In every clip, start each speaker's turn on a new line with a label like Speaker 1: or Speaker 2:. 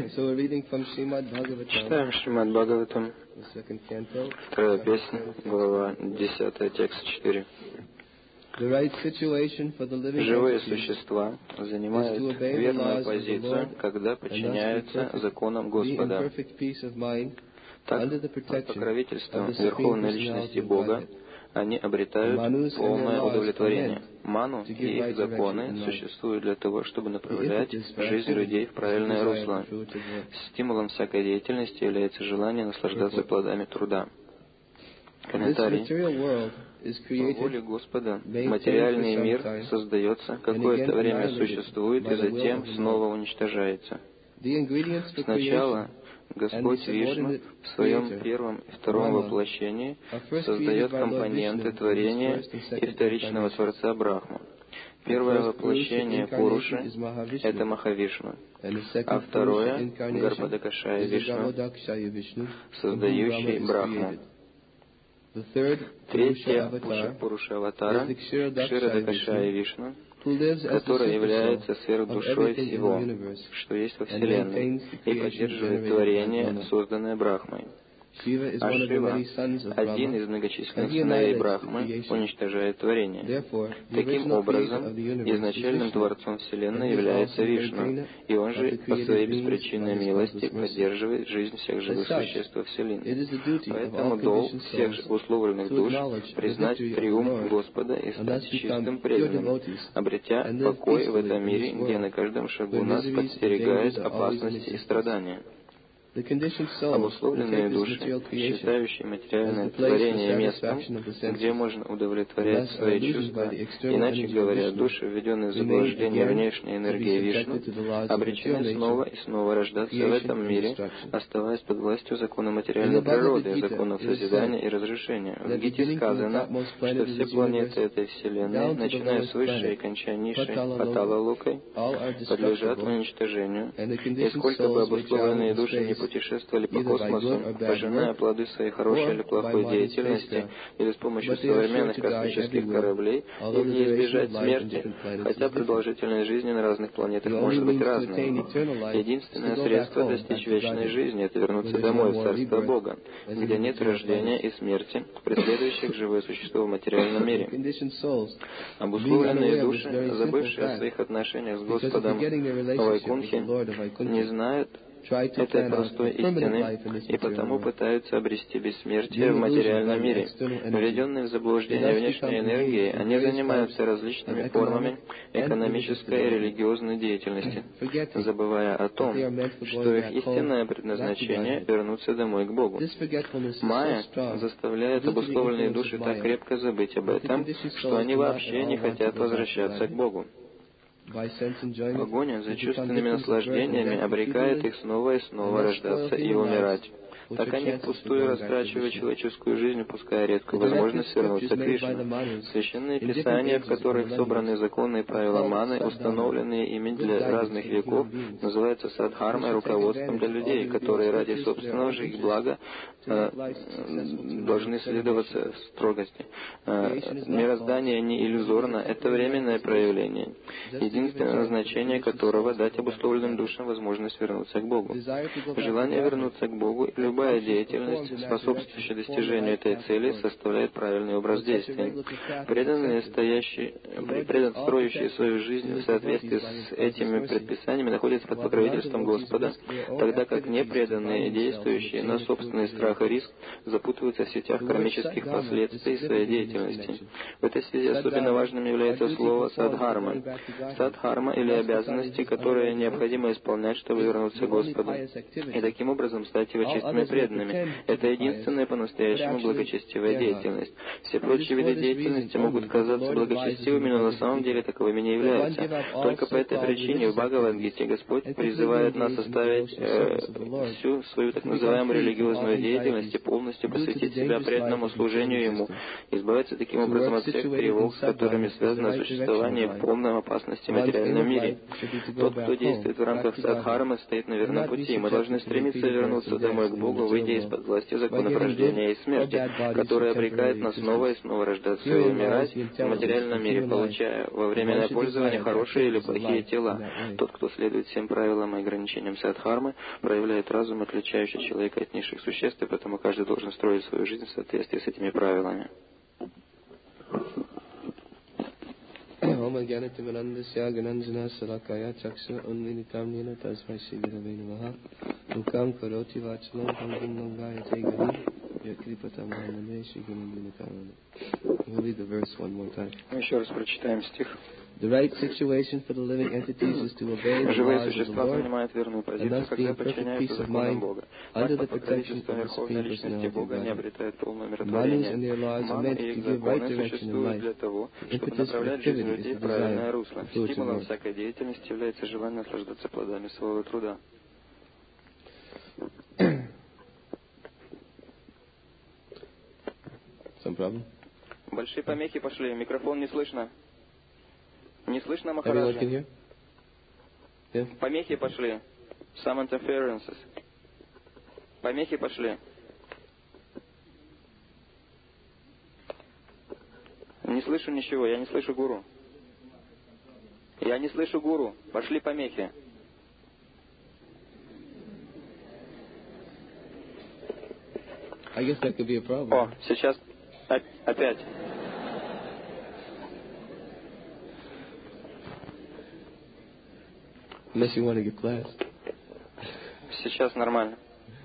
Speaker 1: So we're reading from Srimad Bhagavatam.
Speaker 2: Читаем Шримад Бхагаватам,
Speaker 1: The second canto.
Speaker 2: вторая песня, глава 10, текст 4.
Speaker 1: The right situation for the living
Speaker 2: Живые
Speaker 1: entities
Speaker 2: существа занимают верную позицию, когда подчиняются законам Господа.
Speaker 1: be in perfect peace of mind
Speaker 2: Так,
Speaker 1: under the
Speaker 2: под
Speaker 1: protection
Speaker 2: покровительством
Speaker 1: of the Supreme
Speaker 2: Верховной Личности
Speaker 1: Personality of
Speaker 2: Бога
Speaker 1: Godhead.
Speaker 2: они обретают
Speaker 1: Manus and their
Speaker 2: полное
Speaker 1: laws
Speaker 2: удовлетворение.
Speaker 1: are meant
Speaker 2: Ману
Speaker 1: to
Speaker 2: и
Speaker 1: give right
Speaker 2: их
Speaker 1: direction
Speaker 2: законы
Speaker 1: in life.
Speaker 2: существуют для того, чтобы направлять
Speaker 1: The impetus for
Speaker 2: жизнь
Speaker 1: activity
Speaker 2: людей в
Speaker 1: is the
Speaker 2: правильное
Speaker 1: desire
Speaker 2: русло.
Speaker 1: for fruits of work.
Speaker 2: Стимулом всякой деятельности является желание наслаждаться плодами труда.
Speaker 1: This
Speaker 2: Комментарий.
Speaker 1: material world is
Speaker 2: По воле
Speaker 1: created,
Speaker 2: Господа
Speaker 1: maintained
Speaker 2: материальный
Speaker 1: for some
Speaker 2: мир
Speaker 1: time,
Speaker 2: создается,
Speaker 1: and
Speaker 2: какое-то
Speaker 1: again
Speaker 2: время
Speaker 1: annihilated
Speaker 2: существует
Speaker 1: by
Speaker 2: и
Speaker 1: the will
Speaker 2: затем
Speaker 1: of the
Speaker 2: снова
Speaker 1: Lord.
Speaker 2: уничтожается.
Speaker 1: The ingredients for
Speaker 2: Сначала
Speaker 1: creation
Speaker 2: Господь
Speaker 1: and the
Speaker 2: Вишну
Speaker 1: subordinate
Speaker 2: в своем
Speaker 1: creator,
Speaker 2: первом и втором
Speaker 1: Brahma,
Speaker 2: воплощении
Speaker 1: are first
Speaker 2: создает
Speaker 1: created by Lord
Speaker 2: компоненты
Speaker 1: Vishnu,
Speaker 2: творения
Speaker 1: his first and
Speaker 2: и
Speaker 1: second
Speaker 2: вторичного
Speaker 1: incarnation.
Speaker 2: Творца Брахму.
Speaker 1: The
Speaker 2: Первое
Speaker 1: first
Speaker 2: воплощение
Speaker 1: Purusha
Speaker 2: Пуруши
Speaker 1: incarnation is
Speaker 2: — это
Speaker 1: Mahavishnu,
Speaker 2: Махавишну,
Speaker 1: and the
Speaker 2: а
Speaker 1: second Purusha
Speaker 2: второе —
Speaker 1: incarnation
Speaker 2: Гарбадакашая
Speaker 1: is the
Speaker 2: Вишну,
Speaker 1: Garbhodakshaya Vishnu, from whom Brahma
Speaker 2: создающий
Speaker 1: is
Speaker 2: Брахму.
Speaker 1: created. The third Purusha
Speaker 2: Третье
Speaker 1: avatar
Speaker 2: Пуруша Аватара
Speaker 1: is the
Speaker 2: Кширадакашая
Speaker 1: Kshirodakshaya
Speaker 2: Вишну,
Speaker 1: who lives as the
Speaker 2: который
Speaker 1: super
Speaker 2: является
Speaker 1: soul of
Speaker 2: сверхдушой
Speaker 1: everything in the
Speaker 2: всего,
Speaker 1: universe
Speaker 2: что есть во
Speaker 1: and
Speaker 2: Вселенной,
Speaker 1: maintains the
Speaker 2: и
Speaker 1: creation
Speaker 2: поддерживает
Speaker 1: generated by
Speaker 2: творение,
Speaker 1: Brahma.
Speaker 2: созданное Брахмой.
Speaker 1: Shiva is
Speaker 2: А
Speaker 1: one of the
Speaker 2: Шива,
Speaker 1: many sons of
Speaker 2: один
Speaker 1: Brahma,
Speaker 2: из многочисленных
Speaker 1: and he
Speaker 2: сыновей
Speaker 1: annihilates the
Speaker 2: Брахмы,
Speaker 1: creation.
Speaker 2: уничтожает творение.
Speaker 1: Therefore, the
Speaker 2: Таким
Speaker 1: original creator
Speaker 2: образом,
Speaker 1: of the universe is
Speaker 2: изначальным
Speaker 1: Vishnu,
Speaker 2: Творцом Вселенной
Speaker 1: and he is
Speaker 2: является
Speaker 1: also
Speaker 2: Вишну,
Speaker 1: maintainer
Speaker 2: и он
Speaker 1: of
Speaker 2: же
Speaker 1: the
Speaker 2: по
Speaker 1: created
Speaker 2: своей
Speaker 1: beings by
Speaker 2: беспричинной
Speaker 1: his
Speaker 2: милости
Speaker 1: boundless mercy.
Speaker 2: поддерживает жизнь всех
Speaker 1: As
Speaker 2: живых
Speaker 1: such,
Speaker 2: существ во Вселенной.
Speaker 1: it is the duty of
Speaker 2: Поэтому
Speaker 1: all
Speaker 2: долг
Speaker 1: conditioned
Speaker 2: всех
Speaker 1: souls
Speaker 2: обусловленных
Speaker 1: to
Speaker 2: душ
Speaker 1: acknowledge the
Speaker 2: признать
Speaker 1: victory of the
Speaker 2: триумф
Speaker 1: Lord
Speaker 2: Господа и
Speaker 1: and
Speaker 2: стать
Speaker 1: thus
Speaker 2: чистым
Speaker 1: become pure
Speaker 2: преданным,
Speaker 1: devotees
Speaker 2: обретя
Speaker 1: and live
Speaker 2: покой в
Speaker 1: peacefully
Speaker 2: этом
Speaker 1: in
Speaker 2: мире,
Speaker 1: this
Speaker 2: где
Speaker 1: world,
Speaker 2: на каждом шагу
Speaker 1: where
Speaker 2: нас
Speaker 1: miseries and
Speaker 2: подстерегают
Speaker 1: dangers are always in
Speaker 2: опасности и
Speaker 1: existence.
Speaker 2: страдания.
Speaker 1: The conditioned souls who
Speaker 2: Обусловленные
Speaker 1: take this
Speaker 2: души,
Speaker 1: material creation
Speaker 2: считающие
Speaker 1: as
Speaker 2: материальное
Speaker 1: the place for
Speaker 2: творение местом,
Speaker 1: satisfaction of the
Speaker 2: где
Speaker 1: senses,
Speaker 2: можно удовлетворять
Speaker 1: unless are
Speaker 2: свои
Speaker 1: illusioned by
Speaker 2: чувства,
Speaker 1: the external
Speaker 2: иначе
Speaker 1: energy of
Speaker 2: говоря,
Speaker 1: Vishnu,
Speaker 2: души, введенные в
Speaker 1: remain
Speaker 2: заблуждение
Speaker 1: again
Speaker 2: внешней
Speaker 1: to be
Speaker 2: энергией Вишну,
Speaker 1: subjected to the laws of
Speaker 2: обречены
Speaker 1: material
Speaker 2: снова
Speaker 1: nature,
Speaker 2: и снова рождаться в
Speaker 1: creation
Speaker 2: этом
Speaker 1: and
Speaker 2: мире,
Speaker 1: destruction.
Speaker 2: оставаясь под властью закона
Speaker 1: In
Speaker 2: материальной
Speaker 1: the Bhagavad
Speaker 2: природы,
Speaker 1: Gita,
Speaker 2: законов
Speaker 1: it is
Speaker 2: созидания
Speaker 1: said
Speaker 2: и разрушения. В
Speaker 1: that
Speaker 2: Гите
Speaker 1: beginning from the
Speaker 2: сказано,
Speaker 1: topmost
Speaker 2: что
Speaker 1: planet of
Speaker 2: все
Speaker 1: this
Speaker 2: планеты
Speaker 1: universe
Speaker 2: этой Вселенной,
Speaker 1: down to the
Speaker 2: начиная с
Speaker 1: lowest
Speaker 2: высшей и
Speaker 1: planet,
Speaker 2: кончая низшей,
Speaker 1: Patala
Speaker 2: Патала
Speaker 1: Loka,
Speaker 2: Локой,
Speaker 1: all are
Speaker 2: подлежат
Speaker 1: destructible,
Speaker 2: уничтожению,
Speaker 1: and the
Speaker 2: и
Speaker 1: conditioned
Speaker 2: сколько бы
Speaker 1: souls may travel
Speaker 2: обусловленные
Speaker 1: in
Speaker 2: души не
Speaker 1: space
Speaker 2: путешествовали по
Speaker 1: either by good
Speaker 2: космосу,
Speaker 1: or bad
Speaker 2: пожиная
Speaker 1: work
Speaker 2: плоды своей хорошей или
Speaker 1: or by
Speaker 2: плохой
Speaker 1: modern
Speaker 2: деятельности,
Speaker 1: spacecraft,
Speaker 2: или с помощью
Speaker 1: but they are sure
Speaker 2: современных
Speaker 1: to die
Speaker 2: космических
Speaker 1: everywhere,
Speaker 2: кораблей,
Speaker 1: although
Speaker 2: им
Speaker 1: the
Speaker 2: не
Speaker 1: duration
Speaker 2: избежать
Speaker 1: of life in
Speaker 2: смерти,
Speaker 1: different planets
Speaker 2: хотя
Speaker 1: is different.
Speaker 2: продолжительность жизни на разных планетах
Speaker 1: The only
Speaker 2: может быть
Speaker 1: means to
Speaker 2: разной.
Speaker 1: attain eternal life is to
Speaker 2: Единственное
Speaker 1: go back
Speaker 2: средство
Speaker 1: home, back
Speaker 2: достичь
Speaker 1: to
Speaker 2: вечной
Speaker 1: Godhead,
Speaker 2: жизни — это
Speaker 1: where
Speaker 2: вернуться
Speaker 1: there's no
Speaker 2: домой, в
Speaker 1: more
Speaker 2: Царство
Speaker 1: rebirth,
Speaker 2: Бога,
Speaker 1: as
Speaker 2: где
Speaker 1: in the
Speaker 2: нет
Speaker 1: material
Speaker 2: рождения
Speaker 1: planets.
Speaker 2: и смерти, преследующих живое существо в материальном
Speaker 1: The
Speaker 2: мире.
Speaker 1: conditioned souls, being
Speaker 2: Обусловленные
Speaker 1: unaware of this
Speaker 2: души,
Speaker 1: very simple
Speaker 2: забывшие о
Speaker 1: fact,
Speaker 2: своих отношениях с
Speaker 1: because of
Speaker 2: Господом
Speaker 1: forgetting their
Speaker 2: в
Speaker 1: relationship with the
Speaker 2: Вайкунхе,
Speaker 1: Lord of
Speaker 2: не
Speaker 1: Vaikuntha,
Speaker 2: знают
Speaker 1: try to
Speaker 2: этой
Speaker 1: plan out
Speaker 2: простой
Speaker 1: a permanent
Speaker 2: истины
Speaker 1: life in this
Speaker 2: и
Speaker 1: material
Speaker 2: потому
Speaker 1: world.
Speaker 2: пытаются обрести бессмертие
Speaker 1: Being
Speaker 2: в
Speaker 1: illusioned by
Speaker 2: материальном
Speaker 1: the
Speaker 2: мире.
Speaker 1: external energy,
Speaker 2: Введенные в
Speaker 1: they
Speaker 2: заблуждение
Speaker 1: thus
Speaker 2: внешней
Speaker 1: become
Speaker 2: энергией,
Speaker 1: engaged in
Speaker 2: они
Speaker 1: various
Speaker 2: занимаются
Speaker 1: types
Speaker 2: различными
Speaker 1: of
Speaker 2: формами
Speaker 1: economic and religious
Speaker 2: экономической и
Speaker 1: development,
Speaker 2: религиозной деятельности,
Speaker 1: forgetting
Speaker 2: забывая о
Speaker 1: that
Speaker 2: том,
Speaker 1: they are meant for
Speaker 2: что
Speaker 1: going
Speaker 2: их
Speaker 1: back
Speaker 2: истинное
Speaker 1: home, back to
Speaker 2: предназначение —
Speaker 1: Godhead.
Speaker 2: вернуться домой к Богу.
Speaker 1: This forgetfulness is so
Speaker 2: Майя
Speaker 1: strong
Speaker 2: заставляет
Speaker 1: due to the
Speaker 2: обусловленные
Speaker 1: influence
Speaker 2: души
Speaker 1: of
Speaker 2: так
Speaker 1: Maya
Speaker 2: крепко забыть об
Speaker 1: that the
Speaker 2: этом,
Speaker 1: conditioned
Speaker 2: что
Speaker 1: souls
Speaker 2: они
Speaker 1: do not at
Speaker 2: вообще не
Speaker 1: all want to
Speaker 2: хотят
Speaker 1: go back to
Speaker 2: возвращаться к
Speaker 1: Godhead.
Speaker 2: Богу.
Speaker 1: By sense enjoyment,
Speaker 2: Погоня за
Speaker 1: they become
Speaker 2: чувственными
Speaker 1: victims of birth and
Speaker 2: наслаждениями
Speaker 1: death
Speaker 2: обрекает
Speaker 1: repeatedly,
Speaker 2: их снова и
Speaker 1: and
Speaker 2: снова
Speaker 1: thus spoil
Speaker 2: рождаться и
Speaker 1: human lives,
Speaker 2: умирать.
Speaker 1: which
Speaker 2: Так
Speaker 1: are
Speaker 2: они
Speaker 1: chances for
Speaker 2: впустую
Speaker 1: going back to
Speaker 2: растрачивают
Speaker 1: Vishnu.
Speaker 2: человеческую жизнь, упуская
Speaker 1: The
Speaker 2: редкую
Speaker 1: directive
Speaker 2: возможность вернуться
Speaker 1: scriptures
Speaker 2: к
Speaker 1: made by the
Speaker 2: Вишну.
Speaker 1: Manus
Speaker 2: Священные
Speaker 1: in different
Speaker 2: писания, в
Speaker 1: ages and
Speaker 2: которых собраны
Speaker 1: millenniums,
Speaker 2: законы и
Speaker 1: are
Speaker 2: правила
Speaker 1: called
Speaker 2: маны,
Speaker 1: Saddharma,
Speaker 2: установленные ими
Speaker 1: good
Speaker 2: для
Speaker 1: guidance
Speaker 2: разных
Speaker 1: for the
Speaker 2: веков,
Speaker 1: human beings.
Speaker 2: называются
Speaker 1: We
Speaker 2: садхармой,
Speaker 1: should take
Speaker 2: руководством для
Speaker 1: advantage of all
Speaker 2: людей,
Speaker 1: the revealed
Speaker 2: которые ради
Speaker 1: scriptures for their
Speaker 2: собственного
Speaker 1: own
Speaker 2: же их
Speaker 1: interest
Speaker 2: блага
Speaker 1: to make life successful to
Speaker 2: должны
Speaker 1: preservation.
Speaker 2: следоваться строгости.
Speaker 1: Creation is not
Speaker 2: Мироздание
Speaker 1: false,
Speaker 2: не
Speaker 1: it is
Speaker 2: иллюзорно,
Speaker 1: a
Speaker 2: это
Speaker 1: temporary
Speaker 2: временное
Speaker 1: manifestation,
Speaker 2: проявление,
Speaker 1: just to give a
Speaker 2: единственное
Speaker 1: chance for the
Speaker 2: назначение
Speaker 1: conditioned
Speaker 2: которого —
Speaker 1: souls to
Speaker 2: дать
Speaker 1: go back to
Speaker 2: обусловленным
Speaker 1: Godhead.
Speaker 2: душам возможность вернуться к Богу.
Speaker 1: Desire to go back to
Speaker 2: Желание
Speaker 1: Godhead
Speaker 2: вернуться к Богу и
Speaker 1: and
Speaker 2: любая
Speaker 1: functions
Speaker 2: деятельность,
Speaker 1: performed in that
Speaker 2: способствующая
Speaker 1: direction, form the
Speaker 2: достижению
Speaker 1: right
Speaker 2: этой
Speaker 1: path of
Speaker 2: цели,
Speaker 1: work.
Speaker 2: составляет правильный образ
Speaker 1: When such a
Speaker 2: действий.
Speaker 1: regulatory path is
Speaker 2: Преданные,
Speaker 1: accepted,
Speaker 2: строящие свою жизнь в соответствии с этими предписаниями, находятся под покровительством Господа, тогда как непреданные, действующие на собственный страх и риск, запутываются в сетях кармических последствий своей деятельности. В этой связи особенно важным является слово «садхарма». Садхарма или обязанности, которые необходимо исполнять, чтобы вернуться к Господу, и таким образом стать его чистыми преданными. Это единственная по-настоящему благочестивая деятельность. Все прочие виды деятельности могут казаться благочестивыми, но на самом деле таковыми не являются. Только по этой причине в Бхагавад-гите Господь призывает нас оставить всю свою так называемую религиозную деятельность и полностью посвятить себя преданному служению Ему, избавиться таким образом от всех тревог, с которыми связано существование в полной опасности в материальном мире. Тот, кто действует в рамках садхармы, стоит на верном пути. Мы должны стремиться вернуться домой к Богу Богу, выйдя из-под власти законов рождения и смерти, который обрекает нас снова и снова рождаться и умирать в материальном мире, получая во временное пользование хорошие или плохие тела. Тот, кто следует всем правилам и ограничениям садхармы, проявляет разум, отличающий человека от низших существ, и потому каждый должен строить свою жизнь в соответствии с этими правилами.
Speaker 1: Om Jnana-timirandasya Gananjana Salakaya Chaksa Unmilitam Nena Tasmai Shri-Gurave Namaha Mukam Karoti Vachalam Pangum Mangayate Gari Yakripatam Hamane Shri-Gurave. We'll read the verse one more time.
Speaker 2: Еще раз прочитаем стих.
Speaker 1: The right situation for the living entities is to obey the
Speaker 2: Живые
Speaker 1: laws of the
Speaker 2: существа
Speaker 1: Lord,
Speaker 2: занимают верную
Speaker 1: and
Speaker 2: позицию,
Speaker 1: thus be
Speaker 2: когда
Speaker 1: in perfect
Speaker 2: подчиняются
Speaker 1: peace of
Speaker 2: законам
Speaker 1: mind
Speaker 2: Бога.
Speaker 1: under the
Speaker 2: Под
Speaker 1: protection
Speaker 2: покровительством
Speaker 1: of the
Speaker 2: Верховной
Speaker 1: Supreme
Speaker 2: Личности
Speaker 1: Personality of
Speaker 2: Бога не
Speaker 1: Godhead.
Speaker 2: обретает полное
Speaker 1: Manners
Speaker 2: умиротворение.
Speaker 1: and their laws are
Speaker 2: Ман
Speaker 1: meant
Speaker 2: и
Speaker 1: to
Speaker 2: их
Speaker 1: give right
Speaker 2: законы
Speaker 1: direction in
Speaker 2: существуют
Speaker 1: life.
Speaker 2: для того, чтобы
Speaker 1: Impetus for
Speaker 2: направлять жизнь
Speaker 1: activity
Speaker 2: людей
Speaker 1: is
Speaker 2: в
Speaker 1: the
Speaker 2: правильное
Speaker 1: desire
Speaker 2: русло.
Speaker 1: to do its
Speaker 2: Стимулом
Speaker 1: work.
Speaker 2: всякой деятельности является желание наслаждаться плодами своего труда.
Speaker 1: Some problem?
Speaker 2: Большие помехи пошли. Микрофон не слышно. Не слышно,
Speaker 1: Everyone can
Speaker 2: Махараджа?
Speaker 1: hear? Yeah?
Speaker 2: Помехи пошли. Some interferences. Помехи пошли. Не слышу ничего, я не слышу гуру. Я не слышу гуру. Пошли помехи.
Speaker 1: I guess that could be a problem.
Speaker 2: О, сейчас опять.
Speaker 1: Unless you want to get class.
Speaker 2: Сейчас нормально.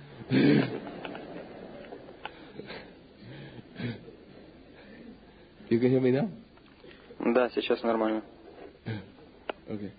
Speaker 1: You can hear me now?
Speaker 2: Да, сейчас нормально.
Speaker 1: Okay.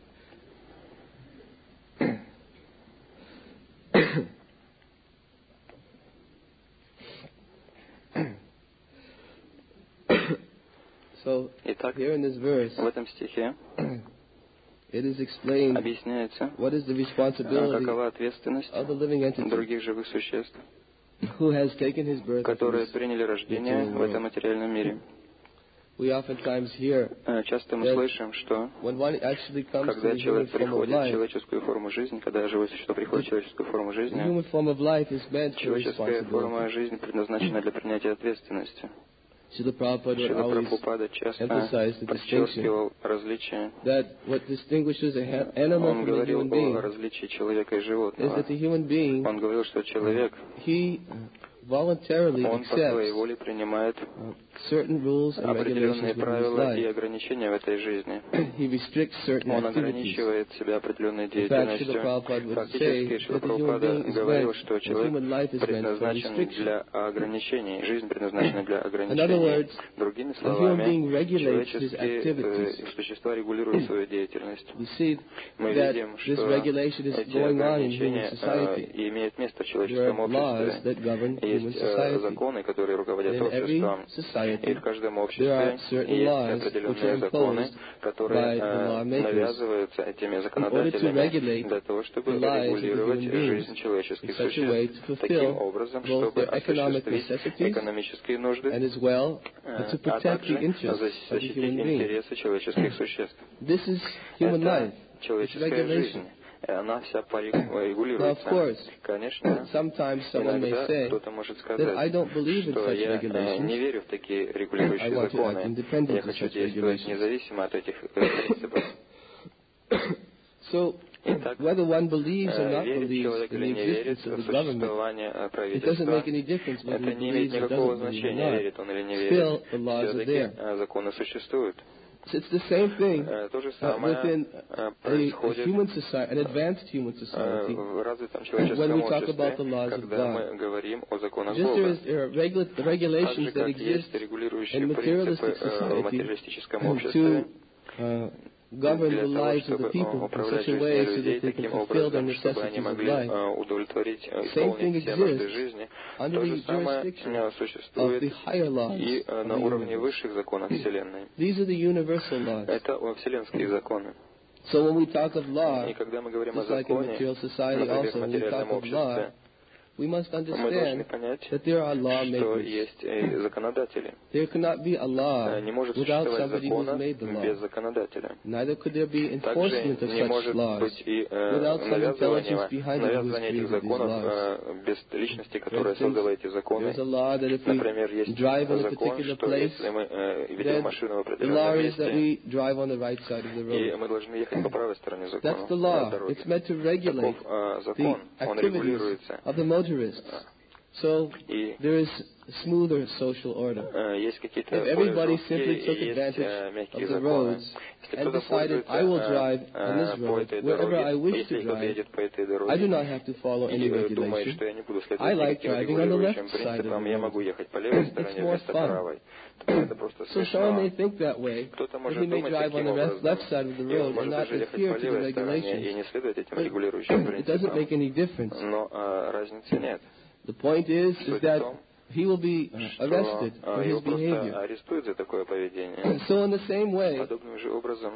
Speaker 1: So,
Speaker 2: Итак,
Speaker 1: here in this verse,
Speaker 2: в этом стихе
Speaker 1: it is explained
Speaker 2: объясняется,
Speaker 1: what is the responsibility
Speaker 2: какова ответственность
Speaker 1: of the living entity
Speaker 2: других живых существ,
Speaker 1: who has taken his birth into
Speaker 2: которые
Speaker 1: this
Speaker 2: приняли рождение в этом материальном мире.
Speaker 1: We oftentimes hear
Speaker 2: Часто мы слышим, что
Speaker 1: when one actually comes to
Speaker 2: когда
Speaker 1: the human
Speaker 2: человек
Speaker 1: form of
Speaker 2: приходит в
Speaker 1: life,
Speaker 2: человеческую форму жизни, когда живое существо приходит в человеческую форму
Speaker 1: the
Speaker 2: жизни,
Speaker 1: human form of life is meant for
Speaker 2: человеческая форма
Speaker 1: responsibility.
Speaker 2: жизни предназначена для принятия ответственности.
Speaker 1: Srila Prabhupada would
Speaker 2: Шрила
Speaker 1: always
Speaker 2: Прабхупада часто
Speaker 1: emphasize the distinction
Speaker 2: подчеркивал различия.
Speaker 1: that what distinguishes an animal
Speaker 2: Он
Speaker 1: from a
Speaker 2: говорил
Speaker 1: human
Speaker 2: о
Speaker 1: being
Speaker 2: различии человека и
Speaker 1: is
Speaker 2: животного.
Speaker 1: that the human being,
Speaker 2: Он говорил, что человек,
Speaker 1: he voluntarily
Speaker 2: он по своей
Speaker 1: accepts
Speaker 2: воле принимает
Speaker 1: certain rules and
Speaker 2: определенные
Speaker 1: regulations within his
Speaker 2: правила и
Speaker 1: life.
Speaker 2: ограничения в этой жизни.
Speaker 1: He restricts certain
Speaker 2: Он
Speaker 1: activities.
Speaker 2: ограничивает себя определенной
Speaker 1: In fact, Srila
Speaker 2: деятельностью.
Speaker 1: Prabhupada would
Speaker 2: Фактически,
Speaker 1: say
Speaker 2: Шрила
Speaker 1: that the human
Speaker 2: Прабхупада
Speaker 1: being is
Speaker 2: говорил,
Speaker 1: meant,
Speaker 2: что
Speaker 1: the
Speaker 2: человек
Speaker 1: human life is meant for
Speaker 2: предназначен
Speaker 1: restriction.
Speaker 2: для ограничений, жизнь предназначена для
Speaker 1: In other
Speaker 2: ограничений.
Speaker 1: words,
Speaker 2: Другими
Speaker 1: the human being
Speaker 2: словами,
Speaker 1: regulates his
Speaker 2: человеческие
Speaker 1: activities.
Speaker 2: существа регулируют свою деятельность.
Speaker 1: We see
Speaker 2: Мы
Speaker 1: that
Speaker 2: видим,
Speaker 1: this
Speaker 2: что
Speaker 1: regulation is
Speaker 2: эти
Speaker 1: going on in human
Speaker 2: ограничения
Speaker 1: society.
Speaker 2: имеют место в
Speaker 1: There are
Speaker 2: человеческом
Speaker 1: laws
Speaker 2: обществе.
Speaker 1: that govern human
Speaker 2: Есть
Speaker 1: society.
Speaker 2: законы, которые руководят
Speaker 1: In every
Speaker 2: обществом. И
Speaker 1: society,
Speaker 2: в каждом
Speaker 1: there
Speaker 2: обществе
Speaker 1: are certain
Speaker 2: есть
Speaker 1: laws which are
Speaker 2: определенные законы,
Speaker 1: imposed
Speaker 2: которые
Speaker 1: by the lawmakers
Speaker 2: навязываются этими
Speaker 1: in order to
Speaker 2: законодателями
Speaker 1: regulate
Speaker 2: для того, чтобы
Speaker 1: the lives of the
Speaker 2: регулировать
Speaker 1: human beings
Speaker 2: жизнь человеческих
Speaker 1: in such a way
Speaker 2: существ
Speaker 1: to
Speaker 2: таким
Speaker 1: fulfill
Speaker 2: образом,
Speaker 1: both
Speaker 2: чтобы
Speaker 1: their economic
Speaker 2: осуществить
Speaker 1: necessities
Speaker 2: экономические нужды,
Speaker 1: and as well
Speaker 2: а
Speaker 1: to protect the
Speaker 2: также
Speaker 1: interests of the
Speaker 2: защитить
Speaker 1: human being.
Speaker 2: интересы человеческих существ.
Speaker 1: This is human life.
Speaker 2: Это
Speaker 1: It's
Speaker 2: человеческая
Speaker 1: regulation.
Speaker 2: жизнь. И она вся
Speaker 1: Now, of
Speaker 2: порегулируется.
Speaker 1: course,
Speaker 2: Конечно,
Speaker 1: sometimes someone may
Speaker 2: иногда
Speaker 1: say
Speaker 2: кто-то может
Speaker 1: that
Speaker 2: сказать,
Speaker 1: I don't believe in
Speaker 2: что
Speaker 1: such
Speaker 2: я
Speaker 1: regulations.
Speaker 2: не верю в такие
Speaker 1: I
Speaker 2: регулирующие
Speaker 1: want to act
Speaker 2: законы.
Speaker 1: independent
Speaker 2: Я
Speaker 1: of
Speaker 2: хочу
Speaker 1: such
Speaker 2: действовать
Speaker 1: regulations.
Speaker 2: независимо от этих принципов.
Speaker 1: So,
Speaker 2: Итак,
Speaker 1: whether one believes or not
Speaker 2: верит
Speaker 1: believes
Speaker 2: человек
Speaker 1: in
Speaker 2: или
Speaker 1: the
Speaker 2: не верит
Speaker 1: existence of
Speaker 2: в
Speaker 1: the government,
Speaker 2: существование
Speaker 1: it doesn't
Speaker 2: правительства,
Speaker 1: make any difference whether
Speaker 2: это
Speaker 1: he
Speaker 2: не имеет
Speaker 1: believes or
Speaker 2: никакого
Speaker 1: doesn't believe or
Speaker 2: значения,
Speaker 1: not.
Speaker 2: верит он или не
Speaker 1: Still,
Speaker 2: верит.
Speaker 1: the laws are
Speaker 2: Все-таки
Speaker 1: there.
Speaker 2: законы существуют.
Speaker 1: So it's the same thing
Speaker 2: То же самое
Speaker 1: within a
Speaker 2: происходит
Speaker 1: human society, an advanced human society.
Speaker 2: в развитом
Speaker 1: When
Speaker 2: человеческом
Speaker 1: we talk about the
Speaker 2: обществе,
Speaker 1: laws of
Speaker 2: когда
Speaker 1: God.
Speaker 2: мы говорим о законах
Speaker 1: Just
Speaker 2: Бога.
Speaker 1: there are
Speaker 2: Так
Speaker 1: regulations
Speaker 2: же,
Speaker 1: that
Speaker 2: как
Speaker 1: exist
Speaker 2: есть регулирующие
Speaker 1: in
Speaker 2: принципы
Speaker 1: materialistic
Speaker 2: в
Speaker 1: society
Speaker 2: материалистическом обществе,
Speaker 1: to govern
Speaker 2: для
Speaker 1: the
Speaker 2: того,
Speaker 1: lives of
Speaker 2: чтобы
Speaker 1: the people in
Speaker 2: управлять
Speaker 1: such a
Speaker 2: жизнью
Speaker 1: way so
Speaker 2: людей
Speaker 1: that they can
Speaker 2: таким
Speaker 1: fulfill their
Speaker 2: образом, чтобы они
Speaker 1: necessities of
Speaker 2: могли
Speaker 1: life.
Speaker 2: удовлетворить,
Speaker 1: Same thing
Speaker 2: исполнить все нужды
Speaker 1: exists
Speaker 2: жизни.
Speaker 1: under
Speaker 2: То
Speaker 1: the
Speaker 2: же самое
Speaker 1: jurisdiction of
Speaker 2: существует
Speaker 1: the higher laws
Speaker 2: и
Speaker 1: of
Speaker 2: на
Speaker 1: the
Speaker 2: уровне
Speaker 1: universe.
Speaker 2: высших законов Вселенной.
Speaker 1: These are the universal laws.
Speaker 2: Это вселенские законы.
Speaker 1: So when we talk of law,
Speaker 2: И когда мы говорим о
Speaker 1: just like in
Speaker 2: законе,
Speaker 1: material society
Speaker 2: например, в
Speaker 1: also, when we talk
Speaker 2: материальном
Speaker 1: of law,
Speaker 2: обществе,
Speaker 1: we must
Speaker 2: Мы должны
Speaker 1: understand
Speaker 2: понять,
Speaker 1: that there are
Speaker 2: что
Speaker 1: lawmakers.
Speaker 2: есть законодатели.
Speaker 1: There cannot be a law
Speaker 2: Не может
Speaker 1: without
Speaker 2: существовать
Speaker 1: somebody who's
Speaker 2: закона
Speaker 1: made the law.
Speaker 2: без законодателя.
Speaker 1: Neither could there be
Speaker 2: Также
Speaker 1: enforcement of
Speaker 2: не
Speaker 1: such
Speaker 2: может
Speaker 1: laws
Speaker 2: быть и
Speaker 1: without some intelligence behind it who has
Speaker 2: навязывание этих
Speaker 1: created these
Speaker 2: законов
Speaker 1: laws.
Speaker 2: без личности,
Speaker 1: For
Speaker 2: которая создала эти
Speaker 1: instance,
Speaker 2: законы.
Speaker 1: there's a law that if we
Speaker 2: Например, есть
Speaker 1: drive in a
Speaker 2: закон,
Speaker 1: particular
Speaker 2: что
Speaker 1: place,
Speaker 2: если мы ведем
Speaker 1: then
Speaker 2: машину в
Speaker 1: the
Speaker 2: определенном
Speaker 1: law is that
Speaker 2: месте,
Speaker 1: we drive on the right side of the
Speaker 2: и
Speaker 1: road.
Speaker 2: мы должны ехать по правой стороне
Speaker 1: That's
Speaker 2: закона,
Speaker 1: the law.
Speaker 2: дороги.
Speaker 1: It's meant to regulate
Speaker 2: Таков
Speaker 1: the
Speaker 2: закон, он
Speaker 1: activities
Speaker 2: регулируется.
Speaker 1: of the motorists. So
Speaker 2: И
Speaker 1: there is smoother social order.
Speaker 2: есть какие-то
Speaker 1: If
Speaker 2: более
Speaker 1: everybody
Speaker 2: жесткие
Speaker 1: simply took
Speaker 2: и есть
Speaker 1: advantage
Speaker 2: мягкие
Speaker 1: of the
Speaker 2: законы.
Speaker 1: roads
Speaker 2: Если
Speaker 1: and
Speaker 2: кто-то
Speaker 1: decided,
Speaker 2: пользуется
Speaker 1: I will drive on this
Speaker 2: по
Speaker 1: road
Speaker 2: этой
Speaker 1: wherever I
Speaker 2: дороге,
Speaker 1: wish
Speaker 2: если
Speaker 1: to
Speaker 2: кто-то
Speaker 1: drive,
Speaker 2: едет по этой
Speaker 1: I
Speaker 2: дороге
Speaker 1: do not have to follow any
Speaker 2: и думает,
Speaker 1: regulation.
Speaker 2: что я не буду
Speaker 1: I
Speaker 2: следовать
Speaker 1: like
Speaker 2: никаким
Speaker 1: driving on the
Speaker 2: регулирующим
Speaker 1: left side of
Speaker 2: принципам,
Speaker 1: the
Speaker 2: я
Speaker 1: road.
Speaker 2: могу ехать по левой
Speaker 1: It's
Speaker 2: стороне
Speaker 1: more
Speaker 2: вместо
Speaker 1: fun.
Speaker 2: правой. Это просто
Speaker 1: So someone may
Speaker 2: смешно.
Speaker 1: think that way,
Speaker 2: Кто-то
Speaker 1: that
Speaker 2: может
Speaker 1: he may
Speaker 2: думать
Speaker 1: drive on
Speaker 2: таким
Speaker 1: the
Speaker 2: образом,
Speaker 1: left side of the
Speaker 2: и он
Speaker 1: road and
Speaker 2: может
Speaker 1: not
Speaker 2: даже ехать
Speaker 1: adhere
Speaker 2: по
Speaker 1: to the
Speaker 2: левой стороне и
Speaker 1: regulations.
Speaker 2: не следовать этим регулирующим
Speaker 1: It doesn't make
Speaker 2: принципам.
Speaker 1: any difference.
Speaker 2: Но разницы нет.
Speaker 1: The point is
Speaker 2: Суть в
Speaker 1: that
Speaker 2: том,
Speaker 1: he will be arrested
Speaker 2: что
Speaker 1: for his
Speaker 2: его просто
Speaker 1: behavior.
Speaker 2: арестуют за такое поведение.
Speaker 1: So in the same way,
Speaker 2: Подобным же образом,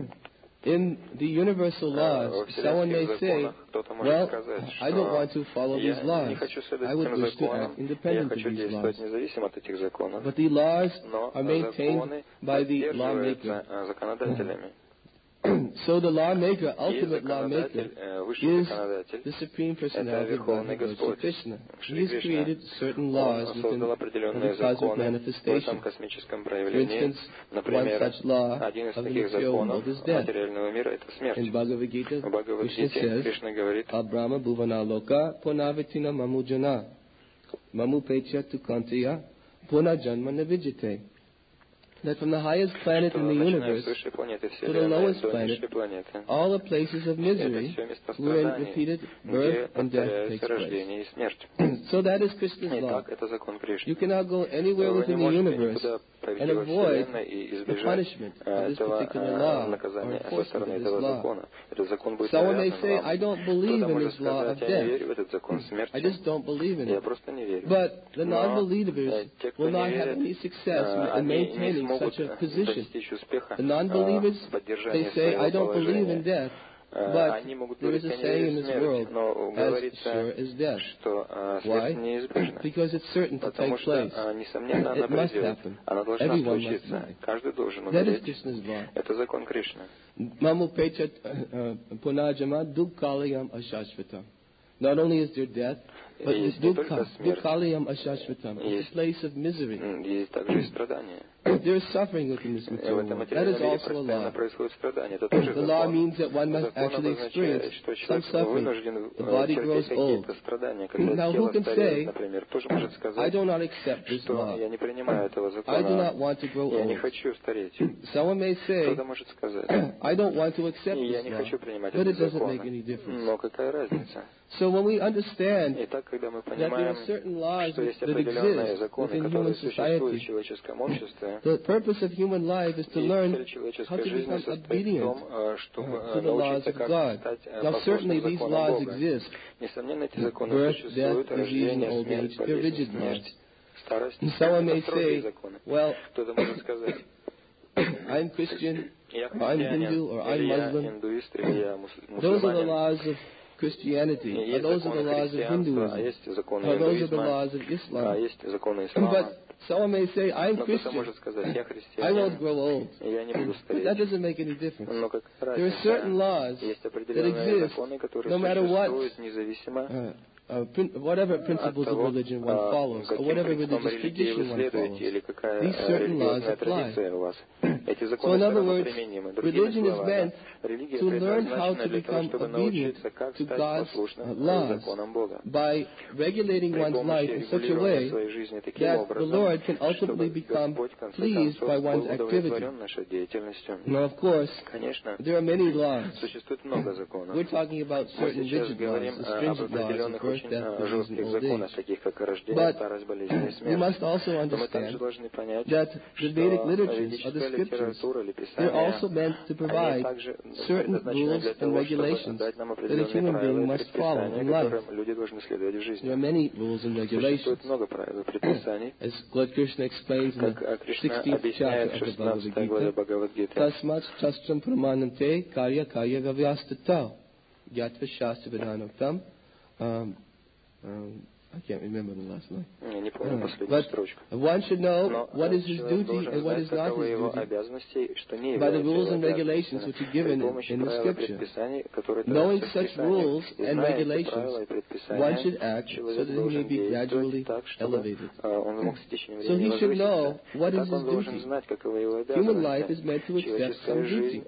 Speaker 1: in the universal
Speaker 2: во
Speaker 1: laws, someone may
Speaker 2: вселенских
Speaker 1: say,
Speaker 2: законах кто-то может
Speaker 1: well,
Speaker 2: сказать,
Speaker 1: I don't want to follow
Speaker 2: что
Speaker 1: these
Speaker 2: я
Speaker 1: laws.
Speaker 2: не хочу следовать
Speaker 1: I would
Speaker 2: этим
Speaker 1: wish to
Speaker 2: законам,
Speaker 1: act
Speaker 2: я
Speaker 1: independent of
Speaker 2: хочу
Speaker 1: these laws.
Speaker 2: действовать независимо от этих законов.
Speaker 1: But the laws
Speaker 2: Но
Speaker 1: are maintained
Speaker 2: законы
Speaker 1: by the lawmaker.
Speaker 2: поддерживаются законодателями.
Speaker 1: So the lawmaker,
Speaker 2: И
Speaker 1: ultimate lawmaker,
Speaker 2: законодатель, высший
Speaker 1: is
Speaker 2: законодатель,
Speaker 1: the Supreme Personality of
Speaker 2: Верховный
Speaker 1: Godhead, Lord Shri
Speaker 2: Господь,
Speaker 1: Krishna.
Speaker 2: Шри
Speaker 1: He has
Speaker 2: Кришна.
Speaker 1: created certain
Speaker 2: Он
Speaker 1: laws within
Speaker 2: создал
Speaker 1: the
Speaker 2: определенные
Speaker 1: cosmic
Speaker 2: законы в этом
Speaker 1: manifestation.
Speaker 2: космическом
Speaker 1: For
Speaker 2: проявлении.
Speaker 1: instance, one
Speaker 2: Например,
Speaker 1: such law
Speaker 2: один из
Speaker 1: of the
Speaker 2: таких
Speaker 1: material
Speaker 2: законов
Speaker 1: world is death.
Speaker 2: материального мира — это смерть.
Speaker 1: In Bhagavad Gita,
Speaker 2: В
Speaker 1: Krishna
Speaker 2: Бхагавад-гите
Speaker 1: says,
Speaker 2: Кришна говорит:
Speaker 1: Abrahma bhuvana loka punavitina mamujana mamu pecha tu kantiya puna janma navijite. That from the highest planet in the universe to the lowest planet, all the places of misery wherein repeated birth and death takes place. So that is Krishna's law. You cannot go anywhere within the universe and avoid the punishment of this particular law or enforcement of this law. Someone may say, I don't believe in this law of death. I just don't believe in it. But the non-believers will not have any success in maintaining such a position. The non-believers, they say, I don't believe in death. But there is a saying in this world, as sure as death. Why? Because it's certain to take place. It must happen. Everyone must die. That is Krishna's law. Mamu pechat punajama dukkalayam ashashvatam. Not only is there death, but this dukkalayam ashashvatam. It's a place of misery. There is suffering within this material world. That is also a law. The law means that one must actually experience some suffering. The body grows old. Now who can say, I do not accept this law. I do not want to grow old. Someone may say, I don't want to accept this law, but it doesn't make any difference. So when we understand that there are certain laws that exist within human society, the purpose of human life is to learn how to become obedient to the laws of God. Now certainly these laws exist. Birth, death, disease, and old age, they're rigid laws. And someone may say, well, I'm Christian, or I'm Hindu, or I'm Muslim. Those are the laws of Christianity, or those are the laws of Hinduism, or those are the laws of Islam. But someone may say, I'm Christian, I won't grow old. But that doesn't make any difference. There are certain laws that exist no matter what whatever principles of religion one follows, or whatever religious tradition one follows, these certain laws apply. So in other words, religion is meant to learn how to become obedient to God's laws by regulating one's life in such a way that the Lord can ultimately become pleased by one's activity. Now, of course, there are many laws. We're talking about certain rigid laws, the stringent laws of birth, death, disease, and old age. But we must also understand that the Vedic literatures, or the scriptures, they're also meant to provide certain rules and regulations that a human being must follow in life. There are many rules and regulations. As Lord Krishna explains in the 16th chapter of the Bhagavad Gita, Tasmat Shastram Pramanante Karya Karya Gavyastata Gyatva Shastra Vidhanoktam I can't remember the last line.
Speaker 2: Не помню последнюю строчку.
Speaker 1: One should know what is his duty and what is not his duty by the rules and regulations which are given in the Scripture. Knowing such rules and regulations, one should act so that he may be gradually elevated. So he should know what is his duty. Human life is meant to accept some duty.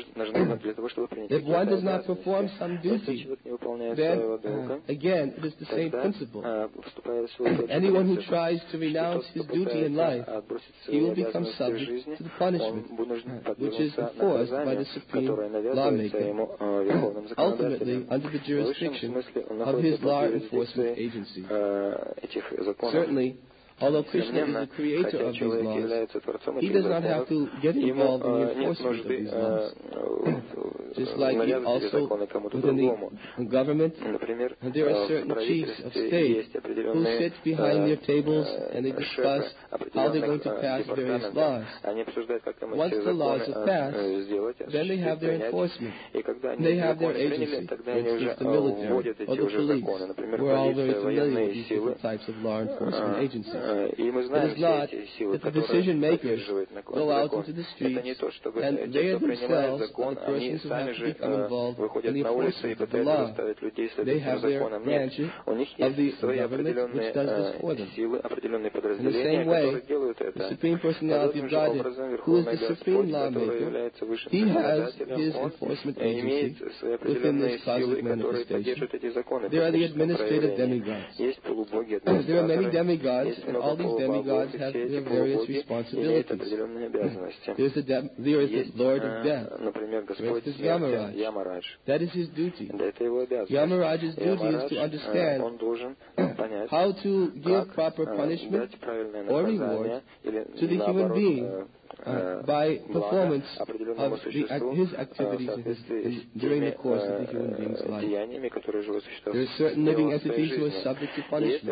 Speaker 1: If one does not perform some duty, then again it is the same principle. Anyone who tries to renounce his duty in life, he will become subject to the punishment, which is enforced by the supreme lawmaker, ultimately under the jurisdiction of his law enforcement agency. Certainly, although Krishna is the creator of these laws, he does not have to get involved in the enforcement of these laws. Just like also within the government, there are certain chiefs of state who sit behind their tables and they discuss how they're going to pass various laws. Once the laws are passed, then they have their enforcement. They have their agency, for instance, the military or the police. We're all very familiar with these different types of law enforcement agencies. It is not that the decision makers go out into the streets and they themselves are the persons who have to become involved in the enforcement of the law. They have their branches of the government which does this for them. In the same way, the Supreme Personality of Godhead, who is the supreme lawmaker, he has his enforcement agency within this cosmic manifestation. There are the administrative demigods. There are many demigods, and all these demigods have their various responsibilities. There is the Lord of Death. There is Yamaraj. That is his duty. Yamaraj's duty is to understand how to give proper punishment or reward to the human being by performance of his activities during the course of the human being's life. There are certain living entities who are subject to punishment.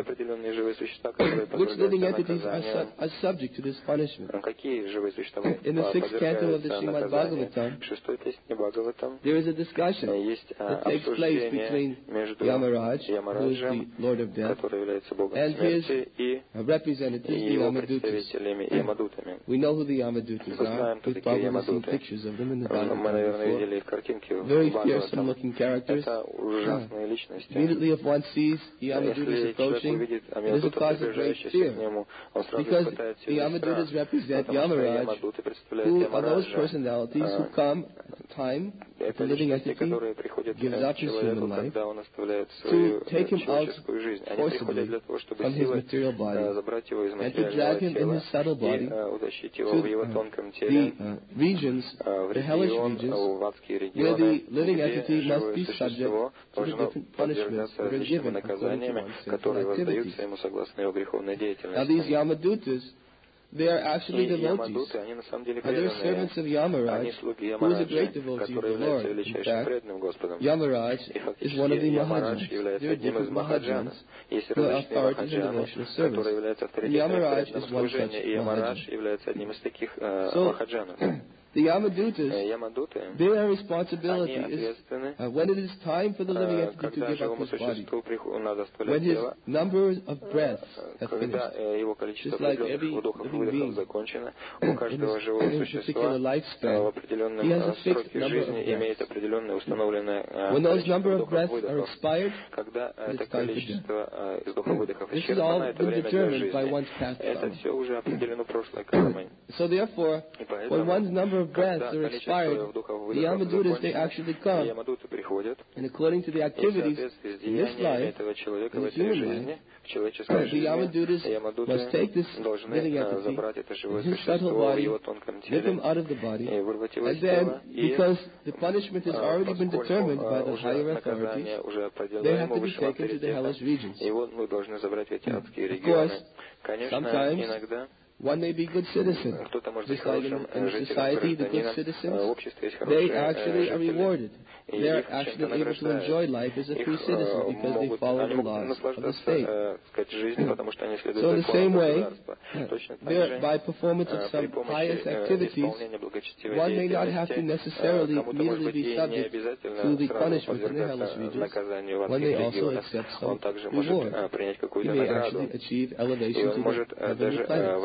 Speaker 1: Which living entities are subject to this punishment? In the 6th canto of the Srimad Bhagavatam, there is a discussion that takes place between Yamaraj, who is the Lord of Death, and his representatives, the Yamadutas. We know who the Yamadutas are. We've probably seen pictures of them in the Bible. Very fearsome looking characters. Immediately if one sees the Yamadutas approaching, it is a cause of great fear. Because the Yamadutas represent Yamaraj, who are those personalities who come at a time that the living entity gives up his human life to take him out forcibly from his material body and to drag him in his subtle body to the regions, the hellish regions, where the living entity must be subject to the different punishments that are given according to one's sinful activities. Now these Yamadutas, they are actually devotees, and they are servants of Yamaraj, who is a great devotee of the Lord. In fact, Yamaraj is one of the Mahajans. There are different Mahajans who are authorities in devotional service. And Yamaraj is one such Mahajan. So, the Yamadutas, their responsibility is when it is time for the living entity to give up his body, when his number of breaths have finished, just like every living being in his particular lifespan, he has a fixed number of breaths. When those number of breaths are expired, it is time for death. This is all been determined by one's past karma. So therefore, when one's number of breaths are expired, the Yamadutas, they actually come, and according to the activities in this life, in this human life, the Yamadutas must take this living entity, his subtle body, get him out of the body, and then, because the punishment has already been determined by the higher authorities, they have to be taken to the hellish regions. Of course, sometimes one may be a good citizen. Just like in society, the good citizens, they actually are rewarded. they're actually able to enjoy life as a free citizen because they follow the laws of the state. So in the same way, by performance of some pious activities, one may not have to necessarily immediately be subject to the punishment in the hellish regions. One may also accept some reward. He may actually achieve elevation to the heavenly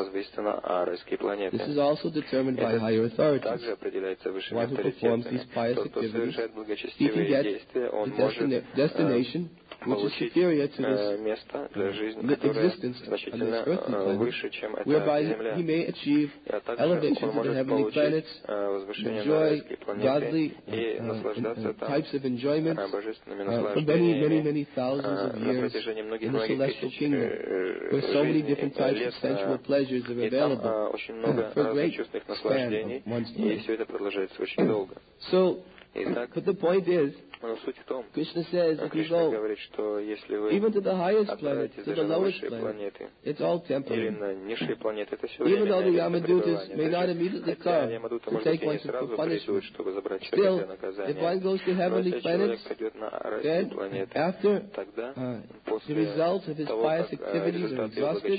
Speaker 1: planets. This is also determined by higher authorities. One who performs these pious activities, he can get the destination which is superior to this existence on this earthly planet, whereby he may achieve elevation to the heavenly planets, enjoy godly types of enjoyment for many thousands of years in the celestial kingdom, where so many different types of sensual pleasures are available for a great span of one's life. So, but the point is, Krishna says, if you go even to the highest planet, to the lowest planet, it's all temporary. Even though the Yamadutas may not immediately come to take one for punishment, still, if one goes to heavenly planets, then after the results of his pious activities are exhausted,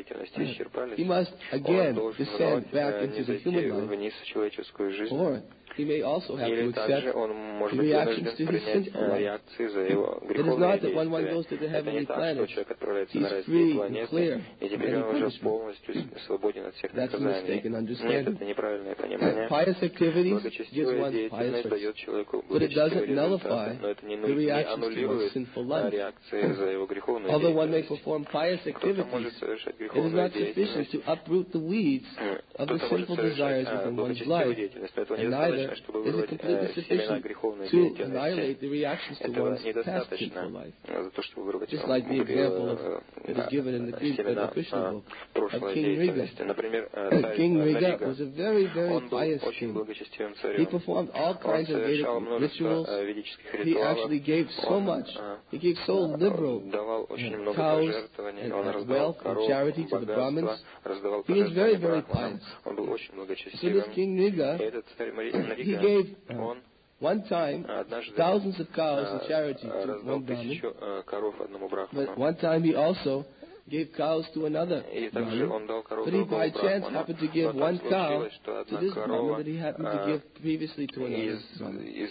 Speaker 1: he must again descend back into the human life, or he may also have to accept the reactions to his sinful life. It is not that when one goes to the heavenly planet, he's free and clear of any punishment. That's a mistaken understanding. Pious activities gives one's pious rights, but it doesn't nullify the reactions to one's sinful life. Although one may perform pious activities, it is not sufficient to uproot the weeds of the sinful desires within one's life, and neither is it completely sufficient to annihilate the reactions to one's past sinful life. Just like the example that is given in the Krishna book of King Riga. King Riga was a very pious king. He performed all kinds of Vedic rituals. He actually gave so much. He gave so liberal cows and wealth and charity to the Brahmins. He was very pious. So this King Riga, he gave one time thousands of cows in charity to one Brahmin, but one time he also gave cows to another Brahmin, but he by chance happened to give one cow to this Brahmin that he happened to give previously to another Brahmin.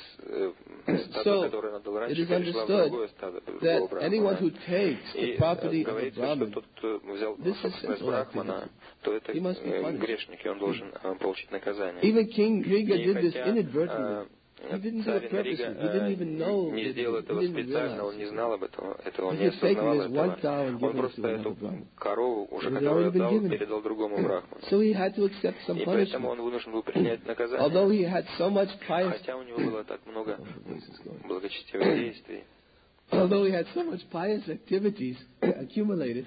Speaker 1: So it is understood that anyone who takes the property of a Brahmin, this is sinful activity. He must be punished. Even King Riga did this inadvertently. He didn't do it purposely. He didn't even know. He didn't realize. He had taken this one cow and given it to another Brahmin. It had already been given. So he had to accept some punishment. Although he had so much pious... Although he had so much pious activities accumulated,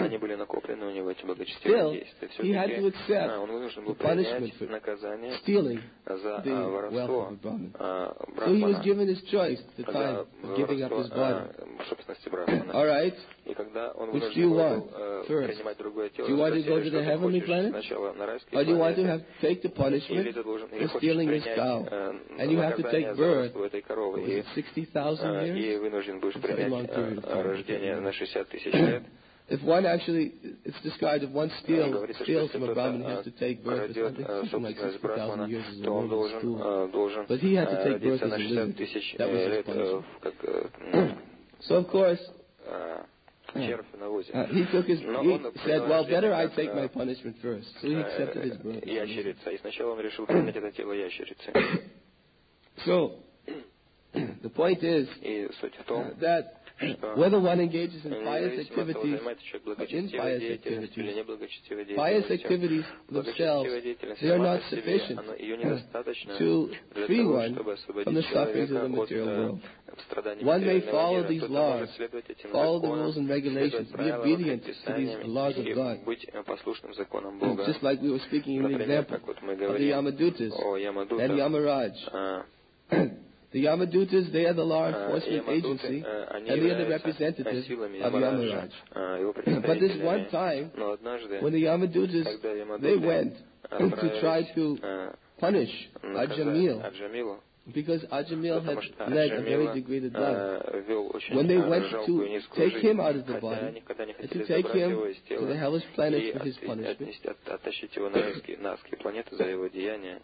Speaker 1: still, he had to accept the punishment for stealing the wealth of the Brahmin. So he was given his choice at the time of giving up his body. All right, which do you want first? Do you want to go to the heavenly planet? Or do you want to take the punishment for stealing his cow? And you have to take birth, was it 60,000 years? Very long period of time. If one actually, it's described if one steals from a Brahmin, he has to take birth. I think something like 60,000 years is a normal school. But he had to take birth as a lizard. That was his punishment. So of course, he said, well, better I take my punishment first. So he accepted his birth. So, the point is that whether one engages in pious activities or impious activities, pious activities themselves, they are not sufficient to free one from the sufferings of the material world. One may follow these laws, follow the rules and regulations, be obedient to these laws of God. Just like we were speaking in the example of the Yamadutas and Yamaraj. The Yamadutas, they are the law enforcement agency, and they are the representatives of Yamaraj. But this one time, when the Yamadutas, they went to try to punish Ajamil, Because Ajamil
Speaker 2: потому
Speaker 1: had
Speaker 2: что
Speaker 1: led a very
Speaker 2: Аджамила
Speaker 1: degraded life.
Speaker 2: вел очень
Speaker 1: When they went
Speaker 2: жалкую,
Speaker 1: to
Speaker 2: низкую
Speaker 1: take him
Speaker 2: жизнь,
Speaker 1: out of the
Speaker 2: хотя
Speaker 1: body
Speaker 2: они никогда не
Speaker 1: and
Speaker 2: хотели
Speaker 1: to take
Speaker 2: забрать
Speaker 1: him
Speaker 2: его из
Speaker 1: to
Speaker 2: тела
Speaker 1: the hellish planets
Speaker 2: и
Speaker 1: for his punishment,
Speaker 2: оттащить его на адские планеты за его деяния.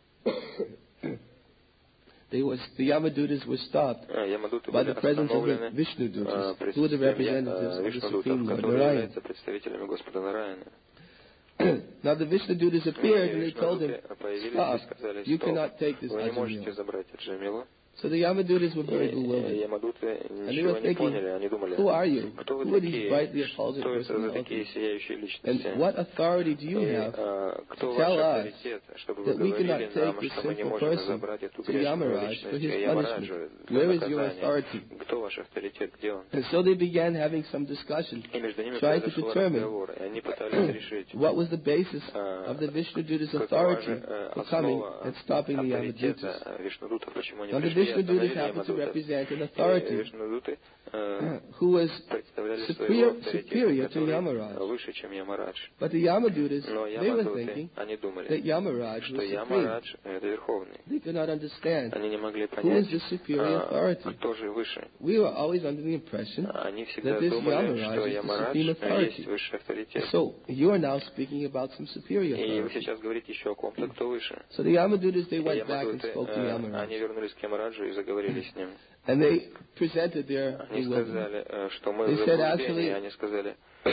Speaker 1: the Yamadutas were stopped
Speaker 2: Ямадуты
Speaker 1: by
Speaker 2: были
Speaker 1: the presence of the
Speaker 2: остановлены
Speaker 1: Vishnudutas, who were the representatives of the
Speaker 2: Вишнудутов,
Speaker 1: Supreme Lord
Speaker 2: которые
Speaker 1: Narayan.
Speaker 2: являются представителями Господа Нараяна.
Speaker 1: Now the Vishnudutas appeared and they told him,
Speaker 2: появились
Speaker 1: stop,
Speaker 2: и сказали,
Speaker 1: you cannot take this
Speaker 2: вы не можете
Speaker 1: Ajamil.
Speaker 2: забрать Аджамилу.
Speaker 1: So the Yamadutas were very bewildered.
Speaker 2: Ямадуты
Speaker 1: And they
Speaker 2: ничего
Speaker 1: were
Speaker 2: не
Speaker 1: thinking,
Speaker 2: поняли, они думали,
Speaker 1: who are you?
Speaker 2: кто вы
Speaker 1: Who are these
Speaker 2: такие,
Speaker 1: brightly effulgent
Speaker 2: что это за такие
Speaker 1: personalities?
Speaker 2: сияющие личности,
Speaker 1: And what authority do you have
Speaker 2: кто
Speaker 1: to
Speaker 2: ваш
Speaker 1: tell us
Speaker 2: авторитет, чтобы вы
Speaker 1: that we
Speaker 2: говорили
Speaker 1: cannot
Speaker 2: нам,
Speaker 1: take this
Speaker 2: что мы не
Speaker 1: sinful
Speaker 2: можем
Speaker 1: person
Speaker 2: забрать эту
Speaker 1: to
Speaker 2: грешную
Speaker 1: Yamaraj
Speaker 2: личность
Speaker 1: for his
Speaker 2: Ямараджу
Speaker 1: punishment?
Speaker 2: для
Speaker 1: Where is your
Speaker 2: наказания?
Speaker 1: authority?
Speaker 2: Кто ваш авторитет, где он?
Speaker 1: And so they began having some discussion,
Speaker 2: И между ними
Speaker 1: trying to
Speaker 2: произошел
Speaker 1: determine
Speaker 2: разговор, и они пытались решить,
Speaker 1: what was the basis of the Vishnudutas'
Speaker 2: какова
Speaker 1: authority
Speaker 2: же
Speaker 1: for coming
Speaker 2: основа
Speaker 1: and stopping the
Speaker 2: авторитета
Speaker 1: Yamadutas.
Speaker 2: Вишнудутов, почему они
Speaker 1: Now the
Speaker 2: пришли и
Speaker 1: Vishnudutas
Speaker 2: остановили
Speaker 1: happened to
Speaker 2: Ямадутов.
Speaker 1: represent an
Speaker 2: И
Speaker 1: authority
Speaker 2: Вишнудуты
Speaker 1: who was
Speaker 2: представляли своего
Speaker 1: superior
Speaker 2: авторитета,
Speaker 1: to
Speaker 2: который
Speaker 1: Yamaraj.
Speaker 2: выше, чем Ямарадж.
Speaker 1: But the Yamadutas,
Speaker 2: Но
Speaker 1: they were
Speaker 2: Ямадуты,
Speaker 1: thinking
Speaker 2: они думали,
Speaker 1: that Yamaraj
Speaker 2: что
Speaker 1: was supreme.
Speaker 2: Ямарадж — это Верховный.
Speaker 1: They could not understand
Speaker 2: Они не могли
Speaker 1: who is
Speaker 2: понять,
Speaker 1: the superior authority.
Speaker 2: кто же выше.
Speaker 1: We were always under the impression
Speaker 2: Они всегда
Speaker 1: that this
Speaker 2: думали,
Speaker 1: Yamaraj
Speaker 2: что
Speaker 1: is the
Speaker 2: Ямарадж
Speaker 1: supreme
Speaker 2: есть
Speaker 1: authority.
Speaker 2: высший авторитет.
Speaker 1: So you are now speaking about some superior
Speaker 2: И вы
Speaker 1: authority.
Speaker 2: сейчас говорите еще о ком-то, кто выше.
Speaker 1: So the Yamadutas, they
Speaker 2: И
Speaker 1: went back and
Speaker 2: Ямадуты,
Speaker 1: spoke to
Speaker 2: они
Speaker 1: Yamaraj.
Speaker 2: вернулись к Ямараджу и заговорили с ним.
Speaker 1: And they presented their
Speaker 2: Они
Speaker 1: bewilderment.
Speaker 2: сказали, что мы
Speaker 1: They
Speaker 2: в
Speaker 1: said,
Speaker 2: заблуждении. Они сказали,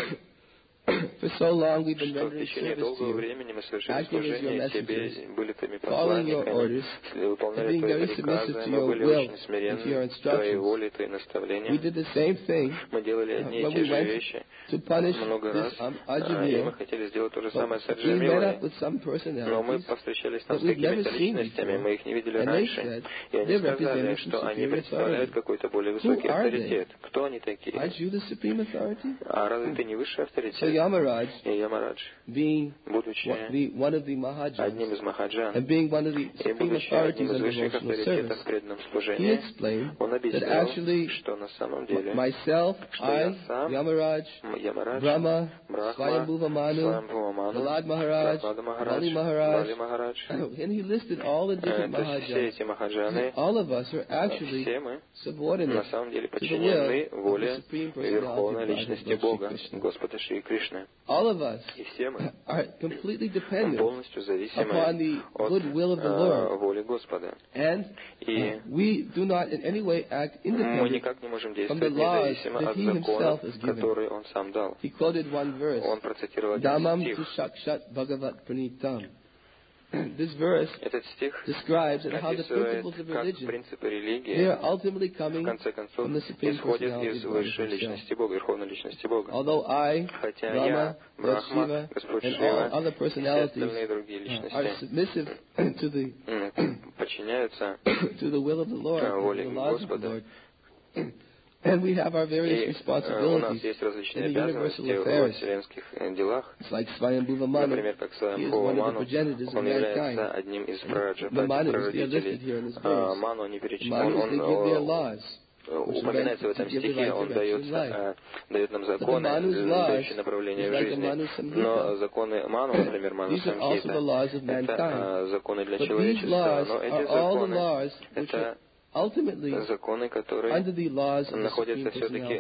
Speaker 1: for so long we've been
Speaker 2: что в
Speaker 1: rendering
Speaker 2: течение
Speaker 1: service to
Speaker 2: долгого
Speaker 1: you,
Speaker 2: времени мы совершили
Speaker 1: acting as your
Speaker 2: служение тебе,
Speaker 1: messengers,
Speaker 2: были твоими
Speaker 1: following your
Speaker 2: посланниками,
Speaker 1: orders, and
Speaker 2: выполняли
Speaker 1: being
Speaker 2: твои
Speaker 1: very
Speaker 2: приказы,
Speaker 1: submissive to
Speaker 2: мы
Speaker 1: your
Speaker 2: были
Speaker 1: will
Speaker 2: очень
Speaker 1: and to your
Speaker 2: смиренны твоей
Speaker 1: instructions.
Speaker 2: воле и твои
Speaker 1: We
Speaker 2: наставления.
Speaker 1: did the same thing
Speaker 2: Мы делали одни и
Speaker 1: when
Speaker 2: те
Speaker 1: we
Speaker 2: же
Speaker 1: went
Speaker 2: вещи
Speaker 1: to punish
Speaker 2: много раз,
Speaker 1: this
Speaker 2: и мы
Speaker 1: Ajamil,
Speaker 2: хотели сделать то же самое с
Speaker 1: but we met
Speaker 2: Аджамилой.
Speaker 1: up with some
Speaker 2: Но мы
Speaker 1: personalities
Speaker 2: повстречались там
Speaker 1: that
Speaker 2: с
Speaker 1: we've never
Speaker 2: какими-то
Speaker 1: seen
Speaker 2: личностями,
Speaker 1: before,
Speaker 2: мы их не видели
Speaker 1: and they
Speaker 2: раньше,
Speaker 1: said
Speaker 2: и они
Speaker 1: they're
Speaker 2: сказали,
Speaker 1: representing
Speaker 2: что
Speaker 1: some
Speaker 2: они
Speaker 1: superior
Speaker 2: представляют
Speaker 1: authority.
Speaker 2: какой-то более
Speaker 1: Who
Speaker 2: высокий
Speaker 1: are
Speaker 2: авторитет. Кто они такие?
Speaker 1: Aren't you the supreme authority?
Speaker 2: А разве ты не высший
Speaker 1: So
Speaker 2: авторитет?
Speaker 1: Yamaraj,
Speaker 2: И Ямарадж,
Speaker 1: being
Speaker 2: будучи
Speaker 1: one of the Mahajans,
Speaker 2: одним из Махаджан,
Speaker 1: and being one of the
Speaker 2: и
Speaker 1: supreme
Speaker 2: будучи
Speaker 1: authorities
Speaker 2: одним из
Speaker 1: on
Speaker 2: высших
Speaker 1: devotional
Speaker 2: авторитетов
Speaker 1: service,
Speaker 2: в преданном
Speaker 1: he
Speaker 2: служении,
Speaker 1: explained
Speaker 2: он
Speaker 1: that
Speaker 2: объяснил,
Speaker 1: actually
Speaker 2: что на самом деле
Speaker 1: myself,
Speaker 2: что я
Speaker 1: I,
Speaker 2: сам,
Speaker 1: Yamaraj,
Speaker 2: Ямарадж,
Speaker 1: Brahma,
Speaker 2: Брахма,
Speaker 1: Swayambhuva Manu,
Speaker 2: Свамбхува-ману,
Speaker 1: Prahlad Maharaj,
Speaker 2: Прахлада
Speaker 1: Bali
Speaker 2: Махарадж, Бали
Speaker 1: Maharaj,
Speaker 2: Махарадж.
Speaker 1: and he listed all the different
Speaker 2: То есть все
Speaker 1: Mahajans.
Speaker 2: эти Махаджаны,
Speaker 1: All of us are actually
Speaker 2: все мы
Speaker 1: subordinate
Speaker 2: на самом деле
Speaker 1: to the
Speaker 2: подчинены
Speaker 1: will of the
Speaker 2: воле
Speaker 1: Supreme
Speaker 2: Верховной
Speaker 1: Personality of
Speaker 2: Личности
Speaker 1: Godhead, Lord
Speaker 2: Бога,
Speaker 1: Shri Krishna.
Speaker 2: Господа Шри Кришны.
Speaker 1: All of us
Speaker 2: И все мы
Speaker 1: are completely dependent
Speaker 2: полностью
Speaker 1: upon
Speaker 2: зависимы
Speaker 1: the
Speaker 2: от
Speaker 1: good will of the Lord.
Speaker 2: воли Господа.
Speaker 1: And
Speaker 2: И
Speaker 1: we do not in any way act
Speaker 2: мы
Speaker 1: independent.
Speaker 2: никак не можем
Speaker 1: from
Speaker 2: действовать
Speaker 1: the laws
Speaker 2: независимо
Speaker 1: that
Speaker 2: от
Speaker 1: he himself
Speaker 2: законов,
Speaker 1: has given.
Speaker 2: которые Он сам дал.
Speaker 1: He quoted one verse,
Speaker 2: Он процитировал один
Speaker 1: Dhammam
Speaker 2: стих.
Speaker 1: Sushakshat Bhagavat Pranitam. This verse
Speaker 2: Этот стих
Speaker 1: describes how the
Speaker 2: описывает,
Speaker 1: principles of
Speaker 2: как
Speaker 1: religion,
Speaker 2: принципы
Speaker 1: they
Speaker 2: религии
Speaker 1: are ultimately
Speaker 2: в
Speaker 1: coming
Speaker 2: конце концов
Speaker 1: from the Supreme
Speaker 2: исходят
Speaker 1: Personality
Speaker 2: из
Speaker 1: of God
Speaker 2: высшей
Speaker 1: himself.
Speaker 2: личности Бога, Верховной личности Бога.
Speaker 1: Although I,
Speaker 2: Хотя
Speaker 1: Brahma,
Speaker 2: я,
Speaker 1: Lord
Speaker 2: Брахма,
Speaker 1: Shiva,
Speaker 2: Господь
Speaker 1: and
Speaker 2: Шива,
Speaker 1: all other
Speaker 2: и все
Speaker 1: personalities
Speaker 2: остальные другие
Speaker 1: are
Speaker 2: личности
Speaker 1: submissive to
Speaker 2: подчиняются
Speaker 1: the will of the Lord, to
Speaker 2: воле
Speaker 1: the laws of the
Speaker 2: Господа.
Speaker 1: Lord. And we have our various
Speaker 2: И у нас
Speaker 1: responsibilities
Speaker 2: есть различные
Speaker 1: in the
Speaker 2: обязанности
Speaker 1: universal
Speaker 2: во
Speaker 1: affairs.
Speaker 2: вселенских делах.
Speaker 1: It's like Swayambhuva Manu.
Speaker 2: Например, как
Speaker 1: He is one of the
Speaker 2: Свамбхува-ману,
Speaker 1: progenitors of
Speaker 2: он является
Speaker 1: mankind.
Speaker 2: одним из
Speaker 1: The Manus, they are listed here in this verse.
Speaker 2: Ману не
Speaker 1: Manus, they give their laws.
Speaker 2: упоминается в этом стихе, он дает нам законы, дающие направление в жизни. Но законы Ману, например, Ману Самхита, это законы для человечества. Но эти законы, это законы, которые находятся все-таки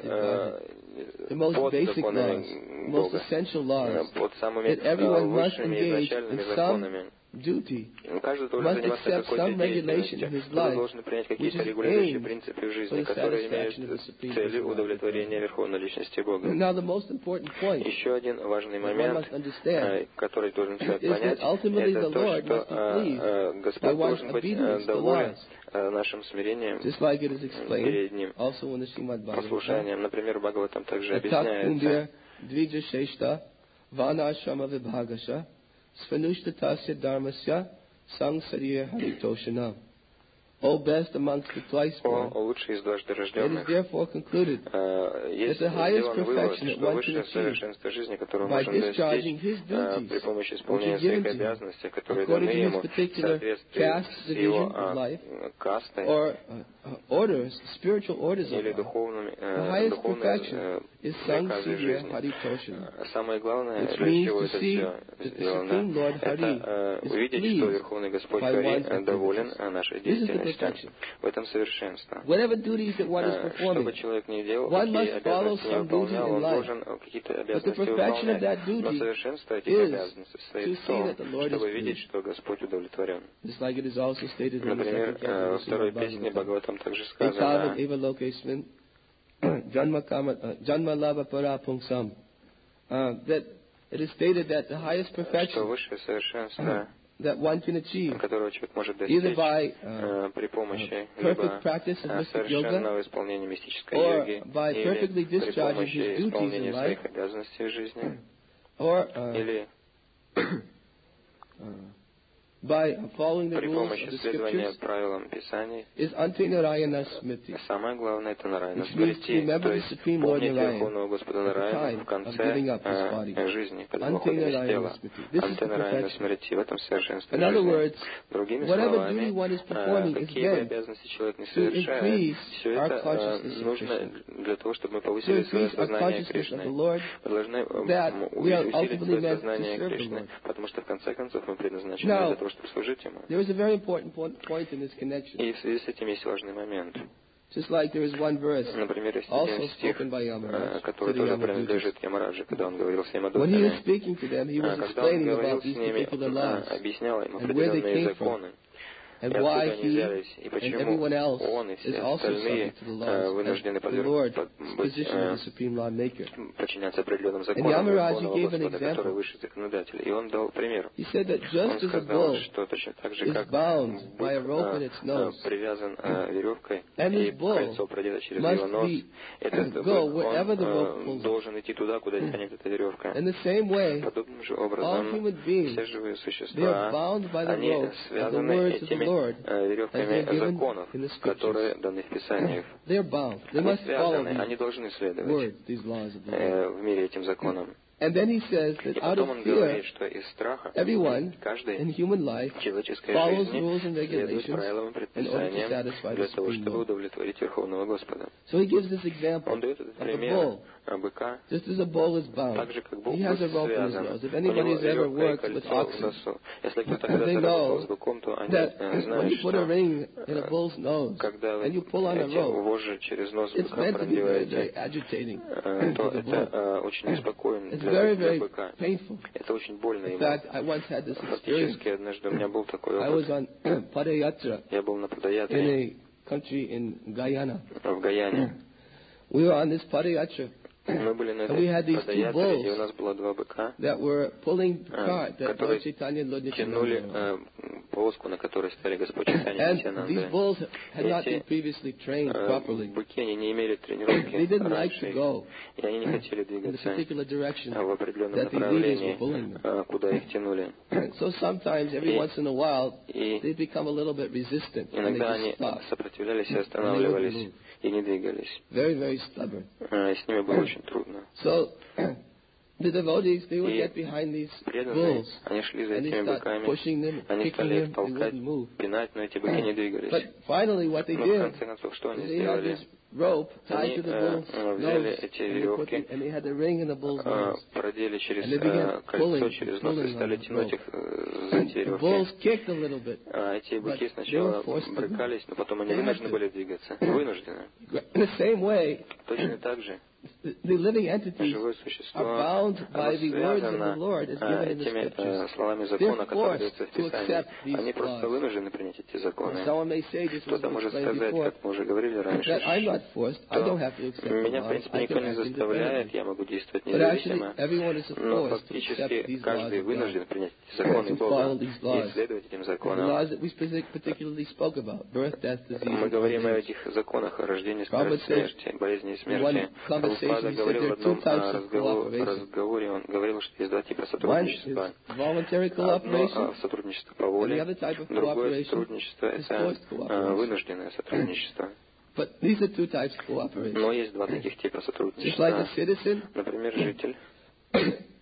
Speaker 2: под законами Бога, под самыми высшими изначальными законами. Каждый должен заниматься какой-то деятельностью. Кто-то должен принять какие-то регулирующие принципы в жизни, которые имеют целью удовлетворения Верховной Личности Бога. Еще один важный момент, который должен человек понять, это то, что Господь должен быть доволен нашим смирением перед Ним, послушанием. Например, в Бхагаватам также объясняется,
Speaker 1: Svanushtatasya dharmasya sangsariya haritoshanam. O best amongst the twice born,
Speaker 2: лучший из дважды
Speaker 1: it is
Speaker 2: рожденных,
Speaker 1: therefore concluded
Speaker 2: есть
Speaker 1: that the highest
Speaker 2: сделан вывод,
Speaker 1: perfection that
Speaker 2: что
Speaker 1: one can
Speaker 2: высшее
Speaker 1: achieve
Speaker 2: совершенство жизни, которое
Speaker 1: by
Speaker 2: можно
Speaker 1: discharging
Speaker 2: достичь
Speaker 1: his duties,
Speaker 2: при помощи
Speaker 1: which
Speaker 2: исполнения
Speaker 1: are
Speaker 2: своих
Speaker 1: given to him
Speaker 2: обязанностей, которые
Speaker 1: according
Speaker 2: даны
Speaker 1: to his
Speaker 2: ему в
Speaker 1: particular
Speaker 2: соответствии
Speaker 1: caste
Speaker 2: с
Speaker 1: division
Speaker 2: его
Speaker 1: of life,
Speaker 2: кастой
Speaker 1: or orders, spiritual orders of
Speaker 2: или
Speaker 1: life.
Speaker 2: духовными
Speaker 1: The highest perfection is
Speaker 2: приказы
Speaker 1: Sangsariya
Speaker 2: жизни.
Speaker 1: Haritoshana,
Speaker 2: Самое главное,
Speaker 1: which
Speaker 2: для
Speaker 1: means
Speaker 2: чего
Speaker 1: to
Speaker 2: это
Speaker 1: see
Speaker 2: все
Speaker 1: that the
Speaker 2: сделано,
Speaker 1: Supreme Lord Hari
Speaker 2: это
Speaker 1: is
Speaker 2: увидеть, что
Speaker 1: pleased
Speaker 2: Верховный Господь
Speaker 1: by
Speaker 2: Хари
Speaker 1: one's
Speaker 2: доволен
Speaker 1: activities.
Speaker 2: нашей
Speaker 1: This is the
Speaker 2: деятельностью. perfection. В этом совершенство.
Speaker 1: Whatever duties that one is
Speaker 2: Что бы
Speaker 1: performing,
Speaker 2: человек ни делал,
Speaker 1: one
Speaker 2: какие
Speaker 1: must follow
Speaker 2: обязанности не
Speaker 1: some duty
Speaker 2: выполнял,
Speaker 1: in
Speaker 2: он
Speaker 1: life.
Speaker 2: должен какие-то
Speaker 1: But the
Speaker 2: обязанности
Speaker 1: perfection of
Speaker 2: выполнять.
Speaker 1: that
Speaker 2: Но
Speaker 1: duty
Speaker 2: совершенство этих
Speaker 1: is
Speaker 2: обязанностей состоит
Speaker 1: to
Speaker 2: в
Speaker 1: see
Speaker 2: том,
Speaker 1: that the Lord
Speaker 2: чтобы
Speaker 1: is
Speaker 2: видеть,
Speaker 1: pleased.
Speaker 2: что Господь удовлетворен.
Speaker 1: Just like it is also stated in the
Speaker 2: Например,
Speaker 1: second canto
Speaker 2: во
Speaker 1: of
Speaker 2: второй
Speaker 1: Srimad
Speaker 2: песне
Speaker 1: Bhagavatam.
Speaker 2: Бхагаватам также
Speaker 1: Etavat
Speaker 2: сказано,
Speaker 1: eva lokesmin janma lava para pungsam. That it is stated that the highest
Speaker 2: что
Speaker 1: perfection
Speaker 2: высшее совершенство,
Speaker 1: that one can achieve
Speaker 2: которого человек может
Speaker 1: either
Speaker 2: достичь
Speaker 1: by
Speaker 2: при помощи
Speaker 1: perfect
Speaker 2: либо
Speaker 1: practice of mystic yoga
Speaker 2: совершенного исполнения мистической
Speaker 1: or
Speaker 2: йоги,
Speaker 1: by perfectly
Speaker 2: или при
Speaker 1: discharging
Speaker 2: помощи
Speaker 1: his duties in
Speaker 2: исполнения
Speaker 1: life
Speaker 2: своих обязанностей в жизни,
Speaker 1: or
Speaker 2: или
Speaker 1: by following the
Speaker 2: при
Speaker 1: rules
Speaker 2: помощи
Speaker 1: of the
Speaker 2: следования
Speaker 1: scriptures
Speaker 2: правилам Писаний.
Speaker 1: is ante Narayana Smriti,
Speaker 2: Самое главное — это Нараяна
Speaker 1: which means to
Speaker 2: Смрити,
Speaker 1: remember
Speaker 2: то
Speaker 1: the
Speaker 2: есть
Speaker 1: Supreme Lord
Speaker 2: помнить
Speaker 1: Narayan
Speaker 2: Верховного Господа
Speaker 1: at the
Speaker 2: Нараяна в
Speaker 1: time of
Speaker 2: конце
Speaker 1: giving up his body.
Speaker 2: жизни, перед
Speaker 1: Ante
Speaker 2: выходом из
Speaker 1: Narayana
Speaker 2: тела.
Speaker 1: Smriti. This is
Speaker 2: Анте
Speaker 1: the
Speaker 2: Нараяна
Speaker 1: perfection.
Speaker 2: Смрити, в этом совершенство
Speaker 1: In other
Speaker 2: жизни.
Speaker 1: words,
Speaker 2: Другими
Speaker 1: whatever
Speaker 2: словами,
Speaker 1: duty one is performing is
Speaker 2: какие бы
Speaker 1: meant
Speaker 2: обязанности человек не
Speaker 1: to
Speaker 2: совершает,
Speaker 1: increase
Speaker 2: все
Speaker 1: our
Speaker 2: это
Speaker 1: consciousness of
Speaker 2: нужно
Speaker 1: Krishna,
Speaker 2: для того, чтобы мы
Speaker 1: to
Speaker 2: повысили свое
Speaker 1: increase our
Speaker 2: сознание
Speaker 1: consciousness of
Speaker 2: Кришны.
Speaker 1: the Lord,
Speaker 2: Мы должны
Speaker 1: that we are
Speaker 2: усилить
Speaker 1: ultimately
Speaker 2: свое
Speaker 1: meant to
Speaker 2: сознание
Speaker 1: serve the
Speaker 2: Кришны,
Speaker 1: Lord.
Speaker 2: потому что в конце концов мы предназначены
Speaker 1: Now,
Speaker 2: для того, чтобы служить Ему.
Speaker 1: there is a very important point in this connection.
Speaker 2: И в связи с этим есть важный момент.
Speaker 1: Just like there is one verse
Speaker 2: Например, есть
Speaker 1: also
Speaker 2: один стих,
Speaker 1: spoken by Yamaraj to
Speaker 2: который
Speaker 1: the
Speaker 2: тоже
Speaker 1: Yamadutas.
Speaker 2: принадлежит Ямараджи, когда он говорил с
Speaker 1: When he was
Speaker 2: Ямадутами.
Speaker 1: speaking to them, he was
Speaker 2: Когда он
Speaker 1: explaining
Speaker 2: говорил
Speaker 1: about
Speaker 2: с
Speaker 1: these
Speaker 2: ними,
Speaker 1: particular laws
Speaker 2: объяснял им
Speaker 1: and where they
Speaker 2: определенные
Speaker 1: came from,
Speaker 2: законы, и
Speaker 1: and
Speaker 2: откуда
Speaker 1: why
Speaker 2: они
Speaker 1: he
Speaker 2: взялись, и
Speaker 1: and
Speaker 2: почему
Speaker 1: everyone else
Speaker 2: он и
Speaker 1: is
Speaker 2: все
Speaker 1: also
Speaker 2: остальные
Speaker 1: subject to the laws
Speaker 2: вынуждены
Speaker 1: as the Lord's
Speaker 2: быть,
Speaker 1: position as the Supreme Law Maker.
Speaker 2: подчиняться определенным
Speaker 1: And
Speaker 2: законам
Speaker 1: Yamaraja
Speaker 2: Верховного
Speaker 1: gave an
Speaker 2: Господа, который
Speaker 1: example.
Speaker 2: высший законодатель. И он дал пример.
Speaker 1: He said that
Speaker 2: Он
Speaker 1: just as a
Speaker 2: сказал,
Speaker 1: bull
Speaker 2: что точно так же,
Speaker 1: is
Speaker 2: как
Speaker 1: bound by a rope in its nose,
Speaker 2: привязан веревкой,
Speaker 1: and
Speaker 2: и
Speaker 1: this bull
Speaker 2: кольцо продето через
Speaker 1: must
Speaker 2: его нос, этот
Speaker 1: go
Speaker 2: бык,
Speaker 1: wherever the rope
Speaker 2: он
Speaker 1: pulls.
Speaker 2: должен идти туда, куда тянет эта веревка.
Speaker 1: In the same way,
Speaker 2: Подобным же
Speaker 1: all
Speaker 2: образом,
Speaker 1: human beings,
Speaker 2: все живые
Speaker 1: they are
Speaker 2: существа,
Speaker 1: bound by the
Speaker 2: они
Speaker 1: rope of the
Speaker 2: связаны
Speaker 1: words of the
Speaker 2: этими
Speaker 1: Lord as
Speaker 2: веревками
Speaker 1: they're given
Speaker 2: законов,
Speaker 1: in the
Speaker 2: которые
Speaker 1: scriptures.
Speaker 2: даны в Писаниях.
Speaker 1: They are bound. They
Speaker 2: Они
Speaker 1: must follow
Speaker 2: связаны, они
Speaker 1: these
Speaker 2: должны следовать
Speaker 1: words, these laws of the Lord.
Speaker 2: в мире этим законам.
Speaker 1: And then he says
Speaker 2: И
Speaker 1: that out
Speaker 2: потом
Speaker 1: of
Speaker 2: он
Speaker 1: fear,
Speaker 2: говорит, что из страха
Speaker 1: everyone
Speaker 2: каждый
Speaker 1: in human life
Speaker 2: в человеческой
Speaker 1: follows
Speaker 2: жизни
Speaker 1: rules and
Speaker 2: следует
Speaker 1: regulations
Speaker 2: правилам и
Speaker 1: in order to
Speaker 2: предписаниям
Speaker 1: satisfy
Speaker 2: для
Speaker 1: the
Speaker 2: того,
Speaker 1: Supreme
Speaker 2: чтобы
Speaker 1: Lord.
Speaker 2: удовлетворить Верховного Господа.
Speaker 1: So he gives this example
Speaker 2: Он дает этот
Speaker 1: of the
Speaker 2: пример
Speaker 1: bull.
Speaker 2: быка,
Speaker 1: Just as a bull is bound,
Speaker 2: так же, как Бог
Speaker 1: he has a rope in his
Speaker 2: связан.
Speaker 1: nose. If
Speaker 2: У
Speaker 1: anybody
Speaker 2: него
Speaker 1: has ever
Speaker 2: веревка и
Speaker 1: worked with
Speaker 2: кольцо в
Speaker 1: oxen,
Speaker 2: носу. Если кто-то
Speaker 1: they
Speaker 2: когда-то работал
Speaker 1: know
Speaker 2: с быком, то они
Speaker 1: that when
Speaker 2: знают,
Speaker 1: you put a
Speaker 2: что
Speaker 1: ring in a bull's nose
Speaker 2: когда вы
Speaker 1: and you pull on a
Speaker 2: эти
Speaker 1: rope,
Speaker 2: вожжи через нос
Speaker 1: it's
Speaker 2: быка
Speaker 1: meant to be very, very
Speaker 2: продеваете,
Speaker 1: agitating
Speaker 2: то
Speaker 1: to the bull.
Speaker 2: это очень беспокойно
Speaker 1: It's
Speaker 2: для
Speaker 1: very, very
Speaker 2: быка.
Speaker 1: painful.
Speaker 2: Это очень больно
Speaker 1: In
Speaker 2: ему.
Speaker 1: fact, I once had this experience.
Speaker 2: Фактически, однажды у меня был такой
Speaker 1: I was
Speaker 2: опыт.
Speaker 1: on Padayatra
Speaker 2: Я был на
Speaker 1: in
Speaker 2: Падаятре
Speaker 1: a country in Guyana.
Speaker 2: в Гаяне.
Speaker 1: We were on this Padayatra
Speaker 2: Мы были на
Speaker 1: and we had
Speaker 2: этой
Speaker 1: these two
Speaker 2: Падаятре, и у
Speaker 1: bulls
Speaker 2: нас было два быка,
Speaker 1: that were pulling the cart that
Speaker 2: которые
Speaker 1: Lord Chaitanya and Lord
Speaker 2: тянули
Speaker 1: Nityananda were on.
Speaker 2: повозку, на которой стояли Господь Чайтанья и
Speaker 1: And these
Speaker 2: Нитьянанда.
Speaker 1: bulls had not been
Speaker 2: Эти
Speaker 1: previously trained properly.
Speaker 2: быки, они не имели
Speaker 1: They
Speaker 2: тренировки
Speaker 1: didn't like to
Speaker 2: раньше,
Speaker 1: go
Speaker 2: и они не хотели
Speaker 1: in the
Speaker 2: двигаться
Speaker 1: particular direction
Speaker 2: в определенном
Speaker 1: that the leaders were
Speaker 2: направлении,
Speaker 1: pulling them.
Speaker 2: куда их тянули.
Speaker 1: So sometimes, every once in a while,
Speaker 2: И
Speaker 1: they become a little bit resistant and they
Speaker 2: иногда
Speaker 1: just
Speaker 2: они
Speaker 1: stop.
Speaker 2: сопротивлялись и
Speaker 1: And they wouldn't
Speaker 2: останавливались,
Speaker 1: move.
Speaker 2: и не двигались.
Speaker 1: Very, very stubborn.
Speaker 2: И с ними было очень трудно.
Speaker 1: So the devotees, they would
Speaker 2: И
Speaker 1: get behind these
Speaker 2: преданные,
Speaker 1: bulls
Speaker 2: они шли за
Speaker 1: and they
Speaker 2: этими
Speaker 1: start
Speaker 2: быками,
Speaker 1: pushing them,
Speaker 2: они
Speaker 1: kicking
Speaker 2: стали
Speaker 1: them,
Speaker 2: их
Speaker 1: they
Speaker 2: толкать,
Speaker 1: wouldn't move.
Speaker 2: пинать, но эти быки не двигались.
Speaker 1: But finally, what they
Speaker 2: Но в
Speaker 1: did,
Speaker 2: конце концов, что они
Speaker 1: they had
Speaker 2: сделали?
Speaker 1: this rope tied
Speaker 2: Они
Speaker 1: to the bull's
Speaker 2: взяли
Speaker 1: nose,
Speaker 2: эти
Speaker 1: and
Speaker 2: веревки,
Speaker 1: they had the ring in the bull's nose.
Speaker 2: продели через
Speaker 1: And they began
Speaker 2: кольцо, через нос и
Speaker 1: pulling
Speaker 2: стали
Speaker 1: on the
Speaker 2: тянуть
Speaker 1: rope.
Speaker 2: их за эти
Speaker 1: The
Speaker 2: веревки.
Speaker 1: bulls kicked a little bit.
Speaker 2: А эти
Speaker 1: But
Speaker 2: быки
Speaker 1: they
Speaker 2: сначала
Speaker 1: were forced to go.
Speaker 2: брыкались, но потом они
Speaker 1: They had
Speaker 2: вынуждены
Speaker 1: to.
Speaker 2: были двигаться. Вынуждены.
Speaker 1: In the same way,
Speaker 2: Точно так же
Speaker 1: the living entities
Speaker 2: живое
Speaker 1: are
Speaker 2: существо,
Speaker 1: bound by
Speaker 2: оно
Speaker 1: the words of the
Speaker 2: связано
Speaker 1: Lord as given in the
Speaker 2: этими
Speaker 1: scriptures.
Speaker 2: словами закона,
Speaker 1: They're
Speaker 2: которые
Speaker 1: forced
Speaker 2: даются в
Speaker 1: to
Speaker 2: Писании.
Speaker 1: accept these
Speaker 2: Они просто
Speaker 1: laws.
Speaker 2: вынуждены принять эти законы.
Speaker 1: Someone may say, just as
Speaker 2: Кто-то
Speaker 1: we
Speaker 2: может
Speaker 1: explained
Speaker 2: сказать,
Speaker 1: before,
Speaker 2: как мы уже говорили раньше,
Speaker 1: that I'm not forced. I
Speaker 2: что
Speaker 1: don't have to accept the
Speaker 2: меня, в
Speaker 1: laws.
Speaker 2: принципе,
Speaker 1: I
Speaker 2: никто
Speaker 1: can
Speaker 2: не
Speaker 1: act
Speaker 2: заставляет,
Speaker 1: independently.
Speaker 2: я могу действовать
Speaker 1: But actually,
Speaker 2: независимо,
Speaker 1: everyone is
Speaker 2: но
Speaker 1: forced to accept
Speaker 2: фактически
Speaker 1: these laws
Speaker 2: каждый
Speaker 1: of God.
Speaker 2: вынужден принять эти законы
Speaker 1: To
Speaker 2: Бога
Speaker 1: follow these laws.
Speaker 2: и следовать этим
Speaker 1: The
Speaker 2: законам.
Speaker 1: laws that we particularly spoke about, birth, death, disease,
Speaker 2: Мы
Speaker 1: and
Speaker 2: говорим
Speaker 1: old
Speaker 2: о
Speaker 1: age.
Speaker 2: этих законах о рождении,
Speaker 1: Prabhupada
Speaker 2: смерти,
Speaker 1: said
Speaker 2: смерти, болезни и
Speaker 1: in one
Speaker 2: смерти.
Speaker 1: conversation,
Speaker 2: Прабхупада
Speaker 1: he said
Speaker 2: говорил
Speaker 1: there
Speaker 2: в
Speaker 1: are two
Speaker 2: одном
Speaker 1: types of cooperation.
Speaker 2: разговоре, он говорил, что есть два типа
Speaker 1: One is
Speaker 2: сотрудничества.
Speaker 1: voluntary
Speaker 2: Одно
Speaker 1: cooperation,
Speaker 2: сотрудничество по
Speaker 1: and the
Speaker 2: воле,
Speaker 1: other type of
Speaker 2: другое
Speaker 1: cooperation
Speaker 2: сотрудничество
Speaker 1: is
Speaker 2: это
Speaker 1: forced cooperation.
Speaker 2: вынужденное сотрудничество.
Speaker 1: But these are two types of cooperation.
Speaker 2: Но есть два таких типа
Speaker 1: Just like
Speaker 2: сотрудничества.
Speaker 1: a citizen
Speaker 2: Например, житель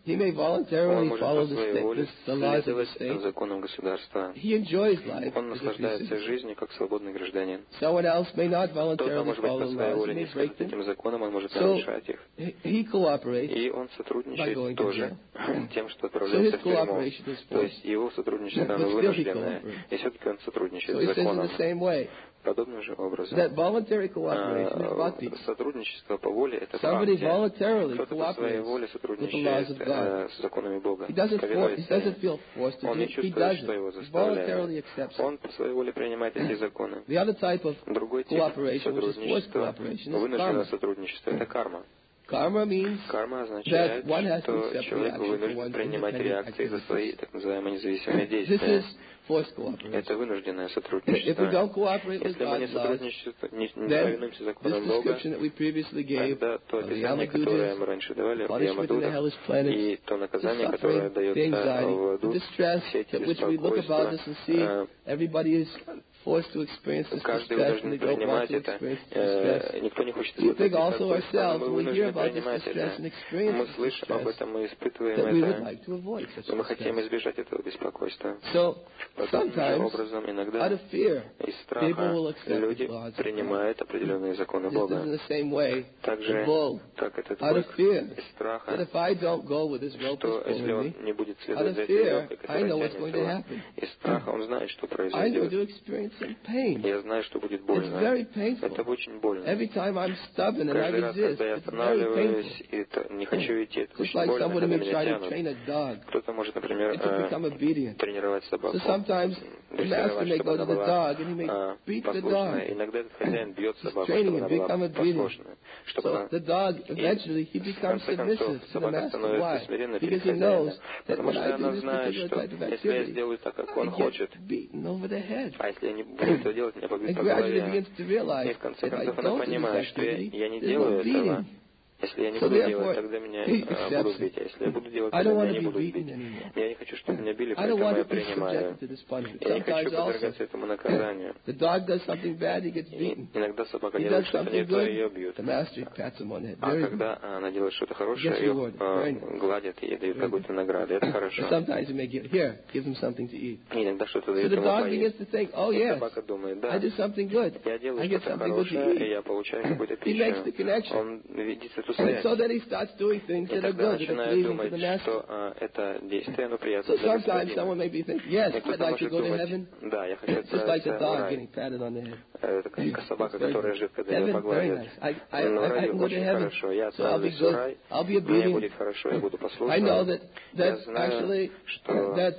Speaker 1: He may
Speaker 2: Он
Speaker 1: voluntarily
Speaker 2: может
Speaker 1: follow
Speaker 2: по своей воле
Speaker 1: the laws of the
Speaker 2: следовать
Speaker 1: state.
Speaker 2: законам государства.
Speaker 1: He enjoys life
Speaker 2: Он
Speaker 1: as a free
Speaker 2: наслаждается
Speaker 1: citizen.
Speaker 2: жизнью как свободный гражданин.
Speaker 1: Someone else may not
Speaker 2: Кто-то,
Speaker 1: voluntarily
Speaker 2: может быть,
Speaker 1: follow
Speaker 2: по
Speaker 1: the
Speaker 2: своей
Speaker 1: laws. He
Speaker 2: воле
Speaker 1: may
Speaker 2: не
Speaker 1: break
Speaker 2: следует
Speaker 1: them.
Speaker 2: этим законам, он может
Speaker 1: So
Speaker 2: нарушать их.
Speaker 1: he cooperates
Speaker 2: И он
Speaker 1: by
Speaker 2: сотрудничает
Speaker 1: going to
Speaker 2: тоже
Speaker 1: jail.
Speaker 2: тем, что
Speaker 1: So
Speaker 2: отправляется
Speaker 1: his
Speaker 2: в тюрьму.
Speaker 1: cooperation is
Speaker 2: То есть
Speaker 1: forced.
Speaker 2: его сотрудничество,
Speaker 1: But
Speaker 2: оно
Speaker 1: still he
Speaker 2: вынужденное,
Speaker 1: cooperates.
Speaker 2: и все-таки он сотрудничает
Speaker 1: So
Speaker 2: с
Speaker 1: he says in
Speaker 2: законом.
Speaker 1: the same way
Speaker 2: Подобным же образом.
Speaker 1: that voluntary cooperation is bhakti.
Speaker 2: Сотрудничество по воле – это
Speaker 1: Somebody
Speaker 2: бхакти.
Speaker 1: voluntarily
Speaker 2: Кто-то по своей
Speaker 1: cooperates
Speaker 2: воле
Speaker 1: with the laws
Speaker 2: сотрудничает
Speaker 1: of God.
Speaker 2: с законами Бога.
Speaker 1: He doesn't
Speaker 2: повинуется им.
Speaker 1: feel forced to
Speaker 2: Он
Speaker 1: do
Speaker 2: не
Speaker 1: it. He
Speaker 2: чувствует,
Speaker 1: does
Speaker 2: что его
Speaker 1: it. He voluntarily
Speaker 2: заставляют.
Speaker 1: accepts it.
Speaker 2: Он по своей воле принимает эти законы.
Speaker 1: The other type of
Speaker 2: Другой тип
Speaker 1: cooperation, which is forced
Speaker 2: сотрудничества,
Speaker 1: cooperation, is
Speaker 2: вынужденное
Speaker 1: karma.
Speaker 2: сотрудничество – это карма.
Speaker 1: Karma means
Speaker 2: Карма означает,
Speaker 1: that one has to
Speaker 2: что
Speaker 1: accept
Speaker 2: человек
Speaker 1: reaction for
Speaker 2: вынужден
Speaker 1: one's
Speaker 2: принимать
Speaker 1: independent
Speaker 2: реакции за свои
Speaker 1: activities.
Speaker 2: так называемые независимые
Speaker 1: This
Speaker 2: действия.
Speaker 1: is forced cooperation.
Speaker 2: Это вынужденное
Speaker 1: If we
Speaker 2: сотрудничество.
Speaker 1: don't cooperate with
Speaker 2: Если мы не
Speaker 1: God's laws,
Speaker 2: сотрудничаем, не
Speaker 1: then
Speaker 2: повинуемся
Speaker 1: this
Speaker 2: законам Бога,
Speaker 1: description that we previously gave
Speaker 2: тогда то
Speaker 1: of the
Speaker 2: описание, которое
Speaker 1: Yamadutas,
Speaker 2: мы раньше давали, о
Speaker 1: punishment in the
Speaker 2: Ямадудах,
Speaker 1: hellish planets,
Speaker 2: и то
Speaker 1: the
Speaker 2: наказание, которое
Speaker 1: suffering, the
Speaker 2: дается
Speaker 1: anxiety,
Speaker 2: в
Speaker 1: the
Speaker 2: аду,
Speaker 1: distress
Speaker 2: все эти
Speaker 1: at which we look about us and see
Speaker 2: беспокойства,
Speaker 1: everybody is forced to experience this
Speaker 2: каждый
Speaker 1: distress and
Speaker 2: должен
Speaker 1: they don't want
Speaker 2: принимать
Speaker 1: to
Speaker 2: это.
Speaker 1: experience distress.
Speaker 2: Никто не хочет
Speaker 1: We think
Speaker 2: испытывать
Speaker 1: also
Speaker 2: беспокойство, но
Speaker 1: ourselves,
Speaker 2: мы
Speaker 1: when we hear
Speaker 2: вынуждены
Speaker 1: about this
Speaker 2: принимать
Speaker 1: distress and
Speaker 2: это.
Speaker 1: experience
Speaker 2: Мы
Speaker 1: this
Speaker 2: слышим об
Speaker 1: distress,
Speaker 2: этом, мы испытываем
Speaker 1: that we would
Speaker 2: это,
Speaker 1: like to avoid such
Speaker 2: но мы хотим
Speaker 1: distress.
Speaker 2: избежать этого беспокойства.
Speaker 1: So,
Speaker 2: Подобным же
Speaker 1: sometimes,
Speaker 2: образом, иногда
Speaker 1: out of fear,
Speaker 2: из
Speaker 1: people
Speaker 2: страха
Speaker 1: will accept
Speaker 2: люди
Speaker 1: the laws of God.
Speaker 2: принимают определенные законы
Speaker 1: Just
Speaker 2: Бога.
Speaker 1: in the same way,
Speaker 2: Так
Speaker 1: the
Speaker 2: же,
Speaker 1: bull,
Speaker 2: как этот
Speaker 1: out of
Speaker 2: бык
Speaker 1: fear,
Speaker 2: из
Speaker 1: that
Speaker 2: страха,
Speaker 1: if I don't go with this rope
Speaker 2: что
Speaker 1: that's
Speaker 2: если
Speaker 1: pulling
Speaker 2: он
Speaker 1: me,
Speaker 2: не будет
Speaker 1: out
Speaker 2: следовать
Speaker 1: of
Speaker 2: за этой
Speaker 1: fear,
Speaker 2: веревкой,
Speaker 1: I
Speaker 2: которая
Speaker 1: know what's
Speaker 2: тянет
Speaker 1: going to
Speaker 2: его,
Speaker 1: happen.
Speaker 2: из страха он знает, что
Speaker 1: I'm going
Speaker 2: произойдет.
Speaker 1: to experience some pain.
Speaker 2: Я знаю, что будет
Speaker 1: It's
Speaker 2: больно.
Speaker 1: very painful.
Speaker 2: Это очень больно.
Speaker 1: Every time I'm stubborn and I
Speaker 2: Каждый раз,
Speaker 1: resist,
Speaker 2: когда я
Speaker 1: it's very
Speaker 2: останавливаюсь
Speaker 1: painful.
Speaker 2: и не хочу идти, это
Speaker 1: Just
Speaker 2: очень
Speaker 1: like
Speaker 2: больно,
Speaker 1: somebody
Speaker 2: когда
Speaker 1: may
Speaker 2: меня
Speaker 1: try to
Speaker 2: тянут.
Speaker 1: train a dog
Speaker 2: Кто-то может, например,
Speaker 1: and to become obedient.
Speaker 2: тренировать собаку,
Speaker 1: So sometimes the master
Speaker 2: дрессировать,
Speaker 1: may
Speaker 2: чтобы
Speaker 1: go
Speaker 2: она
Speaker 1: to the
Speaker 2: была
Speaker 1: dog and he may beat the
Speaker 2: послушная.
Speaker 1: dog.
Speaker 2: Иногда этот хозяин бьет
Speaker 1: He's
Speaker 2: собаку,
Speaker 1: training
Speaker 2: чтобы
Speaker 1: him
Speaker 2: она
Speaker 1: to become
Speaker 2: была
Speaker 1: obedient.
Speaker 2: послушная. Чтобы
Speaker 1: So
Speaker 2: она...
Speaker 1: the dog eventually he
Speaker 2: В
Speaker 1: becomes
Speaker 2: конце концов,
Speaker 1: submissive to the
Speaker 2: собака
Speaker 1: master.
Speaker 2: становится
Speaker 1: Why?
Speaker 2: смиренной
Speaker 1: Because
Speaker 2: перед
Speaker 1: he knows
Speaker 2: хозяином.
Speaker 1: that
Speaker 2: Потому
Speaker 1: when
Speaker 2: что
Speaker 1: I do
Speaker 2: она
Speaker 1: this
Speaker 2: знает,
Speaker 1: particular
Speaker 2: что
Speaker 1: type of
Speaker 2: если я
Speaker 1: activity,
Speaker 2: сделаю так, как
Speaker 1: I
Speaker 2: он хочет,
Speaker 1: get beaten over the head.
Speaker 2: а если я не буду этого делать, меня побьют
Speaker 1: And
Speaker 2: по
Speaker 1: gradually
Speaker 2: голове.
Speaker 1: begins to realize
Speaker 2: И в конце
Speaker 1: if I
Speaker 2: концов она
Speaker 1: don't do this
Speaker 2: понимает, что
Speaker 1: activity,
Speaker 2: я не
Speaker 1: there's
Speaker 2: делаю
Speaker 1: no
Speaker 2: этого.
Speaker 1: beating.
Speaker 2: Если я не
Speaker 1: So
Speaker 2: буду делать,
Speaker 1: therefore,
Speaker 2: тогда меня
Speaker 1: he
Speaker 2: будут
Speaker 1: accepts
Speaker 2: бить. А если я буду делать,
Speaker 1: I
Speaker 2: тогда
Speaker 1: don't want
Speaker 2: меня
Speaker 1: to
Speaker 2: не
Speaker 1: be
Speaker 2: будут
Speaker 1: beaten
Speaker 2: бить.
Speaker 1: anymore.
Speaker 2: Я не хочу, чтобы меня били,
Speaker 1: I don't
Speaker 2: поэтому
Speaker 1: want
Speaker 2: я
Speaker 1: to be
Speaker 2: принимаю.
Speaker 1: subjected to this punishment.
Speaker 2: Я не хочу
Speaker 1: Sometimes also,
Speaker 2: подвергаться этому наказанию.
Speaker 1: the dog does something bad, he gets
Speaker 2: И
Speaker 1: beaten.
Speaker 2: иногда собака
Speaker 1: He
Speaker 2: делает
Speaker 1: does
Speaker 2: что-то не
Speaker 1: something
Speaker 2: то, и ее
Speaker 1: good,
Speaker 2: бьют.
Speaker 1: the master pats him on the head.
Speaker 2: А
Speaker 1: Very good.
Speaker 2: когда она делает что-то хорошее,
Speaker 1: Gets
Speaker 2: ее
Speaker 1: rewarded. Very nice.
Speaker 2: гладят и дают какую-то награду. Это хорошо.
Speaker 1: But sometimes he may give him something to eat.
Speaker 2: И иногда что-то
Speaker 1: So
Speaker 2: дает
Speaker 1: the
Speaker 2: ему
Speaker 1: dog
Speaker 2: поесть.
Speaker 1: begins to think, oh
Speaker 2: И
Speaker 1: yes,
Speaker 2: собака думает,
Speaker 1: I
Speaker 2: да,
Speaker 1: do something good.
Speaker 2: я делаю
Speaker 1: I get
Speaker 2: что-то
Speaker 1: something good to
Speaker 2: хорошее, и
Speaker 1: eat.
Speaker 2: я получаю какую-то
Speaker 1: He makes the
Speaker 2: пищу.
Speaker 1: connection.
Speaker 2: Он видит эту
Speaker 1: And
Speaker 2: связь.
Speaker 1: so then he starts doing things
Speaker 2: И
Speaker 1: that are
Speaker 2: тогда
Speaker 1: good, that are
Speaker 2: начинает
Speaker 1: pleasing to
Speaker 2: думать,
Speaker 1: the master.
Speaker 2: что это действие, оно приятно
Speaker 1: So
Speaker 2: для
Speaker 1: sometimes someone
Speaker 2: господина.
Speaker 1: may be thinking, yes,
Speaker 2: И
Speaker 1: I'd
Speaker 2: кто-то
Speaker 1: like to
Speaker 2: может
Speaker 1: go to
Speaker 2: думать,
Speaker 1: heaven.
Speaker 2: да, я хочу
Speaker 1: Just like the
Speaker 2: отправиться в
Speaker 1: dog
Speaker 2: рай.
Speaker 1: getting patted on the head.
Speaker 2: Это как собака, которая ждет, когда ее
Speaker 1: Heaven, very
Speaker 2: погладят.
Speaker 1: nice. I
Speaker 2: Но в
Speaker 1: can
Speaker 2: раю
Speaker 1: go to
Speaker 2: очень
Speaker 1: heaven,
Speaker 2: хорошо. Я
Speaker 1: so I'll be
Speaker 2: отправлюсь в
Speaker 1: good.
Speaker 2: рай,
Speaker 1: I'll be
Speaker 2: мне
Speaker 1: obedient.
Speaker 2: будет хорошо, я буду
Speaker 1: I know
Speaker 2: послушным.
Speaker 1: that
Speaker 2: Я знаю,
Speaker 1: actually
Speaker 2: что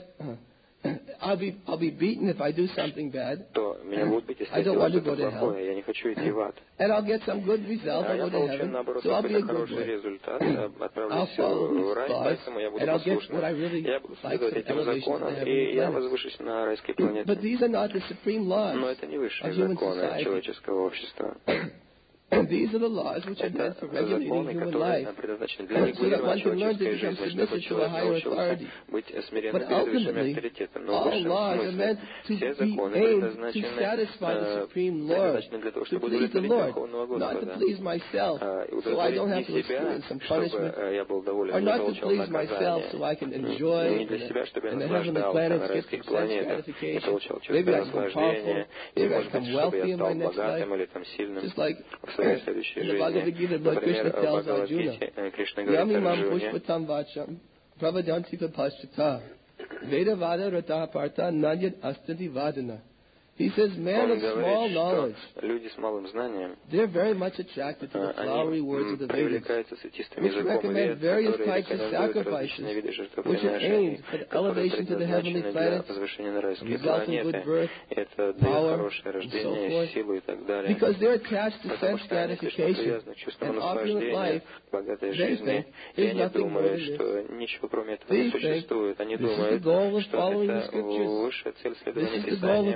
Speaker 1: I'll be beaten if I do something bad.
Speaker 2: то меня будут бить, если
Speaker 1: I
Speaker 2: я
Speaker 1: don't
Speaker 2: делаю
Speaker 1: want to
Speaker 2: что-то
Speaker 1: go to hell.
Speaker 2: плохое. Я не хочу идти в ад.
Speaker 1: And I'll get some good result.
Speaker 2: А
Speaker 1: I'll
Speaker 2: я
Speaker 1: go to
Speaker 2: получу,
Speaker 1: heaven.
Speaker 2: наоборот,
Speaker 1: So I'll be a
Speaker 2: какой-то
Speaker 1: good
Speaker 2: хороший
Speaker 1: boy.
Speaker 2: результат.
Speaker 1: I'll
Speaker 2: Отправлюсь
Speaker 1: follow
Speaker 2: в
Speaker 1: these
Speaker 2: рай,
Speaker 1: laws,
Speaker 2: поэтому я буду
Speaker 1: and I'll get what I
Speaker 2: послушным.
Speaker 1: really
Speaker 2: Я буду
Speaker 1: like,
Speaker 2: следовать
Speaker 1: some
Speaker 2: этим
Speaker 1: elevation to the
Speaker 2: законам,
Speaker 1: heavenly
Speaker 2: и я
Speaker 1: planet.
Speaker 2: возвышусь на райской планете.
Speaker 1: But these are not the supreme laws
Speaker 2: Но это не высшие
Speaker 1: of human
Speaker 2: законы
Speaker 1: society.
Speaker 2: человеческого общества.
Speaker 1: These are the laws which are meant for
Speaker 2: Это
Speaker 1: regulating
Speaker 2: законы,
Speaker 1: human
Speaker 2: которые
Speaker 1: life,
Speaker 2: предназначены для
Speaker 1: so that
Speaker 2: регулирования
Speaker 1: one can learn to
Speaker 2: человеческой
Speaker 1: become
Speaker 2: жизни, чтобы
Speaker 1: submissive to a
Speaker 2: человек
Speaker 1: higher
Speaker 2: научился
Speaker 1: authority.
Speaker 2: быть смиренным
Speaker 1: But
Speaker 2: перед высшими
Speaker 1: ultimately,
Speaker 2: авторитетами. Но в
Speaker 1: all
Speaker 2: высшем
Speaker 1: laws are
Speaker 2: смысле
Speaker 1: meant to
Speaker 2: все
Speaker 1: be
Speaker 2: законы
Speaker 1: aimed to
Speaker 2: предназначены
Speaker 1: satisfy the Supreme Lord,
Speaker 2: для того,
Speaker 1: to
Speaker 2: чтобы
Speaker 1: please the
Speaker 2: удовлетворить
Speaker 1: Lord,
Speaker 2: Верховного
Speaker 1: not to
Speaker 2: Господа.
Speaker 1: please myself,
Speaker 2: И
Speaker 1: so I don't have
Speaker 2: удовлетворить
Speaker 1: to
Speaker 2: не себя,
Speaker 1: experience some
Speaker 2: чтобы
Speaker 1: punishment,
Speaker 2: я был доволен
Speaker 1: or
Speaker 2: и
Speaker 1: not to
Speaker 2: получал
Speaker 1: please myself,
Speaker 2: наказание.
Speaker 1: so I can enjoy
Speaker 2: Не для себя, чтобы я
Speaker 1: in the heavenly
Speaker 2: наслаждался на
Speaker 1: planets, get
Speaker 2: райских
Speaker 1: some sense
Speaker 2: планетах и
Speaker 1: gratification.
Speaker 2: получал
Speaker 1: Maybe
Speaker 2: чувство
Speaker 1: I can become powerful,
Speaker 2: наслаждения, и,
Speaker 1: maybe I
Speaker 2: может быть,
Speaker 1: become
Speaker 2: чтобы
Speaker 1: wealthy
Speaker 2: я
Speaker 1: in
Speaker 2: стал
Speaker 1: my next life.
Speaker 2: богатым или там сильным
Speaker 1: Just like
Speaker 2: в своей следующей
Speaker 1: in the Bhagavad
Speaker 2: жизни.
Speaker 1: Gita, Lord Krishna
Speaker 2: Например, в
Speaker 1: tells Arjuna,
Speaker 2: Бхагавад-гите Кришна говорит
Speaker 1: Yami mam
Speaker 2: Арджуне,
Speaker 1: pushpatam vacham pravadanti papaschata Veda vada rata parta nanyat astanti vadana. He says, man
Speaker 2: он
Speaker 1: of small
Speaker 2: говорит,
Speaker 1: knowledge,
Speaker 2: что люди с малым знанием,
Speaker 1: they're very much attracted to the flowery words of the
Speaker 2: они
Speaker 1: Vedas,
Speaker 2: привлекаются светистым
Speaker 1: which
Speaker 2: языком
Speaker 1: recommend
Speaker 2: Вед,
Speaker 1: various
Speaker 2: которые
Speaker 1: types of
Speaker 2: рекомендуют
Speaker 1: sacrifices,
Speaker 2: различные виды
Speaker 1: which are
Speaker 2: жертвоприношений,
Speaker 1: aimed for the
Speaker 2: которые
Speaker 1: elevation to the heavenly
Speaker 2: предназначены для
Speaker 1: planets,
Speaker 2: возвышения на райские
Speaker 1: result in good
Speaker 2: планеты.
Speaker 1: birth,
Speaker 2: Это дает
Speaker 1: power,
Speaker 2: хорошее
Speaker 1: and so
Speaker 2: рождение,
Speaker 1: forth,
Speaker 2: силу и так далее.
Speaker 1: because they're attached to
Speaker 2: Потому
Speaker 1: sense
Speaker 2: что они слишком
Speaker 1: gratification
Speaker 2: привязаны к чувству
Speaker 1: and opulent
Speaker 2: наслаждения,
Speaker 1: life.
Speaker 2: богатой
Speaker 1: They
Speaker 2: жизни,
Speaker 1: think
Speaker 2: и
Speaker 1: there's
Speaker 2: они
Speaker 1: nothing more
Speaker 2: думают,
Speaker 1: than this.
Speaker 2: что ничего кроме этого не
Speaker 1: They think
Speaker 2: существует. Они
Speaker 1: this is the
Speaker 2: думают,
Speaker 1: goal of
Speaker 2: что
Speaker 1: following the
Speaker 2: это
Speaker 1: scriptures.
Speaker 2: высшая цель
Speaker 1: This
Speaker 2: следования
Speaker 1: is the goal of
Speaker 2: Писаниям,
Speaker 1: becoming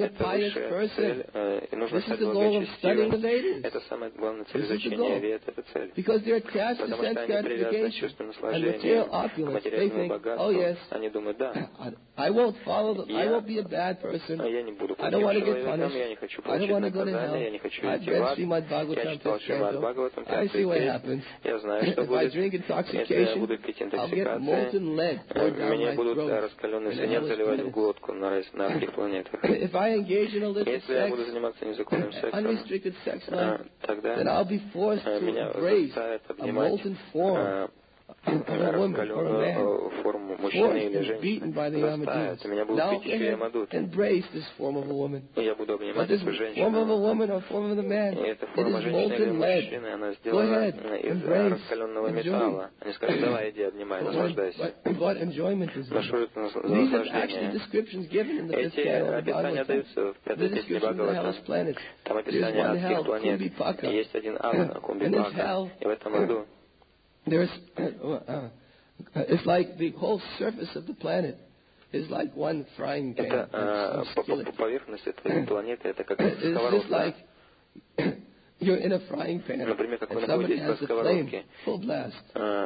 Speaker 1: a pious person. This is the goal of studying the Vedas.
Speaker 2: Это самая главная цель изучения Вед, это цель.
Speaker 1: Because they're attached to sense gratification and material opulence. They think, oh yes,
Speaker 2: они думают, да,
Speaker 1: I won't follow, I won't be a bad person.
Speaker 2: я не буду
Speaker 1: I don't want to get
Speaker 2: человеком,
Speaker 1: punished.
Speaker 2: я не хочу
Speaker 1: I don't
Speaker 2: получить
Speaker 1: want to go to hell.
Speaker 2: наказание, я не хочу
Speaker 1: I've
Speaker 2: идти в
Speaker 1: read
Speaker 2: ад.
Speaker 1: Srimad
Speaker 2: Я
Speaker 1: Bhagavatam
Speaker 2: читал Шримад Бхагаватам,
Speaker 1: I see what happens.
Speaker 2: я знаю, что
Speaker 1: If I
Speaker 2: будет.
Speaker 1: drink
Speaker 2: Если я
Speaker 1: intoxication,
Speaker 2: буду пить
Speaker 1: I'll get molten lead
Speaker 2: интоксикации,
Speaker 1: poured down
Speaker 2: меня
Speaker 1: my
Speaker 2: будут
Speaker 1: throat
Speaker 2: раскаленный
Speaker 1: in the
Speaker 2: свинец
Speaker 1: hellish
Speaker 2: заливать в
Speaker 1: planets.
Speaker 2: глотку на адских планетах.
Speaker 1: If I engage in illicit
Speaker 2: Если я буду
Speaker 1: sex,
Speaker 2: заниматься незаконным сексом,
Speaker 1: unrestricted sex life,
Speaker 2: тогда
Speaker 1: then I'll be forced to
Speaker 2: меня
Speaker 1: embrace
Speaker 2: заставят
Speaker 1: a
Speaker 2: обнимать
Speaker 1: molten form of a woman or a man,
Speaker 2: раскаленную форму мужчины или
Speaker 1: forced and beaten by the
Speaker 2: женщины. Заставят, меня будут
Speaker 1: Now
Speaker 2: бить еще и Ямадут.
Speaker 1: embrace this form of a woman.
Speaker 2: И я буду
Speaker 1: But
Speaker 2: обнимать
Speaker 1: this
Speaker 2: эту
Speaker 1: form of a
Speaker 2: женщину.
Speaker 1: woman or form of the man,
Speaker 2: И эта
Speaker 1: it
Speaker 2: форма
Speaker 1: is
Speaker 2: женщины или
Speaker 1: molten lead.
Speaker 2: мужчины, она
Speaker 1: Go
Speaker 2: сделана
Speaker 1: ahead,
Speaker 2: из
Speaker 1: embrace,
Speaker 2: раскаленного
Speaker 1: enjoy.
Speaker 2: металла. Они скажут, давай, иди, обнимай, наслаждайся.
Speaker 1: What enjoyment is
Speaker 2: Но
Speaker 1: this?
Speaker 2: что это за
Speaker 1: These are actually
Speaker 2: наслаждение?
Speaker 1: descriptions given in the fifth
Speaker 2: Эти
Speaker 1: canto of
Speaker 2: описания
Speaker 1: Bhagavatam.
Speaker 2: даются в
Speaker 1: The
Speaker 2: пятой песне
Speaker 1: description of the hellish
Speaker 2: Бхагавата.
Speaker 1: planets.
Speaker 2: Там
Speaker 1: There's
Speaker 2: описание
Speaker 1: one
Speaker 2: адских
Speaker 1: hell,
Speaker 2: планет.
Speaker 1: Kumbhipaka.
Speaker 2: И есть один ад,
Speaker 1: And this
Speaker 2: Кумбипака.
Speaker 1: hell,
Speaker 2: И в этом аду
Speaker 1: there's, it's like the whole surface of the planet is like one frying pan.
Speaker 2: это поверхность этой планеты, это как
Speaker 1: It's just
Speaker 2: сковородка.
Speaker 1: like you're in a frying pan,
Speaker 2: Например, как вы
Speaker 1: and somebody
Speaker 2: находитесь на
Speaker 1: has the flame,
Speaker 2: сковородке,
Speaker 1: full blast.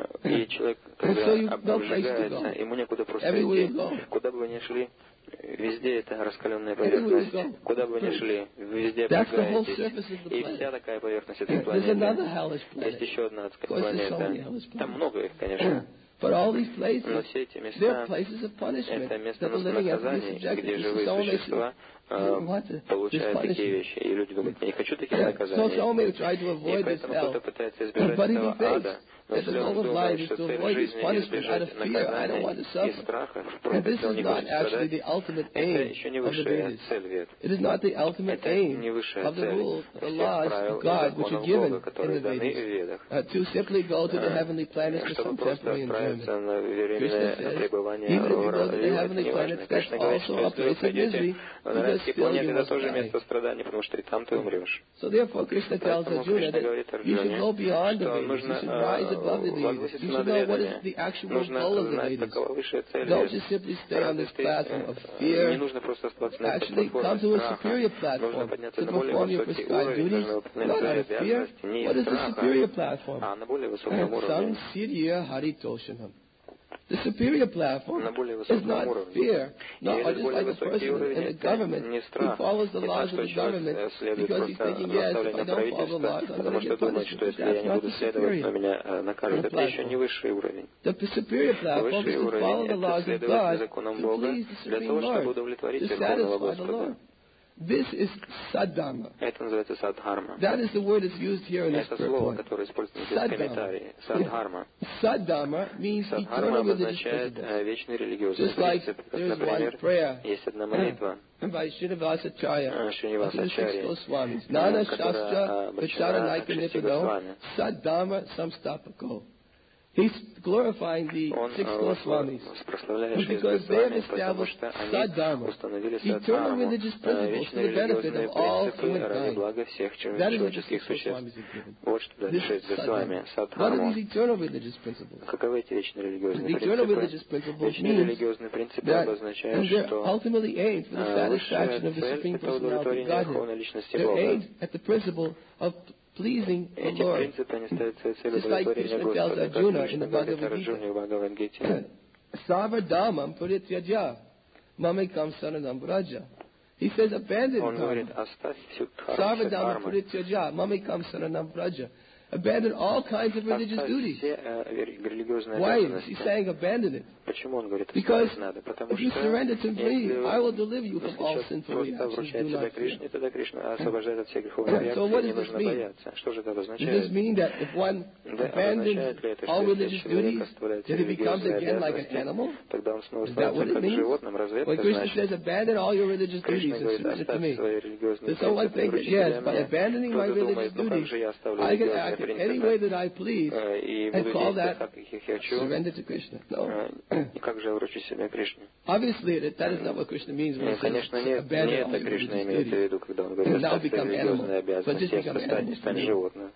Speaker 2: и человек, когда
Speaker 1: So you- no place to
Speaker 2: обжигается,
Speaker 1: go.
Speaker 2: ему некуда просто
Speaker 1: Everywhere
Speaker 2: идти.
Speaker 1: you go.
Speaker 2: Куда бы вы ни шли, везде это раскаленная
Speaker 1: Everywhere you
Speaker 2: поверхность.
Speaker 1: go.
Speaker 2: Куда бы вы ни шли, везде
Speaker 1: That's the whole
Speaker 2: обжигаетесь.
Speaker 1: surface of the
Speaker 2: И
Speaker 1: planet.
Speaker 2: вся такая поверхность этой
Speaker 1: There's another
Speaker 2: планеты.
Speaker 1: hellish
Speaker 2: Есть
Speaker 1: planet.
Speaker 2: еще одна адская
Speaker 1: Of course, there's so many
Speaker 2: планета.
Speaker 1: hellish
Speaker 2: Там
Speaker 1: planets.
Speaker 2: много их, конечно.
Speaker 1: But all these
Speaker 2: Но
Speaker 1: places,
Speaker 2: все эти
Speaker 1: they're
Speaker 2: места,
Speaker 1: places of punishment
Speaker 2: это место
Speaker 1: that the living entities
Speaker 2: наказаний,
Speaker 1: subjected
Speaker 2: где
Speaker 1: to.
Speaker 2: живые
Speaker 1: So makes
Speaker 2: существа
Speaker 1: this
Speaker 2: получают такие
Speaker 1: punishment.
Speaker 2: вещи. И люди думают, я не хочу таких
Speaker 1: So
Speaker 2: наказаний.
Speaker 1: some may try to
Speaker 2: И
Speaker 1: avoid this
Speaker 2: поэтому
Speaker 1: hell.
Speaker 2: кто-то пытается избежать
Speaker 1: But if
Speaker 2: этого
Speaker 1: he thinks
Speaker 2: ада. Но
Speaker 1: that the
Speaker 2: если он
Speaker 1: goal of life
Speaker 2: думает,
Speaker 1: is
Speaker 2: что
Speaker 1: to
Speaker 2: цель
Speaker 1: avoid this
Speaker 2: жизни
Speaker 1: punishment out of
Speaker 2: избежать
Speaker 1: fear, I don't want to
Speaker 2: наказания и
Speaker 1: suffer.
Speaker 2: страха,
Speaker 1: And
Speaker 2: просто
Speaker 1: this
Speaker 2: если он
Speaker 1: is
Speaker 2: не
Speaker 1: not
Speaker 2: хочет
Speaker 1: actually
Speaker 2: страдать,
Speaker 1: the ultimate
Speaker 2: это
Speaker 1: aim
Speaker 2: еще не
Speaker 1: of the
Speaker 2: высшая
Speaker 1: Vedas.
Speaker 2: цель Вед.
Speaker 1: It is not the ultimate
Speaker 2: Это
Speaker 1: aim
Speaker 2: не высшая
Speaker 1: of the
Speaker 2: цель
Speaker 1: rules, the
Speaker 2: всех
Speaker 1: laws
Speaker 2: правил
Speaker 1: of
Speaker 2: и
Speaker 1: God which are
Speaker 2: законов
Speaker 1: given
Speaker 2: Бога,
Speaker 1: in
Speaker 2: которые
Speaker 1: the
Speaker 2: даны в
Speaker 1: Vedas,
Speaker 2: Ведах.
Speaker 1: to simply go to the heavenly planets for
Speaker 2: Чтобы
Speaker 1: some
Speaker 2: просто
Speaker 1: temporary
Speaker 2: отправиться
Speaker 1: enjoyment.
Speaker 2: на
Speaker 1: Krishna
Speaker 2: временное
Speaker 1: says,
Speaker 2: пребывание
Speaker 1: even if you
Speaker 2: в
Speaker 1: go to the
Speaker 2: раю, это
Speaker 1: heavenly
Speaker 2: не важно.
Speaker 1: planets, that's
Speaker 2: Кришна говорит,
Speaker 1: also
Speaker 2: что
Speaker 1: a
Speaker 2: если вы
Speaker 1: place of
Speaker 2: пойдете
Speaker 1: misery,
Speaker 2: на
Speaker 1: because
Speaker 2: райские
Speaker 1: still
Speaker 2: планеты,
Speaker 1: you
Speaker 2: это
Speaker 1: must
Speaker 2: тоже
Speaker 1: die.
Speaker 2: место страданий, потому что и там ты умрешь.
Speaker 1: So therefore, Krishna tells
Speaker 2: Поэтому
Speaker 1: Arjuna
Speaker 2: Кришна
Speaker 1: that
Speaker 2: говорит
Speaker 1: you should go
Speaker 2: Арджуне,
Speaker 1: beyond the
Speaker 2: что
Speaker 1: Vedas, you
Speaker 2: нужно
Speaker 1: should rise above the Vedas,
Speaker 2: возвыситься
Speaker 1: you
Speaker 2: над
Speaker 1: should know what is
Speaker 2: Ведами.
Speaker 1: the actual
Speaker 2: Нужно
Speaker 1: goal of the
Speaker 2: знать,
Speaker 1: Vedas.
Speaker 2: какова высшая цель
Speaker 1: Don't
Speaker 2: Вед.
Speaker 1: just simply stay on
Speaker 2: Разве
Speaker 1: this
Speaker 2: ты
Speaker 1: platform of
Speaker 2: не
Speaker 1: fear.
Speaker 2: нужно просто оставаться на этой
Speaker 1: Actually, come
Speaker 2: платформе
Speaker 1: to a
Speaker 2: страха.
Speaker 1: superior
Speaker 2: Нужно
Speaker 1: platform
Speaker 2: подняться
Speaker 1: to
Speaker 2: на более
Speaker 1: perform your
Speaker 2: высокий
Speaker 1: prescribed
Speaker 2: уровень,
Speaker 1: duties,
Speaker 2: нужно выполнять
Speaker 1: not
Speaker 2: свои
Speaker 1: out of fear.
Speaker 2: обязанности не
Speaker 1: What
Speaker 2: из
Speaker 1: is the
Speaker 2: страха,
Speaker 1: superior platform?
Speaker 2: а на более высоком уровне.
Speaker 1: Samsirya Haritoshanam. The superior platform
Speaker 2: На более
Speaker 1: is
Speaker 2: высоком
Speaker 1: not
Speaker 2: уровне.
Speaker 1: fear, not
Speaker 2: И
Speaker 1: just
Speaker 2: этот более
Speaker 1: like a
Speaker 2: высокий
Speaker 1: person
Speaker 2: уровень
Speaker 1: in a
Speaker 2: это
Speaker 1: government
Speaker 2: не
Speaker 1: who
Speaker 2: страх.
Speaker 1: follows the
Speaker 2: Не
Speaker 1: laws
Speaker 2: так,
Speaker 1: of
Speaker 2: что
Speaker 1: the government
Speaker 2: человек следует
Speaker 1: because he's
Speaker 2: просто
Speaker 1: thinking, yes, if I
Speaker 2: наставлениям
Speaker 1: don't follow the
Speaker 2: правительства,
Speaker 1: laws, I'm going
Speaker 2: потому
Speaker 1: to
Speaker 2: что
Speaker 1: get
Speaker 2: думает,
Speaker 1: punished.
Speaker 2: что если
Speaker 1: That's
Speaker 2: я не
Speaker 1: not
Speaker 2: буду
Speaker 1: the
Speaker 2: следовать,
Speaker 1: superior.
Speaker 2: то меня накажут. Это еще не высший уровень.
Speaker 1: The superior platform is
Speaker 2: Высший
Speaker 1: to follow
Speaker 2: уровень
Speaker 1: the
Speaker 2: это
Speaker 1: laws of
Speaker 2: следовать
Speaker 1: God
Speaker 2: законам
Speaker 1: to
Speaker 2: Бога
Speaker 1: please the
Speaker 2: для
Speaker 1: Supreme
Speaker 2: того, чтобы
Speaker 1: Lord,
Speaker 2: удовлетворить
Speaker 1: to
Speaker 2: Верховного
Speaker 1: satisfy the
Speaker 2: Господа.
Speaker 1: Lord. This is Saddharma.
Speaker 2: Это называется садхарма.
Speaker 1: That is the word that's used here in this
Speaker 2: Это слово,
Speaker 1: purport.
Speaker 2: которое используется здесь в комментарии. Садхарма.
Speaker 1: Saddharma means
Speaker 2: Садхарма
Speaker 1: eternal religious
Speaker 2: обозначает
Speaker 1: principles.
Speaker 2: вечный религиозный
Speaker 1: Just like
Speaker 2: принцип. Как,
Speaker 1: there's one
Speaker 2: например,
Speaker 1: prayer
Speaker 2: есть одна молитва
Speaker 1: by Srinivasacharya,
Speaker 2: Srinivasacharya,
Speaker 1: Goswamis. Nana Shastra
Speaker 2: обращена
Speaker 1: Vichara
Speaker 2: к шести
Speaker 1: Naikanipado
Speaker 2: Госвами.
Speaker 1: Saddharma Samstapako. He's glorifying the
Speaker 2: Он
Speaker 1: six Goswamis
Speaker 2: прославляет шесть
Speaker 1: because they have
Speaker 2: Госвами, потому
Speaker 1: established
Speaker 2: что они
Speaker 1: Saddharma,
Speaker 2: установили
Speaker 1: eternal
Speaker 2: Садхарму,
Speaker 1: religious principles for
Speaker 2: вечные
Speaker 1: the benefit
Speaker 2: религиозные
Speaker 1: of all
Speaker 2: принципы ради
Speaker 1: humankind.
Speaker 2: блага всех
Speaker 1: That is what the
Speaker 2: человеческих
Speaker 1: six
Speaker 2: существ.
Speaker 1: Goswamis have given.
Speaker 2: Вот что дали
Speaker 1: This
Speaker 2: шесть
Speaker 1: is
Speaker 2: Госвами.
Speaker 1: What are
Speaker 2: Садхарму.
Speaker 1: these eternal religious principles?
Speaker 2: Каковы эти вечные религиозные
Speaker 1: The eternal
Speaker 2: принципы?
Speaker 1: religious principles
Speaker 2: Вечные
Speaker 1: means
Speaker 2: религиозные принципы
Speaker 1: that
Speaker 2: обозначают,
Speaker 1: they're
Speaker 2: что
Speaker 1: ultimately aimed for the satisfaction of the
Speaker 2: цель
Speaker 1: Supreme
Speaker 2: это
Speaker 1: Personality of
Speaker 2: удовлетворение Верховной
Speaker 1: Godhead.
Speaker 2: Личности
Speaker 1: They're
Speaker 2: Бога.
Speaker 1: aimed at the principle of pleasing the
Speaker 2: Эти
Speaker 1: Lord.
Speaker 2: принципы, они ставят своей целью
Speaker 1: Just like
Speaker 2: удовлетворения
Speaker 1: Krishna tells
Speaker 2: Господа, как
Speaker 1: Arjuna in
Speaker 2: Кришна
Speaker 1: the
Speaker 2: говорит
Speaker 1: Bhagavad Gita.
Speaker 2: Арджуне в Бхагавад-гите.
Speaker 1: Sarvadhamam purityaja mamekam saranam vraja. He says, abandon
Speaker 2: Он говорит,
Speaker 1: karma.
Speaker 2: оставь всю дхарму,
Speaker 1: Sarvadhamam
Speaker 2: садхарму.
Speaker 1: purityaja mamekam saranam vraja. Abandon all kinds of religious
Speaker 2: Оставь
Speaker 1: duties.
Speaker 2: все религиозные
Speaker 1: Why is he
Speaker 2: обязанности.
Speaker 1: saying abandon it?
Speaker 2: Почему он говорит,
Speaker 1: Because
Speaker 2: оставить надо? Потому
Speaker 1: if you
Speaker 2: что
Speaker 1: surrender to me,
Speaker 2: если
Speaker 1: I will deliver you
Speaker 2: если
Speaker 1: from all
Speaker 2: человек
Speaker 1: sinful
Speaker 2: просто
Speaker 1: reactions.
Speaker 2: вручает
Speaker 1: Do
Speaker 2: себя
Speaker 1: not fear.
Speaker 2: Кришне, тогда Кришна освобождает от всех греховных
Speaker 1: So what
Speaker 2: реакций,
Speaker 1: does
Speaker 2: не
Speaker 1: this
Speaker 2: нужно
Speaker 1: mean?
Speaker 2: бояться. Что же это
Speaker 1: Does this
Speaker 2: означает?
Speaker 1: mean that if one
Speaker 2: Да,
Speaker 1: abandons
Speaker 2: означает ли это,
Speaker 1: all
Speaker 2: что если
Speaker 1: religious
Speaker 2: человек
Speaker 1: duties,
Speaker 2: оставляет
Speaker 1: then
Speaker 2: все
Speaker 1: he becomes
Speaker 2: религиозные
Speaker 1: again like an
Speaker 2: обязанности,
Speaker 1: animal?
Speaker 2: тогда он снова
Speaker 1: Is that what
Speaker 2: становится
Speaker 1: it
Speaker 2: как
Speaker 1: means?
Speaker 2: животным? Разве
Speaker 1: When
Speaker 2: это
Speaker 1: Krishna
Speaker 2: значит?
Speaker 1: says, abandon all your religious duties
Speaker 2: Кришна
Speaker 1: and
Speaker 2: говорит,
Speaker 1: surrender to
Speaker 2: оставь
Speaker 1: me.
Speaker 2: свои религиозные
Speaker 1: Does someone
Speaker 2: принципы,
Speaker 1: think that,
Speaker 2: вручи
Speaker 1: yes,
Speaker 2: себя
Speaker 1: by
Speaker 2: мне.
Speaker 1: abandoning my
Speaker 2: Кто-то
Speaker 1: religious
Speaker 2: думает, ну как
Speaker 1: duties,
Speaker 2: же я оставлю
Speaker 1: I can
Speaker 2: религиозные
Speaker 1: act in any way
Speaker 2: принципы
Speaker 1: that I please
Speaker 2: и
Speaker 1: and
Speaker 2: буду
Speaker 1: call
Speaker 2: действовать
Speaker 1: that
Speaker 2: так, как я хочу,
Speaker 1: surrender to Krishna? No.
Speaker 2: и как же я вручу себя Кришне?
Speaker 1: Obviously, that is not what Krishna means when he says,
Speaker 2: Конечно, не
Speaker 1: abandon all
Speaker 2: это
Speaker 1: your
Speaker 2: Кришна
Speaker 1: religious
Speaker 2: имеет в
Speaker 1: duties.
Speaker 2: виду, когда он говорит,
Speaker 1: Now
Speaker 2: оставь свои
Speaker 1: become
Speaker 2: религиозные
Speaker 1: animal. But just
Speaker 2: обязанности,
Speaker 1: become animal.
Speaker 2: стань животным.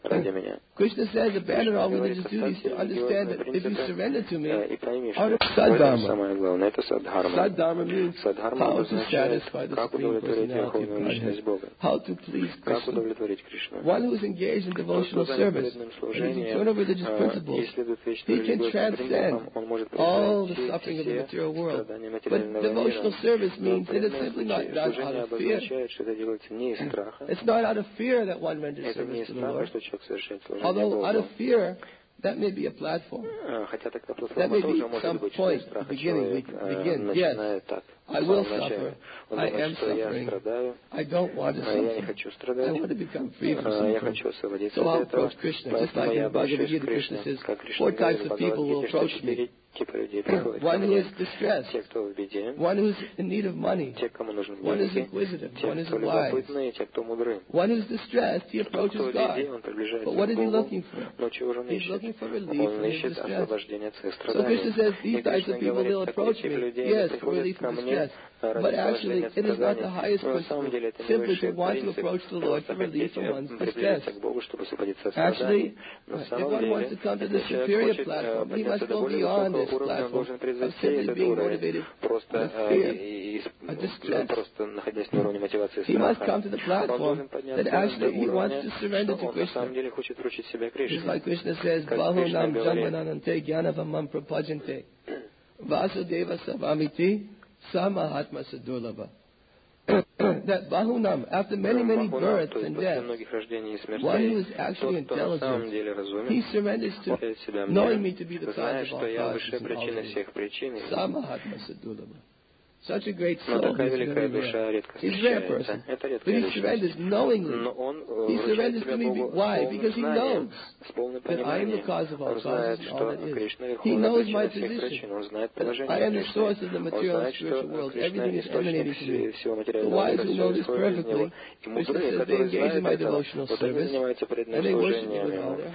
Speaker 2: ради меня.
Speaker 1: Krishna says, abandon all religious duties to understand that if you surrender to me, out of Sadharma.
Speaker 2: Самое главное, это садхарма.
Speaker 1: Sadharma means
Speaker 2: Садхарма
Speaker 1: how to
Speaker 2: обозначает,
Speaker 1: satisfy the
Speaker 2: как
Speaker 1: Supreme
Speaker 2: удовлетворить
Speaker 1: Personality of
Speaker 2: Верховную Личность
Speaker 1: Godhead,
Speaker 2: Бога.
Speaker 1: how to please
Speaker 2: Как
Speaker 1: Krishna.
Speaker 2: удовлетворить Кришну?
Speaker 1: One who is engaged in devotional service and his eternal religious principles, he can transcend all the suffering of the material world. But devotional service means it is simply not done out of fear. It's not out of fear that one renders service to the Lord. Although out of fear, that may be a platform. That may be some point, beginning. Yes, I will suffer. I am suffering. I don't want to suffer. I want to become free from suffering. So I'll approach Krishna. Just like in Bhagavad Gita, Krishna says, 4 types of people will approach me. One who is distressed, one who is in need of money, one who is inquisitive, one who is wise. One who is distressed, he approaches God. But what is he looking for? He's looking for relief from his distress. So Krishna says, these types of people will approach me, yes, for relief from distress. But actually, it is not the highest principle simply to want to approach the Lord for relief from one's distress. Actually, if one wants to come to the superior platform, he must go beyond this platform of simply being motivated with fear or distress. He must come to the platform that actually he wants to surrender to Krishna. Just like Krishna says, Bahunam Janmananante Jnanavamam Prapajante Vasudeva Savamiti Samahatma Sadurlava. That Bahunam, after many births and deaths, one who is actually intelligent, he surrenders to knowing me to be the cause of all causes and all things. Samahatma Sadurlava. Such a great soul. He's a rare person. But he surrenders knowingly. He surrenders to me. Why? Because he knows that I am the cause of all causes and all that is. He knows my position. That I am the source of the material and spiritual world. Everything is emanating from me. The wise who know this perfectly, Krishna says they engage in my devotional service and they worship me with all their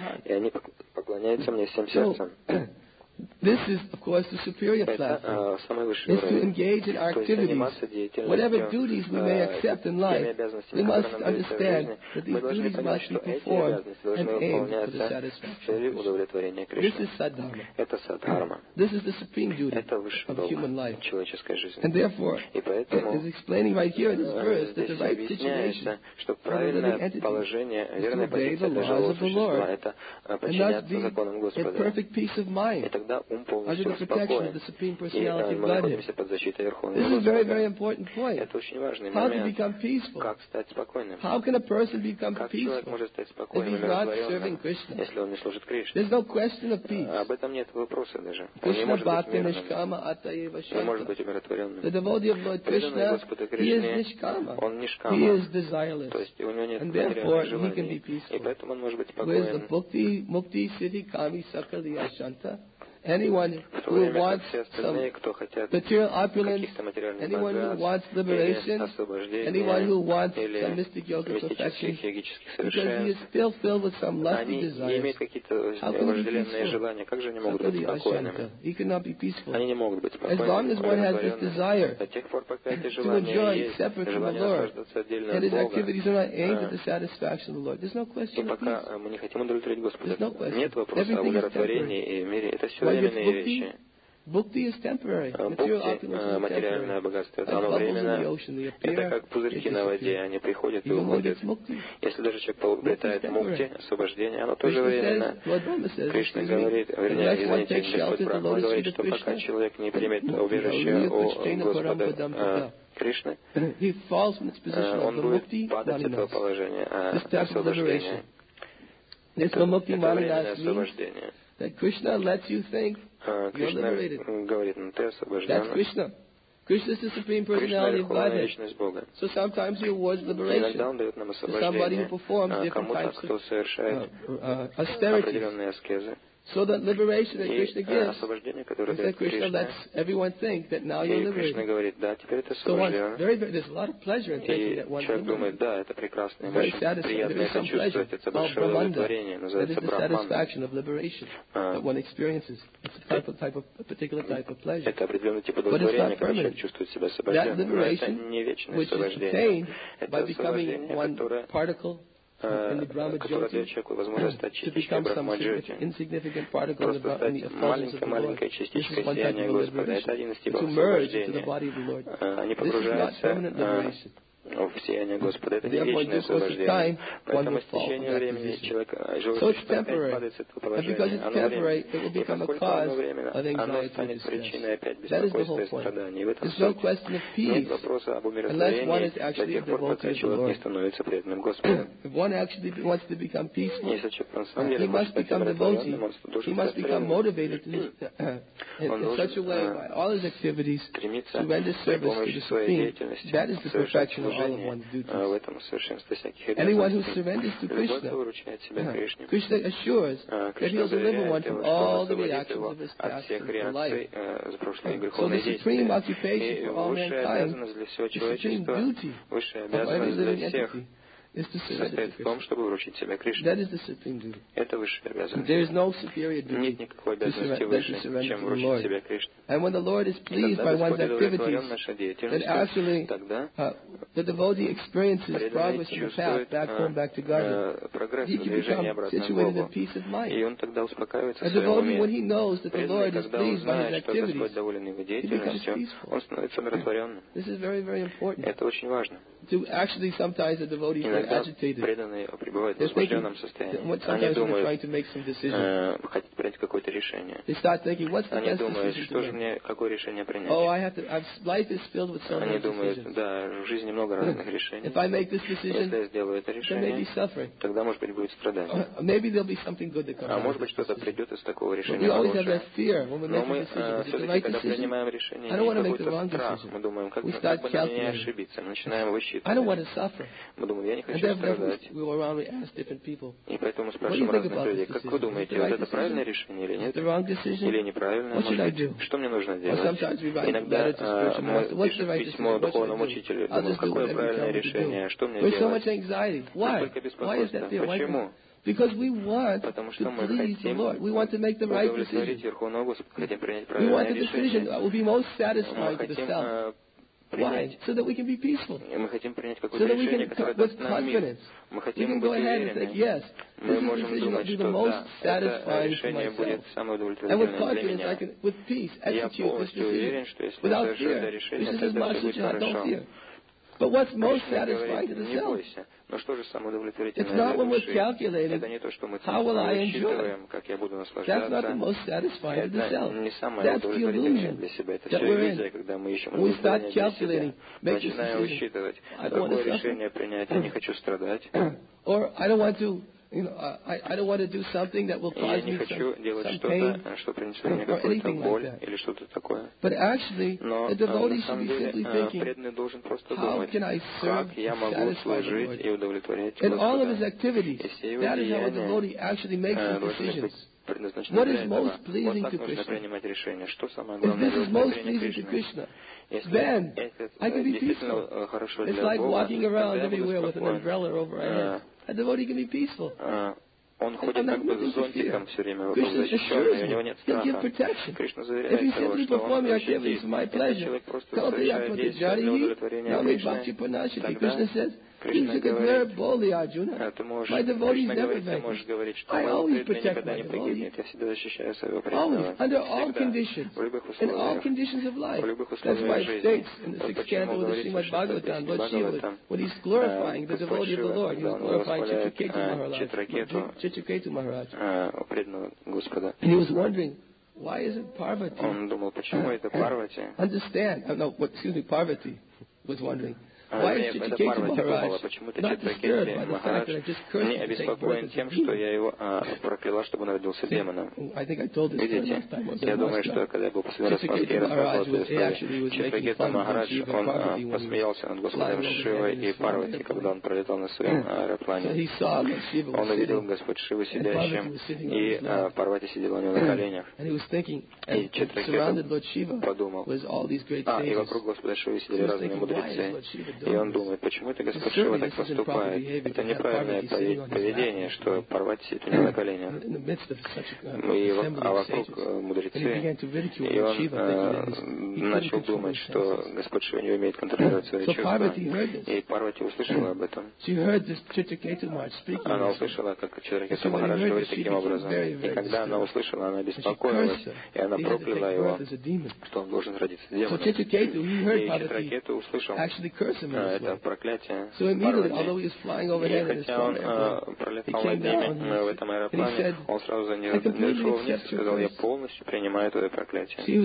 Speaker 1: heart. This is, of course, the superior platform. Is to engage in our activities. Whatever duties we may accept in life, we must understand that these duties must be performed and aimed for the satisfaction of Krishna. This is Sadharma. This is the supreme duty of human life. And therefore, it is explaining right here in this verse that the right situation for the living entity is to obey the laws of the Lord and thus be in perfect peace of mind under the protection of the Supreme Personality of Godhead. This is a very, very important point. How to become peaceful? How can a person become peaceful if he's not serving Krishna? There's no question of peace. Krishna Bhakti Nishkama Atayeva Shanta. The devotee of Lord Krishna, he is Nishkama. He is desireless. And therefore, he can be peaceful. Whereas the Bhukti, Mukti, Siddhi, Kami, Sakali, Ashanta, anyone who wants some material opulence, anyone who wants liberation, anyone who wants some mystic yoga perfection, because he is still filled with some lusty desires, how can he be peaceful? He cannot be peaceful. As long as one has this desire to enjoy separate from the Lord, and his activities are not aimed at the satisfaction of the Lord, there's no question of peace. There's no question. Everything is temporary. Bhukti is temporary.
Speaker 2: Материальное богатство — это оно временно. Это как пузырьки на воде, они приходят и уходят. Если даже человек обретает мукти, освобождение, оно тоже временно. Кришна говорит, Господь Брахма говорит, что пока человек не примет убежище у Господа Кришны, он будет падать с этого положения освобождения. Это временное освобождение.
Speaker 1: That Krishna lets you think you're liberated. That's Krishna. Krishna is the Supreme Personality of Godhead. So sometimes he awards liberation to somebody who performs different types of austerities. So the liberation that Krishna gives is that Krishna lets everyone think that now you're liberated. So there's a lot of pleasure in thinking that one's liberated. Very satisfying. There is some pleasure of Brahmanda. That is the satisfaction of liberation that one experiences. It's a particular type of pleasure. But it's not permanent. That liberation, which is attained by becoming one particle
Speaker 2: которая дает человеку возможность стать частичкой Брахмаджоти, просто стать маленькой частичкой сияния Господа. Это один из типов освобождения. Они погружаются в сияние Господа. Это вечное освобождение. Поэтому с течением времени человек опять падает с этого положения. Оно временно. И поскольку оно временно, оно станет причиной опять беспокойства и страданий. И в этом суть. Нет вопроса об умиротворении до тех пор, пока человек не становится преданным Господу. Если человек на самом деле хочет стать умиротворенным, он должен стать преданным. Он должен стремиться при помощи своей деятельности совершать служение в этом совершенстве всяких обязанностей. Любой, кто вручает себя Кришне. Кришна заверяет его, что он освободит его от всех реакций за прошлые греховные действия. И высшая обязанность для всего человечества, высшая обязанность для всех состоит в том, чтобы вручить себя Кришне. Это высшая обязанность. Нет никакой обязанности выше, чем вручить себя Кришне. И когда Господь удовлетворен нашей деятельностью, тогда преданный чувствует прогресс в движении обратно к Богу. И он тогда успокаивается в своем уме. Преданный, когда он знает, что Господь доволен его деятельностью, он становится умиротворенным. Это очень важно. Иногда преданные пребывают в возбужденном состоянии. Они думают, хотят принять какое-то решение. Они думают, что же мне, какое решение принять. Они думают, да, в жизни много разных решений. Если я сделаю это решение, тогда, может быть, будет страдание. А может быть, что-то придет из такого решения хорошее. Но мы все-таки, когда принимаем решение, имеем какой-то страх. Мы думаем, как бы нам не ошибиться. Мы начинаем высчитывать. Мы думаем, я не хочу страдать. И поэтому спрашиваем разных людей, как вы думаете, вот это правильное решение или нет? Или неправильное? Может быть, что мне нужно делать? Иногда мы пишем письмо духовному учителю, думаем, какое правильное решение, что мне делать? Насколько беспокойство? Почему? Потому что мы хотим удовлетворить Верховного Господа, хотим принять правильное решение. Мы хотим мы хотим принять какое-то решение, которое даст нам мир. Мы хотим быть уверены. Мы можем думать, что да, это решение будет самое удовлетворительное для меня. Я полностью уверен, что если я совершу это решение, тогда все будет хорошо. Кришна говорит, не бойся. Но что же самое удовлетворительное для души? Это не то, что мы рассчитываем, как я буду наслаждаться. Это не самое удовлетворительное для себя. Это все иллюзия, когда мы ищем удовлетворение для себя. Начинаем высчитывать, какое решение принять. Я не хочу страдать. Я не хочу делать что-то, что принесет мне какую-то боль или что-то такое. Но на самом деле преданный должен просто думать, как я могу служить и удовлетворять Господа. И все его деяния должны быть предназначены для этого. Вот так нужно принимать решение. Что самое главное для удовлетворения Кришны? Если это действительно хорошо для Бога, тогда я буду спокоен. Он ходит как бы с зонтиком все время, вокруг защищенный, у него нет страха. Кришна заверяет его, что он защитит. Если человек просто совершает действия для удовлетворения Кришны, тогда Кришна говорит, ты можешь говорить, что мой преданный никогда не погибнет. Я всегда защищаю своего преданного. Всегда. В любых условиях. В любых условиях жизни. Вот почему говорится, что песни Бхагаватам, Господь Шива, когда он восхваляет Читракету, преданного Господа. Он думал, почему это Парвати? Это Парвати думала, почему-то Читракети Махарадж не обеспокоен тем, что я его прокляла, чтобы он родился демоном. Видите? Я думаю, что когда я был последний раз в Москве и рассказывал эту историю, Читракета Махарадж, он посмеялся над Господом Шивой и Парвати, когда он пролетал на своем аэроплане. Он увидел Господь Шиву сидящим, и Парвати сидела у него на коленях. И Читракета подумал, и вокруг Господа Шивы сидели разные мудрецы. И он думает, почему это Господь Шива так поступает? Это неправильное поведение, что порвать сетью на коленях. А вокруг мудрецы, и он начал думать, что Господь Шива не умеет контролировать свои чувства. И Парвати услышала об этом. Она услышала, как Читракету Махарадж говорит таким образом. И когда она услышала, она беспокоилась, и она прокляла его, что он должен родиться демоном. И Читракету услышал это проклятие Парвати. И хотя он пролетал над ними в этом аэроплане, он сразу за ней решил вниз и сказал, я полностью принимаю это проклятие. И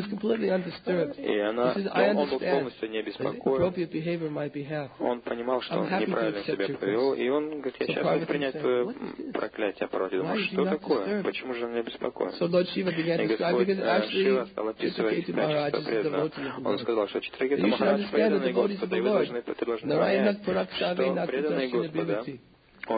Speaker 2: он был полностью не беспокоен. Он понимал, что он неправильно себя повел, и он говорит, я счастлив принять твое проклятие. Парвати думал, что такое? Почему же он не беспокоен? И Господь Шива стал описывать качество преданного. Он сказал, что Читракету Махарадж преданный Господа, и вы должны понять, что преданный Господа, он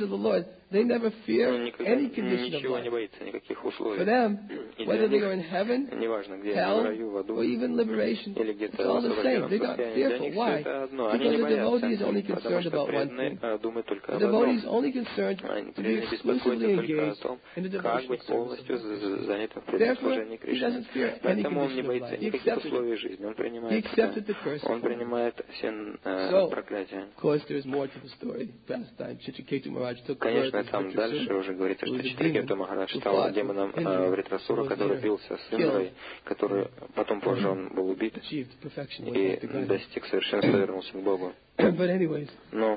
Speaker 2: ничего не боится, никаких условий. И для них, неважно, где они, в раю, в аду, или где-то в освобожденном состоянии, для них все это одно. Они не боятся, потому что преданные думают только об одном. Преданные беспокоятся только о том, как быть полностью занятым в преданном служении Кришне. Поэтому он не боится никаких условий жизни. Он принимает все проклятия. Конечно, там дальше уже говорится, что Читракету Махарадж стал демоном Вритрасура, который бился с Индрой, который потом позже он был убит и достиг совершенства, вернулся к Богу. Но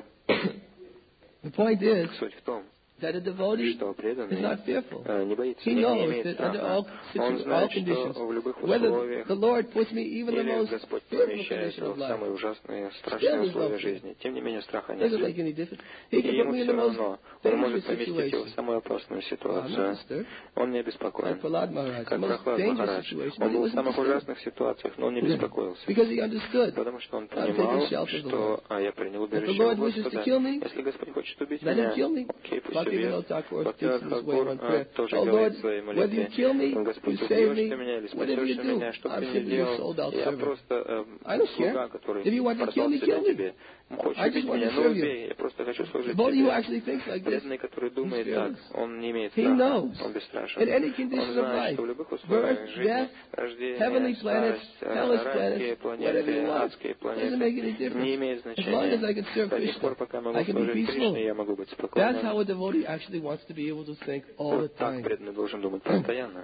Speaker 2: суть в том, что преданный не боится, не имеет страха. Он знает, что в любых условиях, или Господь помещает его в самые ужасные, страшные условия жизни, тем не менее страха нет. И ему все равно, он может поместить его в самую опасную ситуацию. Он не обеспокоен. Как Прахлад Махарадж. Он был в самых ужасных ситуациях, но он не беспокоился. Потому что он понимал, что я принял убежище у Господа. Если Господь хочет убить меня, окей, пусть убьет. Бхактивинод тоже говорит в своей молитве, Господь, убьешь ты меня или спасешь ты меня, что бы ты ни делал, я просто слуга, который продал себя тебе. Хочешь убить меня, ну убей, я просто хочу служить тебе. Преданный, который думает так, он не имеет страха, он бесстрашен. Он знает, что в любых условиях жизни, рождение, старость, райские планеты, адские планеты, не имеет значения. До тех пор, пока могу служить Кришне, я могу быть спокойным. Вот так преданный должен думать постоянно.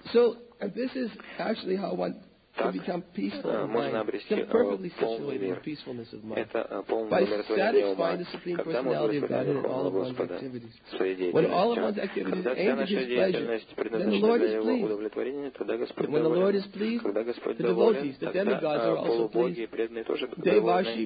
Speaker 2: Так можно обрести полный мир. Это полное умиротворение ума, когда мы удовлетворяем Верховного Господа своей деятельностью. Когда вся наша деятельность предназначена для Его удовлетворения, тогда Господь доволен. Когда Господь доволен, тогда полубоги и преданные тоже довольны.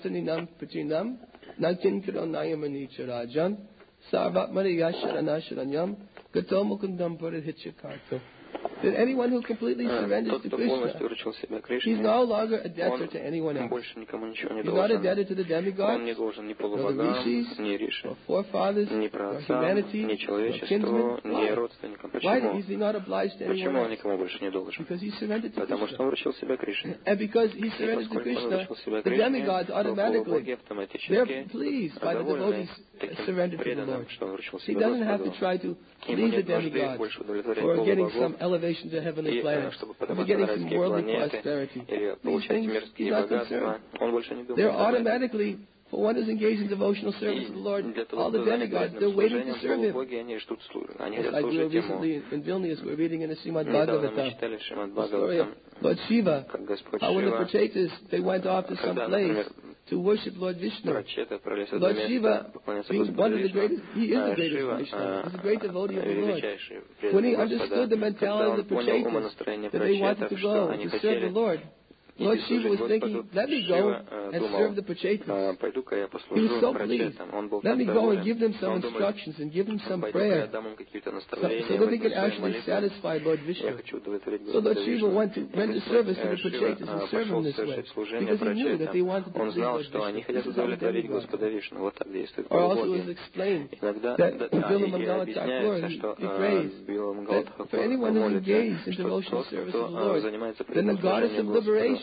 Speaker 1: That anyone who completely surrenders to Krishna, he's no longer a debtor to anyone else. He's not a debtor to the demigods, nor the rishis, nor forefathers, nor humanity, nor kinsmen. Why is he not obliged to anyone else? Because he surrendered to Krishna. And because he surrendered to Krishna, the demigods automatically, they're pleased by the devotees surrendered to the Lord. He doesn't have to try to please the demigods for getting some elevation to heavenly planets, for getting some worldly prosperity. These things he's not concerned. They're automatically, for one who's engaged in devotional service to the Lord, all the demigods, they're waiting to serve him. Just like we were recently in Vilnius, we're reading in the Srimad Bhagavatam, the story of Lord Shiva, how when the Prachetas, they went off to some place to worship Lord Vishnu. Lord Shiva, being one of the greatest, he is the greatest Vishnu. He's a great devotee of the Lord. When he understood the mentality of the Prachetas, that they wanted to go to serve the Lord, Lord Shiva was thinking, let me go and serve the Prachetas. He was so pleased. Let me go and give them some instructions and give them some prayer so that they could actually satisfy Lord Vishnu. So Lord Shiva went to render service to the Prachetas and serve him this way because he knew that they wanted to please Lord Vishnu. Or also it was explained that in Vila Mangala Thakur, he prays that for anyone who's engaged in devotional service to the Lord, then the goddess of liberation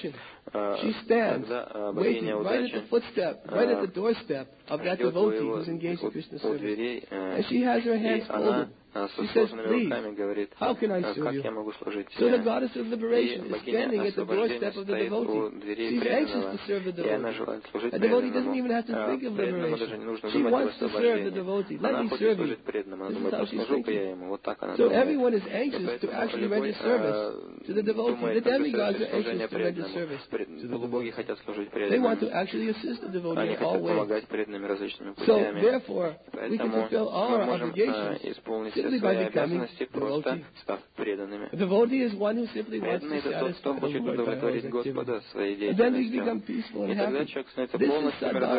Speaker 1: misfortune, she stands waiting right at the footstep, right at the doorstep of that devotee who's engaged in Krishna service. And she has her hands folded. She says, please, how can I serve you? So the goddess of liberation is standing at the doorstep of the devotee. She's anxious to serve the devotee. A devotee doesn't even have to think of liberation. She wants to serve the devotee. Let me serve you. This is how she's thinking. So everyone is anxious to actually render service to the devotee. The demigods are anxious to render service to the devotee. They want to actually assist the devotee in all ways. So therefore, we can fulfill all our obligations simply by becoming devotee. A devotee is one who simply wants to satisfy the Lord by all his activities. And then we become peaceful and happy. This is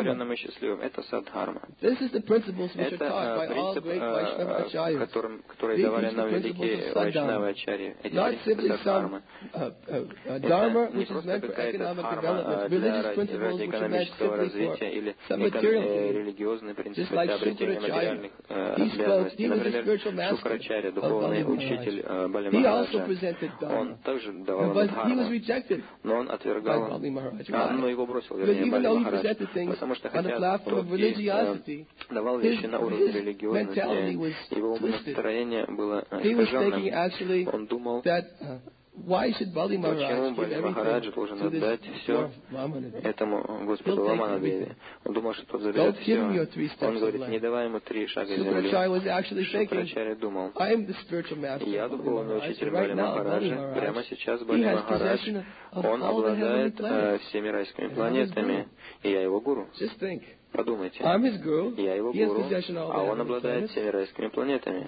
Speaker 1: sadharma. This is the principles which are taught by all great Vaishnava acharyas. They teach the principles of sadharma. Not simply some dharma which is meant for economic development, religious principles which are meant simply for some material things. Just like Shukracharya. He was a spiritual master of Bali Maharaj. He also presented dharma. But he was rejected by Bali Maharaj. Why? Because even though he presented things on the platform of religiosity, his mentality was twisted. He was thinking actually that why should Bali Maharaj give everything to this poor Vamana?
Speaker 2: Этому Господу Ваманадеве. Он думал, что тот заберет все. Он говорит, не давай ему 3 шага земли. Шукрачарья думал, я духовный учитель Бали Махараджа, прямо сейчас Бали Махарадж, он обладает всеми райскими планетами, и я его гуру. Подумайте, я его гуру, а он обладает всеми райскими планетами.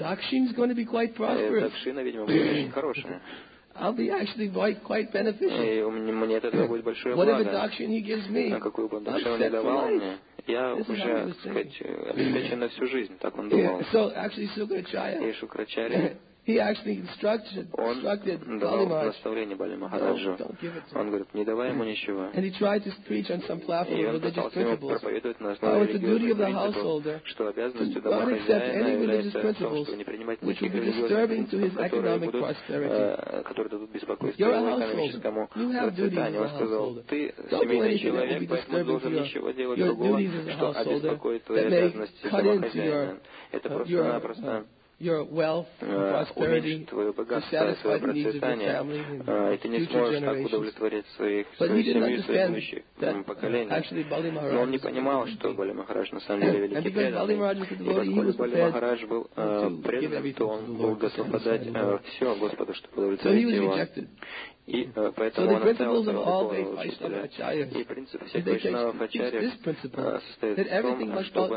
Speaker 2: Дакшина, видимо, будет очень хорошая.
Speaker 1: I'll be actually quite beneficial.
Speaker 2: И мне от этого будет большое благо. А какую бы дакшину не давал мне, я уже, так сказать, обеспечен на всю жизнь. Так он думал. И Шукрачарья, он давал наставление Бали Махараджу. Он говорит, не давай ему ничего. И он пытался ему проповедовать на основе религиозных принципов, что обязанностью домохозяина является в том, чтобы не принимать никаких религиозных принципов, которые дадут беспокойство его экономическому процветанию. Он сказал, ты семейный человек, поэтому не должен ничего делать другого, что обеспокоит твои обязанности домохозяина. Это просто-напросто уменьшит твое богатство, свое процветание, и ты не сможешь так удовлетворить свою семью и своих будущих поколений. Но он не понимал, что Бали Махарадж на самом деле великий преданный. И поскольку Бали Махарадж был преданным, то он был готов отдать все Господу, чтобы удовлетворить его. И поэтому он оставил своего духовного учителя. И принцип всех вайшнавов ачарьев состоит в том, чтобы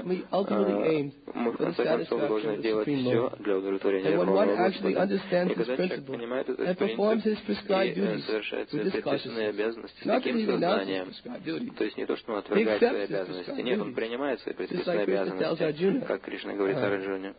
Speaker 2: мы в конце концов должны делать все для удовлетворения Верховного Господа. И когда человек понимает этот принцип и совершает свои предписанные обязанности с таким сознанием, то есть не то, что он отвергает свои обязанности, нет, он принимает свои предписанные обязанности, как Кришна говорит Арджуне.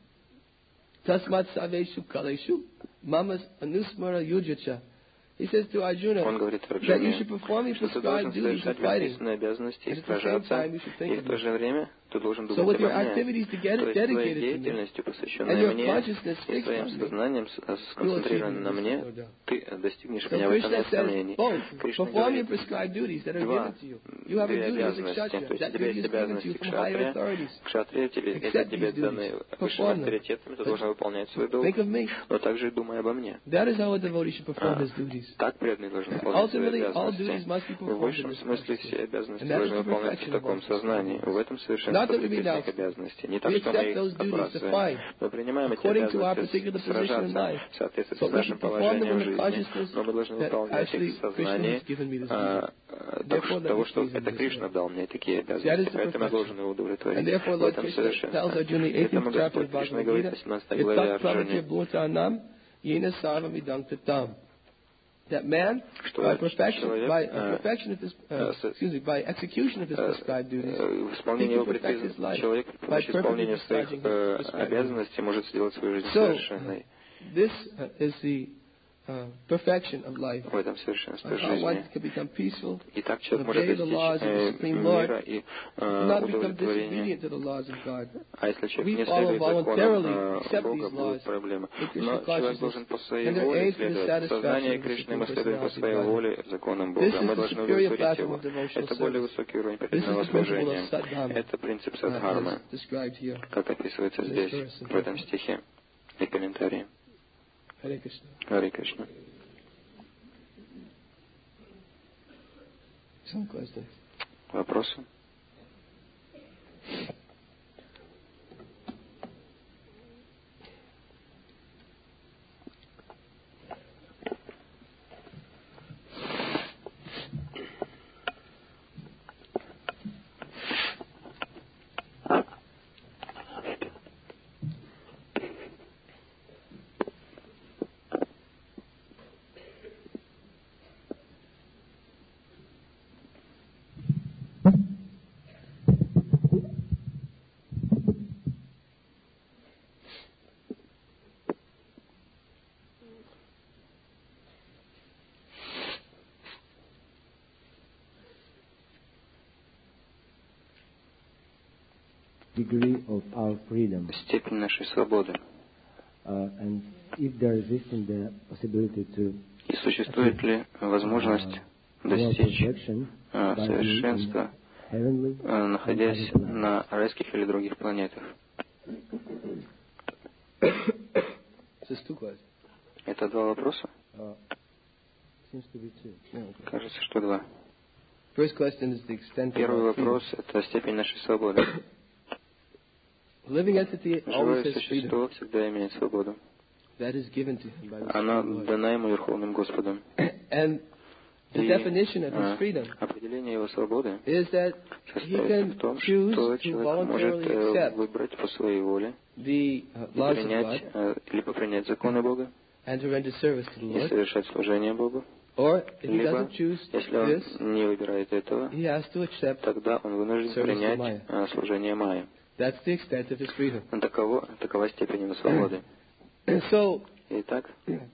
Speaker 1: He says to Arjuna that you should perform your prescribed duties of fighting. And at the same time, you should think of me. So with your activities dedicated to me, and your consciousness fixed on me, you will achieve me. So Krishna says, both, perform your prescribed duties that are given to you. You have a duty as a kshatriya. That duty is given to you from higher authorities. Accept these duties. Perform them. Think of me. That is how a devotee should perform his duties.
Speaker 2: Так преданные должны выполнять свои обязанности. В высшем смысле все обязанности должны выполняться в таком сознании. В этом совершенство предписанных обязанностей. Не так, что мы их отбрасываем. Мы принимаем эти обязанности сражаться в соответствии с нашим положением в жизни, но мы должны выполнять их в сознании того, что это Кришна дал мне такие обязанности, поэтому я должен его удовлетворить. В этом совершенство. Поэтому Господь Кришна говорит в 18 главе Арджуне,
Speaker 1: that man, by execution of his prescribed duties, he can perfect his life by perfectly discharging his prescribed duties.
Speaker 2: обязанности может сделать свою жизнь совершенной.
Speaker 1: This is perfection of life.
Speaker 2: В этом совершенстве
Speaker 1: How one
Speaker 2: жизни.
Speaker 1: can become peaceful,
Speaker 2: И так человек может
Speaker 1: obey the laws of the
Speaker 2: достичь
Speaker 1: Supreme Lord,
Speaker 2: мира и
Speaker 1: not become
Speaker 2: удовлетворения.
Speaker 1: disobedient to the laws of God.
Speaker 2: А если человек
Speaker 1: We
Speaker 2: не
Speaker 1: follow
Speaker 2: следует
Speaker 1: voluntarily,
Speaker 2: законам
Speaker 1: accept
Speaker 2: Бога,
Speaker 1: these laws
Speaker 2: будут проблемы.
Speaker 1: in Krishna
Speaker 2: Но человек должен
Speaker 1: consciousness,
Speaker 2: по своей
Speaker 1: and their
Speaker 2: воле
Speaker 1: aid for the
Speaker 2: следовать. В
Speaker 1: satisfaction
Speaker 2: сознании
Speaker 1: of the
Speaker 2: Кришны мы
Speaker 1: Supreme
Speaker 2: следуем по
Speaker 1: Personality
Speaker 2: своей
Speaker 1: of Godhead.
Speaker 2: воле законам
Speaker 1: This
Speaker 2: Бога.
Speaker 1: is
Speaker 2: Мы
Speaker 1: the
Speaker 2: должны
Speaker 1: superior
Speaker 2: удовлетворить
Speaker 1: platform
Speaker 2: Его.
Speaker 1: of devotional
Speaker 2: Это более
Speaker 1: service.
Speaker 2: высокий уровень
Speaker 1: This is
Speaker 2: преданного
Speaker 1: the principle
Speaker 2: служения.
Speaker 1: of Sadhana,
Speaker 2: Это принцип садхармы,
Speaker 1: as described here.
Speaker 2: как описывается
Speaker 1: in this
Speaker 2: здесь,
Speaker 1: verse and
Speaker 2: в этом стихе и комментарии.
Speaker 1: Hare Krishna.
Speaker 2: Харе Кришна.
Speaker 1: Some questions?
Speaker 2: Вопросы?
Speaker 3: Degree of our freedom,
Speaker 2: Степень нашей свободы.
Speaker 3: and if there exists the possibility to
Speaker 2: И существует ли возможность достичь
Speaker 3: perfection by being in
Speaker 2: совершенства,
Speaker 3: heavenly
Speaker 2: находясь
Speaker 3: and other planets.
Speaker 2: на райских или других планетах?
Speaker 1: Just two questions.
Speaker 2: Это два вопроса?
Speaker 3: Seems to be two.
Speaker 2: Кажется, что два.
Speaker 1: First question is the extent of
Speaker 2: Первый
Speaker 1: our freedom.
Speaker 2: вопрос – это степень нашей свободы.
Speaker 1: Living entity
Speaker 2: Живое
Speaker 1: always has freedom.
Speaker 2: существо всегда имеет свободу.
Speaker 1: That is given to him by the
Speaker 2: Она
Speaker 1: Supreme Lord.
Speaker 2: дана ему Верховным Господом.
Speaker 1: And the
Speaker 2: И
Speaker 1: definition of his freedom
Speaker 2: определение его свободы
Speaker 1: is that he
Speaker 2: состоит
Speaker 1: can
Speaker 2: в том,
Speaker 1: choose
Speaker 2: что
Speaker 1: to
Speaker 2: человек может
Speaker 1: voluntarily accept
Speaker 2: выбрать по своей воле
Speaker 1: the laws of
Speaker 2: принять,
Speaker 1: God
Speaker 2: либо принять законы Бога
Speaker 1: and to render service to the
Speaker 2: и
Speaker 1: Lord,
Speaker 2: совершать служение Богу.
Speaker 1: or if he
Speaker 2: Либо,
Speaker 1: doesn't choose
Speaker 2: если он
Speaker 1: this,
Speaker 2: не выбирает этого,
Speaker 1: he has to accept.
Speaker 2: тогда он вынужден
Speaker 1: Service to
Speaker 2: принять
Speaker 1: Maya.
Speaker 2: служение Майя.
Speaker 1: That's the extent of his freedom.
Speaker 2: Такова степень его свободы.
Speaker 1: So,
Speaker 2: Итак,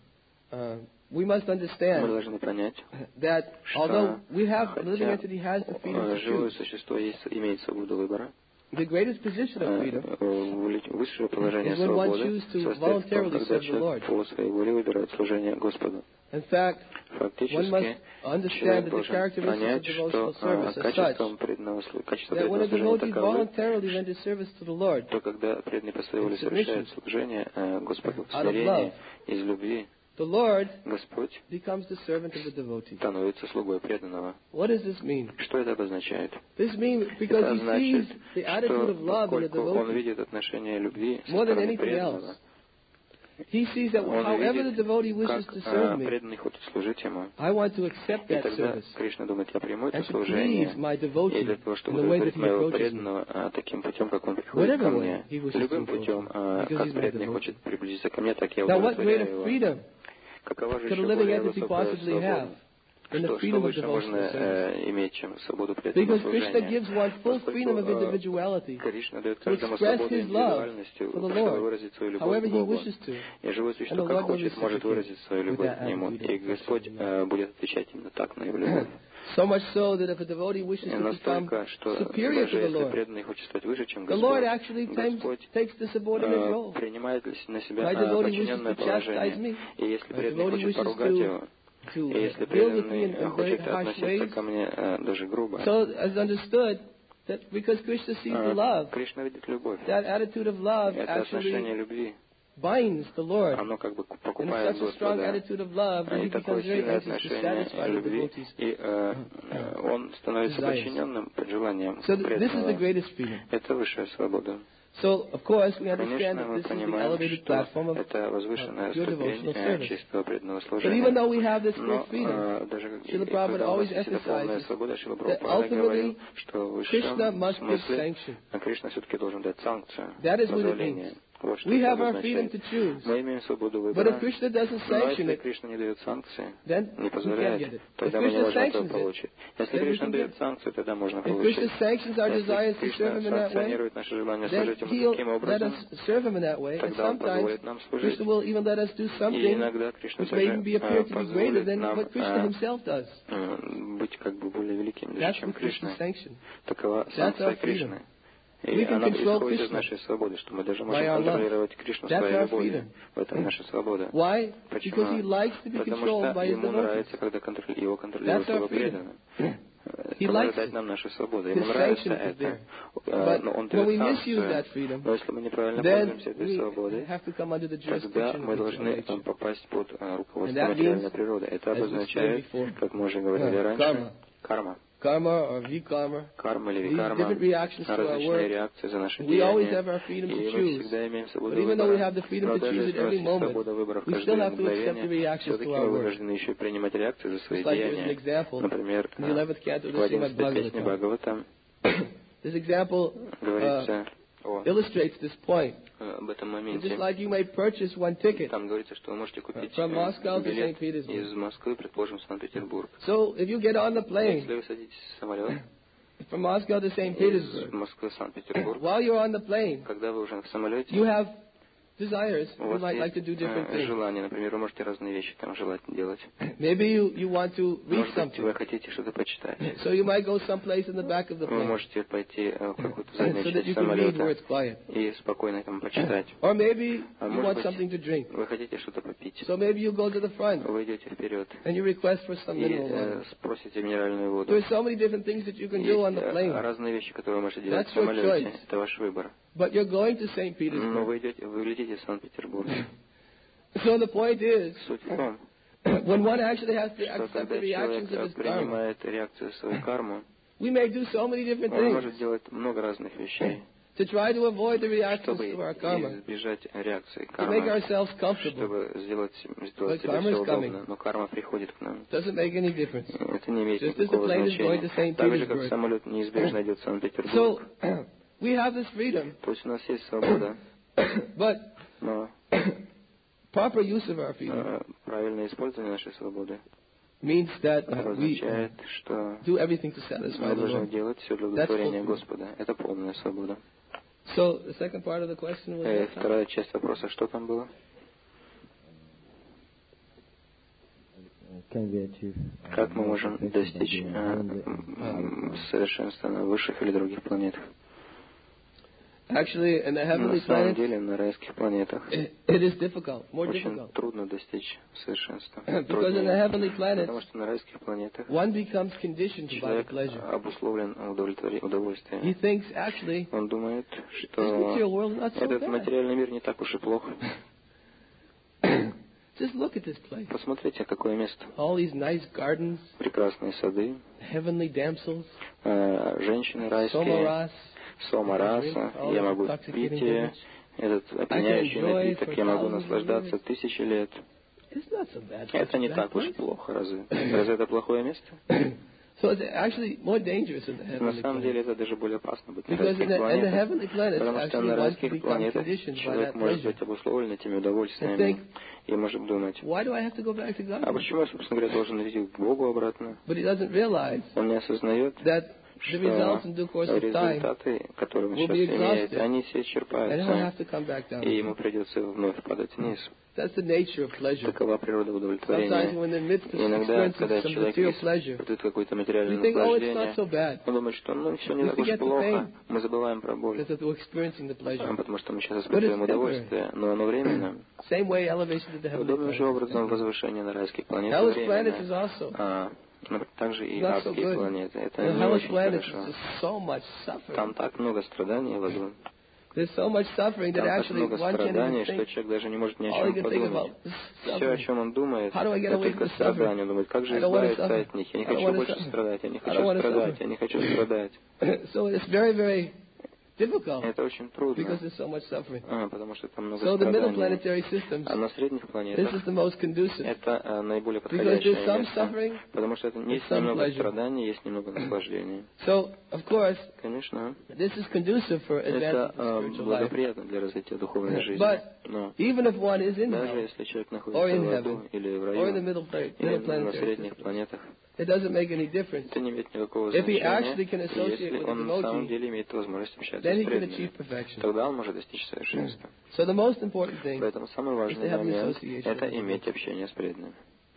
Speaker 1: we must
Speaker 2: мы
Speaker 1: understand
Speaker 2: должны понять,
Speaker 1: that although we have, the living
Speaker 2: хотя
Speaker 1: entity has the freedom to
Speaker 2: живое
Speaker 1: choose,
Speaker 2: существо имеет свободу выбора,
Speaker 1: the greatest position of freedom
Speaker 2: высшее положение
Speaker 1: is when one
Speaker 2: свободы
Speaker 1: chooses to
Speaker 2: состоит в том,
Speaker 1: voluntarily
Speaker 2: когда
Speaker 1: serve the
Speaker 2: человек
Speaker 1: Lord.
Speaker 2: по своей воле выбирает служение Господу.
Speaker 1: In fact, one
Speaker 2: Фактически,
Speaker 1: must understand
Speaker 2: человек
Speaker 1: that the
Speaker 2: должен
Speaker 1: characteristics of
Speaker 2: понять,
Speaker 1: devotional
Speaker 2: что
Speaker 1: service are such
Speaker 2: качество преданного
Speaker 1: that when a
Speaker 2: служения
Speaker 1: devotee
Speaker 2: таковы,
Speaker 1: voluntarily renders service to the Lord
Speaker 2: то когда преданный по своей воле совершает служение Господу в
Speaker 1: out of
Speaker 2: смирении,
Speaker 1: love,
Speaker 2: из любви,
Speaker 1: the Lord
Speaker 2: Господь
Speaker 1: becomes the servant of the devotee.
Speaker 2: становится слугой преданного.
Speaker 1: What does this mean?
Speaker 2: Что это обозначает?
Speaker 1: This means because
Speaker 2: Это
Speaker 1: he
Speaker 2: значит,
Speaker 1: sees the attitude of
Speaker 2: что
Speaker 1: love in the
Speaker 2: поскольку он
Speaker 1: devotee
Speaker 2: видит отношение любви со
Speaker 1: more than
Speaker 2: стороны
Speaker 1: anything
Speaker 2: преданного,
Speaker 1: else. He sees that
Speaker 2: он
Speaker 1: however the
Speaker 2: видит,
Speaker 1: devotee wishes
Speaker 2: как
Speaker 1: to serve me,
Speaker 2: преданный хочет служить ему.
Speaker 1: I want to accept
Speaker 2: И
Speaker 1: that
Speaker 2: тогда
Speaker 1: service
Speaker 2: Кришна думает, я приму это
Speaker 1: and to
Speaker 2: служение,
Speaker 1: please my
Speaker 2: и для
Speaker 1: devotee
Speaker 2: того,
Speaker 1: in
Speaker 2: чтобы
Speaker 1: the way that
Speaker 2: удовлетворить
Speaker 1: he
Speaker 2: моего
Speaker 1: approaches me.
Speaker 2: преданного таким путем, как он приходит ко
Speaker 1: Whatever
Speaker 2: мне,
Speaker 1: way he wishes
Speaker 2: любым
Speaker 1: to approach
Speaker 2: путем,
Speaker 1: me, because
Speaker 2: как
Speaker 1: he's my
Speaker 2: преданный
Speaker 1: devotee.
Speaker 2: хочет приблизиться ко мне, так я
Speaker 1: Now, what
Speaker 2: удовлетворяю
Speaker 1: greater
Speaker 2: его.
Speaker 1: freedom
Speaker 2: Какова же
Speaker 1: could a
Speaker 2: еще
Speaker 1: living
Speaker 2: более
Speaker 1: entity
Speaker 2: высокая
Speaker 1: possibly have
Speaker 2: свобода?
Speaker 1: than the
Speaker 2: Что
Speaker 1: freedom of
Speaker 2: выше
Speaker 1: devotional
Speaker 2: можно
Speaker 1: service?
Speaker 2: иметь, чем свободу преданного
Speaker 1: Because Krishna
Speaker 2: служения?
Speaker 1: gives one full freedom of
Speaker 2: Поскольку
Speaker 1: individuality
Speaker 2: Кришна дает
Speaker 1: to
Speaker 2: каждому
Speaker 1: express
Speaker 2: свободу
Speaker 1: his love
Speaker 2: индивидуальности,
Speaker 1: for the
Speaker 2: чтобы
Speaker 1: Lord,
Speaker 2: выразить свою любовь
Speaker 1: however
Speaker 2: к
Speaker 1: he
Speaker 2: Богу.
Speaker 1: wishes to.
Speaker 2: И живое
Speaker 1: And
Speaker 2: существо,
Speaker 1: the
Speaker 2: как
Speaker 1: Lord will
Speaker 2: хочет, может
Speaker 1: reciprocate
Speaker 2: выразить свою
Speaker 1: with
Speaker 2: любовь
Speaker 1: that
Speaker 2: к Нему,
Speaker 1: attitude
Speaker 2: и
Speaker 1: of
Speaker 2: Господь
Speaker 1: affection.
Speaker 2: будет отвечать именно так на его любовь.
Speaker 1: So much so that if a devotee wishes
Speaker 2: И
Speaker 1: to become
Speaker 2: настолько, что
Speaker 1: superior
Speaker 2: даже
Speaker 1: to the
Speaker 2: если
Speaker 1: Lord,
Speaker 2: преданный хочет стать выше, чем
Speaker 1: the Lord
Speaker 2: Господь,
Speaker 1: actually
Speaker 2: Господь
Speaker 1: takes the subordinate role.
Speaker 2: принимает на себя
Speaker 1: My devotee wishes
Speaker 2: подчиненное
Speaker 1: to chastise
Speaker 2: положение.
Speaker 1: me.
Speaker 2: И если
Speaker 1: My
Speaker 2: преданный
Speaker 1: devotee
Speaker 2: хочет
Speaker 1: wishes
Speaker 2: поругать его,
Speaker 1: to
Speaker 2: и если
Speaker 1: deal with me
Speaker 2: преданный
Speaker 1: in very
Speaker 2: хочет
Speaker 1: harsh
Speaker 2: относиться
Speaker 1: ways.
Speaker 2: ко мне даже грубо,
Speaker 1: So, as understood, that because Krishna sees the love,
Speaker 2: Кришна видит любовь.
Speaker 1: that attitude of love
Speaker 2: Это отношение
Speaker 1: actually
Speaker 2: любви,
Speaker 1: binds the Lord
Speaker 2: оно как бы
Speaker 1: in
Speaker 2: покупает
Speaker 1: such a strong
Speaker 2: Господа.
Speaker 1: attitude of love that
Speaker 2: И
Speaker 1: he
Speaker 2: такое
Speaker 1: becomes very
Speaker 2: сильное
Speaker 1: anxious to
Speaker 2: отношение
Speaker 1: satisfy the
Speaker 2: любви,
Speaker 1: devotees.
Speaker 2: и он становится
Speaker 1: desires.
Speaker 2: подчиненным под желанием
Speaker 1: So this is the
Speaker 2: преданного.
Speaker 1: greatest freedom.
Speaker 2: Это высшая свобода.
Speaker 1: So, of course, we understand
Speaker 2: Конечно,
Speaker 1: that
Speaker 2: мы
Speaker 1: this is the
Speaker 2: понимаем,
Speaker 1: elevated
Speaker 2: что
Speaker 1: platform of
Speaker 2: это возвышенная
Speaker 1: pure devotional
Speaker 2: ступень
Speaker 1: service.
Speaker 2: чистого преданного
Speaker 1: But
Speaker 2: служения.
Speaker 1: even though we have this full
Speaker 2: Но
Speaker 1: freedom,
Speaker 2: даже
Speaker 1: Srila
Speaker 2: когда
Speaker 1: Prabhupada
Speaker 2: у нас
Speaker 1: always
Speaker 2: есть эта полная
Speaker 1: emphasizes
Speaker 2: свобода, Шрила
Speaker 1: that
Speaker 2: Прабхупада говорил,
Speaker 1: ultimately
Speaker 2: что в
Speaker 1: Krishna
Speaker 2: высшем
Speaker 1: must give
Speaker 2: смысле
Speaker 1: sanction.
Speaker 2: Кришна все-таки должен дать санкцию,
Speaker 1: That is what it
Speaker 2: позволение.
Speaker 1: means.
Speaker 2: Вот что
Speaker 1: We
Speaker 2: это
Speaker 1: have our freedom
Speaker 2: обозначает.
Speaker 1: to choose.
Speaker 2: Мы имеем свободу
Speaker 1: But
Speaker 2: выбора,
Speaker 1: if Krishna doesn't
Speaker 2: но
Speaker 1: sanction
Speaker 2: если
Speaker 1: it,
Speaker 2: Кришна не дает санкции,
Speaker 1: then
Speaker 2: не
Speaker 1: we can't get
Speaker 2: позволяет,
Speaker 1: it. If
Speaker 2: тогда мы не
Speaker 1: Krishna
Speaker 2: можем этого
Speaker 1: sanctions it,
Speaker 2: получить. Если
Speaker 1: then we
Speaker 2: Кришна
Speaker 1: can get
Speaker 2: дает
Speaker 1: it.
Speaker 2: санкцию, тогда можно
Speaker 1: If
Speaker 2: получить.
Speaker 1: Krishna sanctions our
Speaker 2: Если
Speaker 1: desires to serve
Speaker 2: Кришна
Speaker 1: Him in that way,
Speaker 2: санкционирует наше желание
Speaker 1: then
Speaker 2: служить Ему
Speaker 1: He'll
Speaker 2: таким
Speaker 1: let
Speaker 2: образом,
Speaker 1: us serve Him in that way. And
Speaker 2: тогда Он
Speaker 1: sometimes
Speaker 2: позволит нам служить.
Speaker 1: Krishna will even let us do
Speaker 2: И
Speaker 1: something
Speaker 2: иногда Кришна
Speaker 1: which may even be appear to be greater
Speaker 2: позволит
Speaker 1: than
Speaker 2: нам
Speaker 1: what Krishna Himself does.
Speaker 2: быть как бы более великим,
Speaker 1: That's
Speaker 2: чем
Speaker 1: what Krishna
Speaker 2: Кришна.
Speaker 1: sanctions.
Speaker 2: Такова
Speaker 1: That's
Speaker 2: санкция
Speaker 1: our freedom.
Speaker 2: Кришны. И
Speaker 1: We can
Speaker 2: она
Speaker 1: control
Speaker 2: происходит из
Speaker 1: Krishna
Speaker 2: нашей свободы, что мы даже
Speaker 1: by
Speaker 2: можем
Speaker 1: our love.
Speaker 2: контролировать Кришну
Speaker 1: That's
Speaker 2: своей
Speaker 1: our
Speaker 2: любовью.
Speaker 1: freedom.
Speaker 2: В этом наша свобода.
Speaker 1: Why?
Speaker 2: Почему?
Speaker 1: Because He likes to be
Speaker 2: Потому
Speaker 1: controlled
Speaker 2: что
Speaker 1: by His
Speaker 2: Ему
Speaker 1: devotees.
Speaker 2: нравится, когда его контролируют
Speaker 1: That's our
Speaker 2: Его
Speaker 1: freedom.
Speaker 2: преданные.
Speaker 1: He
Speaker 2: Позволяет
Speaker 1: likes
Speaker 2: дать
Speaker 1: it.
Speaker 2: нам нашу свободу.
Speaker 1: His
Speaker 2: Ему нравится
Speaker 1: sanction is
Speaker 2: это.
Speaker 1: there.
Speaker 2: Но
Speaker 1: But
Speaker 2: Он
Speaker 1: when we
Speaker 2: дает
Speaker 1: misuse that
Speaker 2: санкцию.
Speaker 1: freedom,
Speaker 2: Но если мы неправильно
Speaker 1: then
Speaker 2: пользуемся этой
Speaker 1: we
Speaker 2: свободой,
Speaker 1: have to come under the
Speaker 2: тогда
Speaker 1: jurisdiction
Speaker 2: мы
Speaker 1: of
Speaker 2: должны
Speaker 1: nature.
Speaker 2: попасть под
Speaker 1: And
Speaker 2: руководство
Speaker 1: that
Speaker 2: материальной
Speaker 1: means,
Speaker 2: природы. Это
Speaker 1: as we
Speaker 2: обозначает,
Speaker 1: explained before,
Speaker 2: как мы уже говорили раньше, карма.
Speaker 1: Karma or vikarma,
Speaker 2: Карма или
Speaker 1: these
Speaker 2: викарма,
Speaker 1: different reactions to our
Speaker 2: различные
Speaker 1: work.
Speaker 2: реакции за наши
Speaker 1: We always
Speaker 2: деяния.
Speaker 1: have our freedom
Speaker 2: И
Speaker 1: to
Speaker 2: мы
Speaker 1: choose.
Speaker 2: всегда имеем свободу
Speaker 1: But even though we
Speaker 2: выбора.
Speaker 1: have the freedom
Speaker 2: Но
Speaker 1: to
Speaker 2: даже
Speaker 1: choose at
Speaker 2: если у нас
Speaker 1: every
Speaker 2: есть
Speaker 1: moment,
Speaker 2: свобода выбора в
Speaker 1: we still
Speaker 2: каждое
Speaker 1: have to accept the
Speaker 2: мгновение,
Speaker 1: reactions
Speaker 2: все-таки
Speaker 1: to
Speaker 2: мы
Speaker 1: our work.
Speaker 2: вынуждены еще принимать реакции за свои
Speaker 1: Just like there's an
Speaker 2: деяния.
Speaker 1: example
Speaker 2: Например,
Speaker 1: in the 11th canto of
Speaker 2: в
Speaker 1: the
Speaker 2: 11
Speaker 1: Srimad
Speaker 2: песне
Speaker 1: Bhagavatam.
Speaker 2: Бхагаватам
Speaker 1: This example
Speaker 2: говорится
Speaker 1: illustrates this point.
Speaker 2: об этом
Speaker 1: It's
Speaker 2: моменте.
Speaker 1: just like you may purchase one ticket
Speaker 2: Там говорится, что вы можете купить
Speaker 1: from Moscow to
Speaker 2: билет
Speaker 1: St. Petersburg.
Speaker 2: из Москвы, предположим, в Санкт-Петербург.
Speaker 1: So if you get on the plane
Speaker 2: Если вы садитесь в самолет
Speaker 1: from Moscow to St.
Speaker 2: из
Speaker 1: Petersburg,
Speaker 2: Москвы в Санкт-Петербург,
Speaker 1: while you're on the plane,
Speaker 2: когда вы уже в самолете,
Speaker 1: you have desires.
Speaker 2: у
Speaker 1: You
Speaker 2: вас
Speaker 1: might like
Speaker 2: есть
Speaker 1: to do different things.
Speaker 2: желание, например, вы можете разные вещи там желать делать.
Speaker 1: Maybe you want to read
Speaker 2: Может быть, вы
Speaker 1: something.
Speaker 2: хотите что-то почитать.
Speaker 1: So you might go someplace in the back of the
Speaker 2: Вы
Speaker 1: plane
Speaker 2: можете пойти в какую-то заднюю
Speaker 1: so that
Speaker 2: часть
Speaker 1: you can read where
Speaker 2: самолета
Speaker 1: it's quiet.
Speaker 2: и спокойно там почитать.
Speaker 1: Or maybe
Speaker 2: А
Speaker 1: you
Speaker 2: может
Speaker 1: want something to
Speaker 2: быть,
Speaker 1: drink.
Speaker 2: вы хотите что-то попить.
Speaker 1: So maybe you go to the front
Speaker 2: Вы идете вперед
Speaker 1: and you request for some
Speaker 2: и
Speaker 1: mineral water.
Speaker 2: спросите минеральную воду.
Speaker 1: There are so many different things that you can do on
Speaker 2: Есть
Speaker 1: the plane.
Speaker 2: разные вещи, которые вы можете делать
Speaker 1: That's
Speaker 2: в
Speaker 1: your
Speaker 2: самолете.
Speaker 1: choice.
Speaker 2: Это ваш выбор.
Speaker 1: But you're going to St.
Speaker 2: Но
Speaker 1: Petersburg.
Speaker 2: вы летите в Санкт-Петербург.
Speaker 1: So the point is,
Speaker 2: Суть в том,
Speaker 1: when one actually has to
Speaker 2: что
Speaker 1: accept
Speaker 2: когда
Speaker 1: the reactions of
Speaker 2: человек
Speaker 1: his karma,
Speaker 2: принимает реакцию свою карму,
Speaker 1: we may do so many different
Speaker 2: он
Speaker 1: things
Speaker 2: может делать много разных вещей,
Speaker 1: to try to avoid the reactions
Speaker 2: чтобы
Speaker 1: to our karma,
Speaker 2: избежать реакции
Speaker 1: to make
Speaker 2: кармы,
Speaker 1: ourselves comfortable.
Speaker 2: чтобы сделать
Speaker 1: But
Speaker 2: себе
Speaker 1: karma
Speaker 2: все
Speaker 1: is coming.
Speaker 2: удобно. Но карма приходит к нам.
Speaker 1: Doesn't make any difference.
Speaker 2: Это не имеет
Speaker 1: Just as the
Speaker 2: никакого
Speaker 1: plane is going to
Speaker 2: значения.
Speaker 1: St.
Speaker 2: Так же, как
Speaker 1: Petersburg.
Speaker 2: самолет неизбежно идет в Санкт-Петербург.
Speaker 1: So we have this freedom,
Speaker 2: То есть у нас есть свобода,
Speaker 1: but
Speaker 2: но
Speaker 1: proper use of our freedom
Speaker 2: правильное использование нашей свободы
Speaker 1: means that we
Speaker 2: означает, что
Speaker 1: do everything to
Speaker 2: мы
Speaker 1: satisfy the
Speaker 2: должны
Speaker 1: Lord.
Speaker 2: делать все для удовлетворения Господа. Это полная свобода.
Speaker 1: So the second part of the question was what?
Speaker 2: Вторая часть вопроса, что там было? Как мы можем достичь совершенства на высших или других планетах?
Speaker 1: Actually, in the heavenly
Speaker 2: На самом
Speaker 1: planets,
Speaker 2: деле, на райских планетах
Speaker 1: it is difficult, more
Speaker 2: очень
Speaker 1: difficult.
Speaker 2: трудно достичь совершенства.
Speaker 1: Because in the heavenly planets,
Speaker 2: Потому что на райских планетах
Speaker 1: one becomes conditioned by the
Speaker 2: человек
Speaker 1: pleasure.
Speaker 2: обусловлен
Speaker 1: He
Speaker 2: удовольствием.
Speaker 1: thinks, actually,
Speaker 2: Он думает,
Speaker 1: this
Speaker 2: что
Speaker 1: material world is not so
Speaker 2: этот
Speaker 1: bad.
Speaker 2: материальный мир не так уж и плох.
Speaker 1: Just look at this place.
Speaker 2: Посмотрите, какое место.
Speaker 1: All these nice gardens,
Speaker 2: Прекрасные сады,
Speaker 1: heavenly damsels,
Speaker 2: женщины райские,
Speaker 1: somaras,
Speaker 2: сомараса, я могу пить этот опьяняющий напиток, я могу наслаждаться 1000 лет.
Speaker 1: It's not so bad.
Speaker 2: Это не так уж плохо, разве? Разве это плохое место?
Speaker 1: So it's actually more dangerous in the
Speaker 2: На
Speaker 1: heavenly
Speaker 2: самом
Speaker 1: planets.
Speaker 2: деле это даже более опасно быть на
Speaker 1: Because in
Speaker 2: райских
Speaker 1: the
Speaker 2: планетах.
Speaker 1: heavenly planets,
Speaker 2: Потому что
Speaker 1: actually
Speaker 2: на
Speaker 1: one can
Speaker 2: райских
Speaker 1: become
Speaker 2: планетах
Speaker 1: conditioned by
Speaker 2: человек
Speaker 1: that
Speaker 2: может
Speaker 1: pleasure.
Speaker 2: быть обусловлен этими
Speaker 1: And
Speaker 2: удовольствиями
Speaker 1: think,
Speaker 2: и может думать,
Speaker 1: why do I have to go back to God?
Speaker 2: а почему я, собственно говоря, должен идти к Богу обратно?
Speaker 1: But he doesn't realize
Speaker 2: Он не осознает,
Speaker 1: that the
Speaker 2: что
Speaker 1: results in due course of time,
Speaker 2: результаты, которые он
Speaker 1: will
Speaker 2: сейчас
Speaker 1: be
Speaker 2: имеет,
Speaker 1: exhausted.
Speaker 2: они все
Speaker 1: and he'll
Speaker 2: исчерпаются,
Speaker 1: have to come back down.
Speaker 2: и ему придется вновь падать вниз.
Speaker 1: That's the nature of pleasure.
Speaker 2: Такова природа
Speaker 1: Sometimes
Speaker 2: удовлетворения.
Speaker 1: when in the midst of
Speaker 2: Иногда,
Speaker 1: experiencing
Speaker 2: когда
Speaker 1: some
Speaker 2: человек
Speaker 1: material pleasure,
Speaker 2: испытывает какое-то
Speaker 1: we
Speaker 2: материальное
Speaker 1: think, oh, it's not
Speaker 2: наслаждение,
Speaker 1: so bad,
Speaker 2: он думает, что все не
Speaker 1: We
Speaker 2: так уж
Speaker 1: forget the
Speaker 2: плохо,
Speaker 1: pain.
Speaker 2: мы забываем про боль,
Speaker 1: because we're experiencing the pleasure.
Speaker 2: потому что мы сейчас испытываем удовольствие, но оно временно.
Speaker 1: Same way elevation to the heavenly
Speaker 2: Подобным же
Speaker 1: planets.
Speaker 2: образом возвышение на райских планетах
Speaker 1: Hellish planets is
Speaker 2: временно.
Speaker 1: also
Speaker 2: Также и
Speaker 1: not so
Speaker 2: адские
Speaker 1: good.
Speaker 2: планеты. Это
Speaker 1: The
Speaker 2: не
Speaker 1: hellish
Speaker 2: очень
Speaker 1: planets
Speaker 2: хорошо.
Speaker 1: is just so much suffering.
Speaker 2: Там так много страданий в аду.
Speaker 1: There's so much suffering that
Speaker 2: Там так
Speaker 1: actually
Speaker 2: много
Speaker 1: one can't
Speaker 2: страданий,
Speaker 1: even
Speaker 2: что
Speaker 1: think.
Speaker 2: человек даже не может ни о
Speaker 1: All he
Speaker 2: чем
Speaker 1: can think about
Speaker 2: подумать.
Speaker 1: is
Speaker 2: Все, о
Speaker 1: suffering.
Speaker 2: чем он думает,
Speaker 1: How do I get
Speaker 2: это
Speaker 1: away
Speaker 2: только
Speaker 1: from the suffering?
Speaker 2: страдания. Он думает, как же
Speaker 1: I don't wanna
Speaker 2: избавиться
Speaker 1: suffer.
Speaker 2: от них? Я не
Speaker 1: I don't
Speaker 2: хочу
Speaker 1: wanna
Speaker 2: больше
Speaker 1: suffer.
Speaker 2: страдать, я не
Speaker 1: I don't
Speaker 2: хочу
Speaker 1: wanna
Speaker 2: страдать,
Speaker 1: suffer.
Speaker 2: я не хочу страдать.
Speaker 1: So it's very, very difficult
Speaker 2: Это очень трудно,
Speaker 1: because there's so much suffering.
Speaker 2: потому что там много
Speaker 1: So the middle
Speaker 2: страданий.
Speaker 1: planetary systems,
Speaker 2: А на средних
Speaker 1: this
Speaker 2: планетах
Speaker 1: is the most conducive
Speaker 2: это наиболее
Speaker 1: because
Speaker 2: подходящее
Speaker 1: there's some
Speaker 2: место,
Speaker 1: suffering,
Speaker 2: потому что это есть
Speaker 1: some
Speaker 2: немного
Speaker 1: pleasure.
Speaker 2: страданий, есть немного наслаждения.
Speaker 1: So, of course,
Speaker 2: Конечно,
Speaker 1: this is conducive for advancing
Speaker 2: это
Speaker 1: the spiritual life.
Speaker 2: благоприятно для развития духовной жизни.
Speaker 1: But
Speaker 2: Но
Speaker 1: even if one is in
Speaker 2: даже
Speaker 1: hell,
Speaker 2: если человек
Speaker 1: or
Speaker 2: находится
Speaker 1: in
Speaker 2: в аду
Speaker 1: heaven,
Speaker 2: или в
Speaker 1: or in the
Speaker 2: раю,
Speaker 1: middle
Speaker 2: или на
Speaker 1: planetary
Speaker 2: средних
Speaker 1: systems,
Speaker 2: планетах,
Speaker 1: it doesn't make any difference.
Speaker 2: это не имеет никакого
Speaker 1: If he
Speaker 2: значения.
Speaker 1: actually can associate
Speaker 2: Если
Speaker 1: with a
Speaker 2: он на самом
Speaker 1: devotee,
Speaker 2: деле имеет возможность общаться
Speaker 1: then
Speaker 2: с
Speaker 1: he can
Speaker 2: преданными,
Speaker 1: achieve perfection.
Speaker 2: тогда он может достичь совершенства.
Speaker 1: So the most important thing
Speaker 2: Поэтому самый
Speaker 1: is
Speaker 2: важный
Speaker 1: to have the
Speaker 2: момент
Speaker 1: association
Speaker 2: – это
Speaker 1: with the
Speaker 2: иметь
Speaker 1: devotee.
Speaker 2: общение с преданными.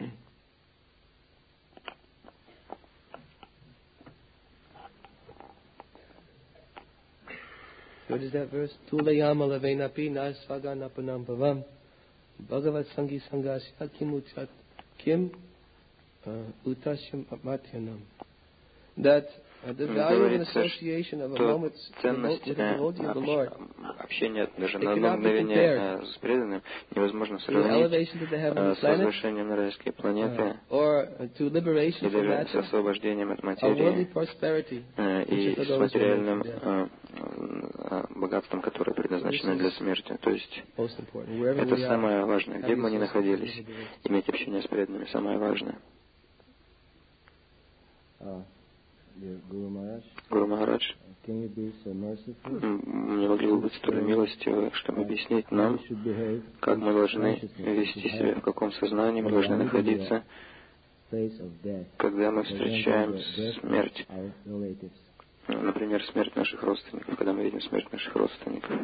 Speaker 1: What is that verse? Tulayama lavenapi nasvaganapanam bhavam bhagavat sangi sangasya kim utasyam matyanam. That the value of an association of a moment's with a devotee of the Lord,
Speaker 2: общение даже
Speaker 1: it
Speaker 2: на одно
Speaker 1: cannot be
Speaker 2: мгновение
Speaker 1: compared
Speaker 2: с преданным невозможно
Speaker 1: to
Speaker 2: сравнить
Speaker 1: elevation to the heavenly
Speaker 2: с
Speaker 1: planet,
Speaker 2: возвышением на райские планеты
Speaker 1: or to liberation from
Speaker 2: или же с
Speaker 1: matter,
Speaker 2: освобождением от
Speaker 1: or worldly
Speaker 2: материи
Speaker 1: prosperity,
Speaker 2: и с материальным богатством, которое предназначено для смерти. То есть это самое важное. Где бы мы ни находились, иметь общение с преданными самое важное. Гуру Махарадж, не могли бы быть столь милостивы, чтобы объяснить нам, как мы должны вести себя, в каком сознании мы должны находиться, когда мы встречаем смерть. Например, смерть наших родственников, когда мы видим смерть наших родственников.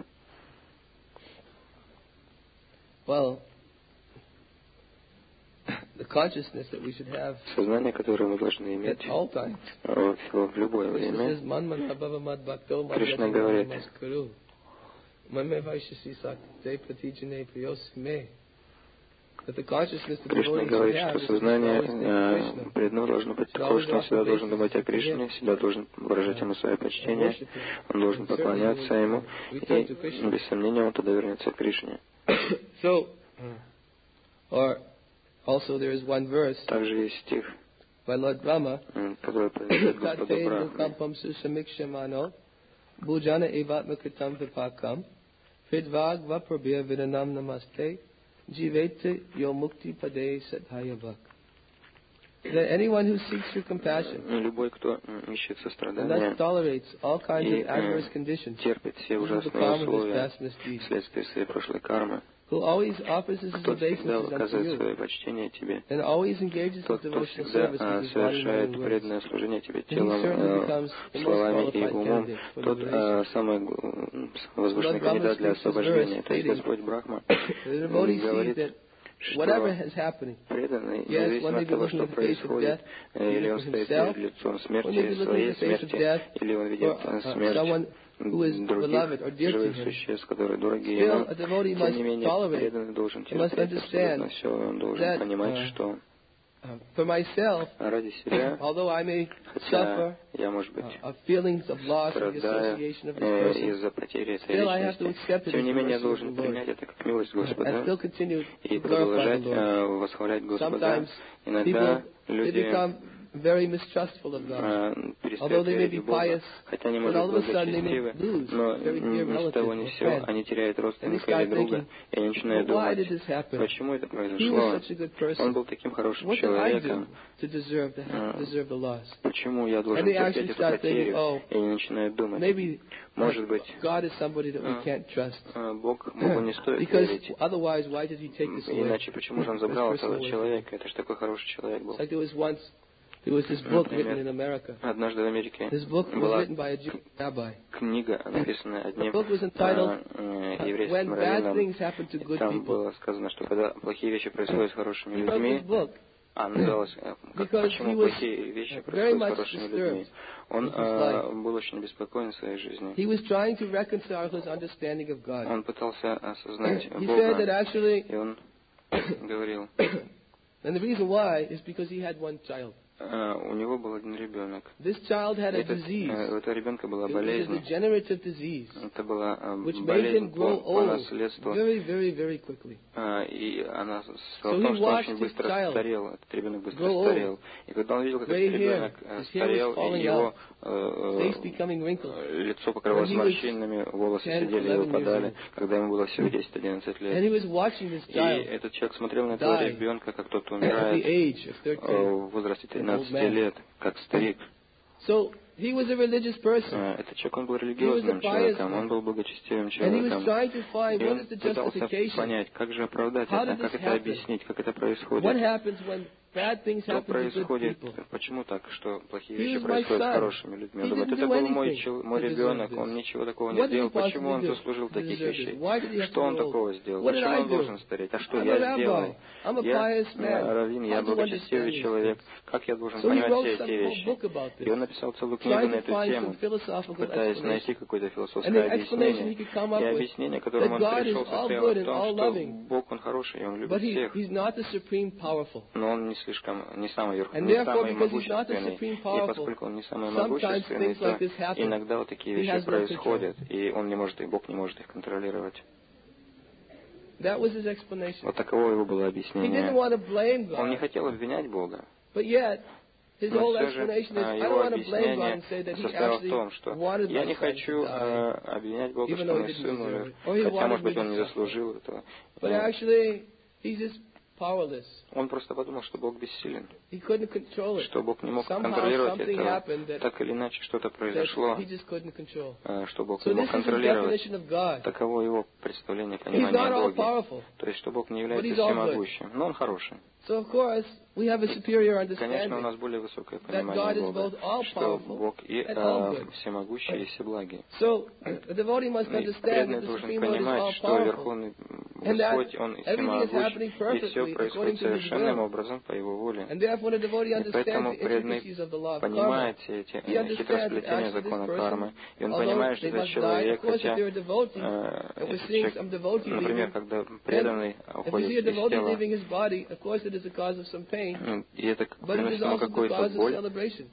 Speaker 2: Сознание, которое мы должны иметь в любое время. Кришна говорит, Кришна говорит, что сознание преданного должно быть такое, что он всегда должен думать о Кришне, всегда должен выражать ему свое почтение, он должен поклоняться ему, и без сомнения он тогда вернется к Кришне. Также есть стих, который произносит Господа Брахмы.
Speaker 1: Bhujana evatma kritam vipakam Fidvag vaprabhya vidanam namaste Jivete yo mukti pade sadhayavak. That anyone who seeks your compassion
Speaker 2: любой, кто ищет
Speaker 1: and
Speaker 2: сострадания
Speaker 1: thus tolerates all kinds
Speaker 2: и
Speaker 1: of adverse conditions
Speaker 2: терпит все ужасные условия вследствие своей прошлой кармы,
Speaker 1: who always offers his
Speaker 2: кто всегда
Speaker 1: obeisances unto
Speaker 2: оказывает
Speaker 1: you
Speaker 2: свое почтение тебе,
Speaker 1: and always engages in
Speaker 2: тот, кто
Speaker 1: devotional
Speaker 2: всегда
Speaker 1: service with his body, mind,
Speaker 2: совершает
Speaker 1: and words,
Speaker 2: преданное служение тебе
Speaker 1: then he certainly
Speaker 2: телом,
Speaker 1: becomes the most
Speaker 2: словами и
Speaker 1: qualified
Speaker 2: умом,
Speaker 1: candidate for
Speaker 2: тот
Speaker 1: liberation.
Speaker 2: самый возвышенный кандидат для освобождения. То есть Господь Брахма говорит, что преданный, независимо от того, что происходит, или он стоит перед лицом смерти, своей смерти, или он видит смерть других живых существ, которые дороги ему, тем не менее, преданный должен терпеть абсолютно все, он должен понимать, что ради себя, хотя я, может быть, страдаю из-за потери этой личности, тем не менее, я должен принять это как милость Господа и продолжать восхвалять Господа. Иногда люди перестают верить в Бога, хотя они, может, благочестивы, но ни с того ни с сего они теряют родственника или друга, и они начинают думать, почему это произошло. Он был таким хорошим человеком. Почему я должен терпеть эту потерю? И они начинают думать, может быть, Богу не стоит верить. Иначе почему же он забрал этого человека? Это же такой хороший человек был. Например, однажды в Америке была книга, написанная одним еврейским раввином. Там было сказано, что когда плохие вещи происходят с хорошими людьми, называлось, почему плохие вещи происходят с хорошими людьми. Он был очень обеспокоен в своей жизни. Он пытался осознать Бога, и он говорил, у него был один ребенок.
Speaker 1: This child had a disease.
Speaker 2: У этого ребенка была
Speaker 1: It was a
Speaker 2: болезнь.
Speaker 1: degenerative disease,
Speaker 2: Это была
Speaker 1: which made him
Speaker 2: болезнь
Speaker 1: grow
Speaker 2: по
Speaker 1: old
Speaker 2: наследству.
Speaker 1: very, very, very quickly.
Speaker 2: И она
Speaker 1: So
Speaker 2: в
Speaker 1: he
Speaker 2: том, что он
Speaker 1: watched
Speaker 2: очень
Speaker 1: his
Speaker 2: быстро
Speaker 1: child
Speaker 2: старел. Этот ребенок быстро
Speaker 1: grow
Speaker 2: старел. И когда он видел, как
Speaker 1: Gray
Speaker 2: этот ребенок
Speaker 1: hair, his hair was
Speaker 2: старел, и
Speaker 1: falling
Speaker 2: его
Speaker 1: face becoming wrinkled.
Speaker 2: лицо покрывалось
Speaker 1: When he was
Speaker 2: морщинами, волосы
Speaker 1: 10,
Speaker 2: сидели и
Speaker 1: 11
Speaker 2: выпадали,
Speaker 1: years old.
Speaker 2: когда ему было всего 10-11
Speaker 1: And
Speaker 2: лет.
Speaker 1: he was watching this
Speaker 2: И
Speaker 1: child
Speaker 2: этот человек смотрел на этого
Speaker 1: die
Speaker 2: ребенка, как тот
Speaker 1: at the
Speaker 2: умирает
Speaker 1: age of 13.
Speaker 2: в возрасте 13 лет, как старик.
Speaker 1: So he was a religious person.
Speaker 2: Этот человек, он был религиозным человеком, он был благочестивым
Speaker 1: And he was
Speaker 2: человеком.
Speaker 1: trying to find
Speaker 2: И
Speaker 1: what
Speaker 2: он
Speaker 1: is the
Speaker 2: пытался
Speaker 1: justification.
Speaker 2: понять, как же оправдать
Speaker 1: How
Speaker 2: это,
Speaker 1: did
Speaker 2: как
Speaker 1: this
Speaker 2: это
Speaker 1: happen?
Speaker 2: объяснить, как это
Speaker 1: What
Speaker 2: происходит.
Speaker 1: happens when bad things
Speaker 2: Что
Speaker 1: happen to good
Speaker 2: происходит,
Speaker 1: people?
Speaker 2: почему так, что плохие
Speaker 1: He
Speaker 2: вещи
Speaker 1: was my
Speaker 2: происходят с
Speaker 1: son.
Speaker 2: хорошими людьми. Он
Speaker 1: He
Speaker 2: думает,
Speaker 1: didn't
Speaker 2: это
Speaker 1: do
Speaker 2: был
Speaker 1: anything
Speaker 2: мой
Speaker 1: to deserve
Speaker 2: ребенок,
Speaker 1: this.
Speaker 2: он ничего такого не
Speaker 1: What did he
Speaker 2: сделал, почему
Speaker 1: possibly
Speaker 2: он
Speaker 1: do
Speaker 2: заслужил
Speaker 1: to
Speaker 2: таких
Speaker 1: deserve this?
Speaker 2: вещей?
Speaker 1: Why did he have
Speaker 2: Что
Speaker 1: to
Speaker 2: он
Speaker 1: grow
Speaker 2: такого
Speaker 1: old?
Speaker 2: сделал?
Speaker 1: What did
Speaker 2: Почему
Speaker 1: I
Speaker 2: он
Speaker 1: do?
Speaker 2: должен стареть? А что
Speaker 1: I'm a
Speaker 2: я
Speaker 1: rabbi.
Speaker 2: сделал?
Speaker 1: I'm a
Speaker 2: Я
Speaker 1: pious man.
Speaker 2: раввин,
Speaker 1: How
Speaker 2: я
Speaker 1: do you
Speaker 2: благочестивый
Speaker 1: understand
Speaker 2: человек.
Speaker 1: these
Speaker 2: Как я должен
Speaker 1: So he
Speaker 2: понимать
Speaker 1: wrote
Speaker 2: все эти
Speaker 1: some whole
Speaker 2: вещи?
Speaker 1: book about
Speaker 2: И он
Speaker 1: this,
Speaker 2: написал целую книгу
Speaker 1: trying
Speaker 2: на
Speaker 1: to
Speaker 2: эту
Speaker 1: find
Speaker 2: тему,
Speaker 1: some philosophical
Speaker 2: пытаясь найти
Speaker 1: explanation.
Speaker 2: какое-то
Speaker 1: And
Speaker 2: философское
Speaker 1: the explanation he
Speaker 2: объяснение.
Speaker 1: could come up
Speaker 2: И
Speaker 1: with,
Speaker 2: объяснение, к которому
Speaker 1: that
Speaker 2: он
Speaker 1: God is
Speaker 2: пришел,
Speaker 1: all
Speaker 2: состояло
Speaker 1: good
Speaker 2: в
Speaker 1: and
Speaker 2: том,
Speaker 1: all
Speaker 2: что
Speaker 1: loving,
Speaker 2: Бог, Он хороший, и Он любит
Speaker 1: but
Speaker 2: всех.
Speaker 1: he's not the supreme powerful.
Speaker 2: Но он не слишком, не самый
Speaker 1: And
Speaker 2: не
Speaker 1: therefore,
Speaker 2: самый
Speaker 1: because he's not the
Speaker 2: могущественный.
Speaker 1: supreme
Speaker 2: И
Speaker 1: powerful,
Speaker 2: поскольку он не самый
Speaker 1: sometimes
Speaker 2: могущественный,
Speaker 1: things like
Speaker 2: то
Speaker 1: this happen.
Speaker 2: иногда вот такие
Speaker 1: He
Speaker 2: вещи
Speaker 1: has no
Speaker 2: происходят, и он не может, и Бог не может их контролировать.
Speaker 1: That was his explanation.
Speaker 2: Вот таково его было
Speaker 1: He didn't
Speaker 2: объяснение.
Speaker 1: want to blame
Speaker 2: Он не
Speaker 1: God,
Speaker 2: хотел обвинять Бога,
Speaker 1: but yet his
Speaker 2: но
Speaker 1: whole
Speaker 2: все же
Speaker 1: explanation is, I don't
Speaker 2: его
Speaker 1: want to blame God
Speaker 2: объяснение
Speaker 1: and say that he
Speaker 2: состояло в
Speaker 1: actually
Speaker 2: том, что
Speaker 1: wanted
Speaker 2: я
Speaker 1: my
Speaker 2: не
Speaker 1: son
Speaker 2: хочу
Speaker 1: to die,
Speaker 2: обвинять Бога,
Speaker 1: even
Speaker 2: что
Speaker 1: though he
Speaker 2: мой
Speaker 1: didn't
Speaker 2: сын
Speaker 1: deserve
Speaker 2: умер,
Speaker 1: it. Or he
Speaker 2: хотя, может
Speaker 1: wanted
Speaker 2: быть,
Speaker 1: me
Speaker 2: он
Speaker 1: to
Speaker 2: не
Speaker 1: suffer.
Speaker 2: заслужил этого.
Speaker 1: But actually, he's just powerless.
Speaker 2: Он просто подумал, что Бог бессилен,
Speaker 1: He couldn't control it.
Speaker 2: что Бог не мог
Speaker 1: Somehow
Speaker 2: контролировать
Speaker 1: something
Speaker 2: этого.
Speaker 1: happened that
Speaker 2: Так или иначе, что-то
Speaker 1: that
Speaker 2: произошло,
Speaker 1: he just couldn't control.
Speaker 2: что Бог
Speaker 1: So
Speaker 2: не
Speaker 1: this
Speaker 2: мог
Speaker 1: is his
Speaker 2: контролировать.
Speaker 1: definition of God.
Speaker 2: Таково его представление,
Speaker 1: He's
Speaker 2: понимание
Speaker 1: not
Speaker 2: о
Speaker 1: all
Speaker 2: Боге.
Speaker 1: powerful,
Speaker 2: То есть, что Бог не
Speaker 1: but
Speaker 2: является
Speaker 1: he's all good.
Speaker 2: всемогущим, но Он хороший.
Speaker 1: So of course we have a superior
Speaker 2: Конечно, у
Speaker 1: understanding
Speaker 2: нас более высокое
Speaker 1: that God
Speaker 2: понимание
Speaker 1: is
Speaker 2: Бога,
Speaker 1: both all
Speaker 2: что
Speaker 1: powerful
Speaker 2: Бог и
Speaker 1: and all good.
Speaker 2: всемогущий, и всеблагий.
Speaker 1: So the devotee must
Speaker 2: И
Speaker 1: understand that
Speaker 2: преданный
Speaker 1: the
Speaker 2: должен
Speaker 1: Supreme Lord is all
Speaker 2: понимать, что
Speaker 1: powerful,
Speaker 2: Верховный
Speaker 1: and that
Speaker 2: Господь, Он
Speaker 1: everything is
Speaker 2: всемогущ,
Speaker 1: happening
Speaker 2: и все
Speaker 1: perfectly according
Speaker 2: происходит
Speaker 1: to His
Speaker 2: совершенным
Speaker 1: will.
Speaker 2: образом по Его воле.
Speaker 1: And therefore the devotee
Speaker 2: И поэтому
Speaker 1: understands the
Speaker 2: преданный
Speaker 1: intricacies of the law of karma.
Speaker 2: понимает все эти
Speaker 1: He understands that
Speaker 2: хитросплетения
Speaker 1: actually this
Speaker 2: закона кармы,
Speaker 1: person,
Speaker 2: и он
Speaker 1: although
Speaker 2: понимает, что
Speaker 1: they
Speaker 2: этот
Speaker 1: must die, of
Speaker 2: человек,
Speaker 1: course if
Speaker 2: хотя
Speaker 1: they're a devotee, and we're
Speaker 2: этот
Speaker 1: seeing
Speaker 2: человек,
Speaker 1: some devotee
Speaker 2: например,
Speaker 1: leaving,
Speaker 2: когда
Speaker 1: then
Speaker 2: преданный
Speaker 1: if you
Speaker 2: уходит
Speaker 1: see a
Speaker 2: из
Speaker 1: devotee
Speaker 2: тела,
Speaker 1: leaving his body, of course it is a cause of some pain,
Speaker 2: и это
Speaker 1: but it is
Speaker 2: приносит ему
Speaker 1: also the
Speaker 2: какую-то
Speaker 1: cause of
Speaker 2: боль,
Speaker 1: celebration.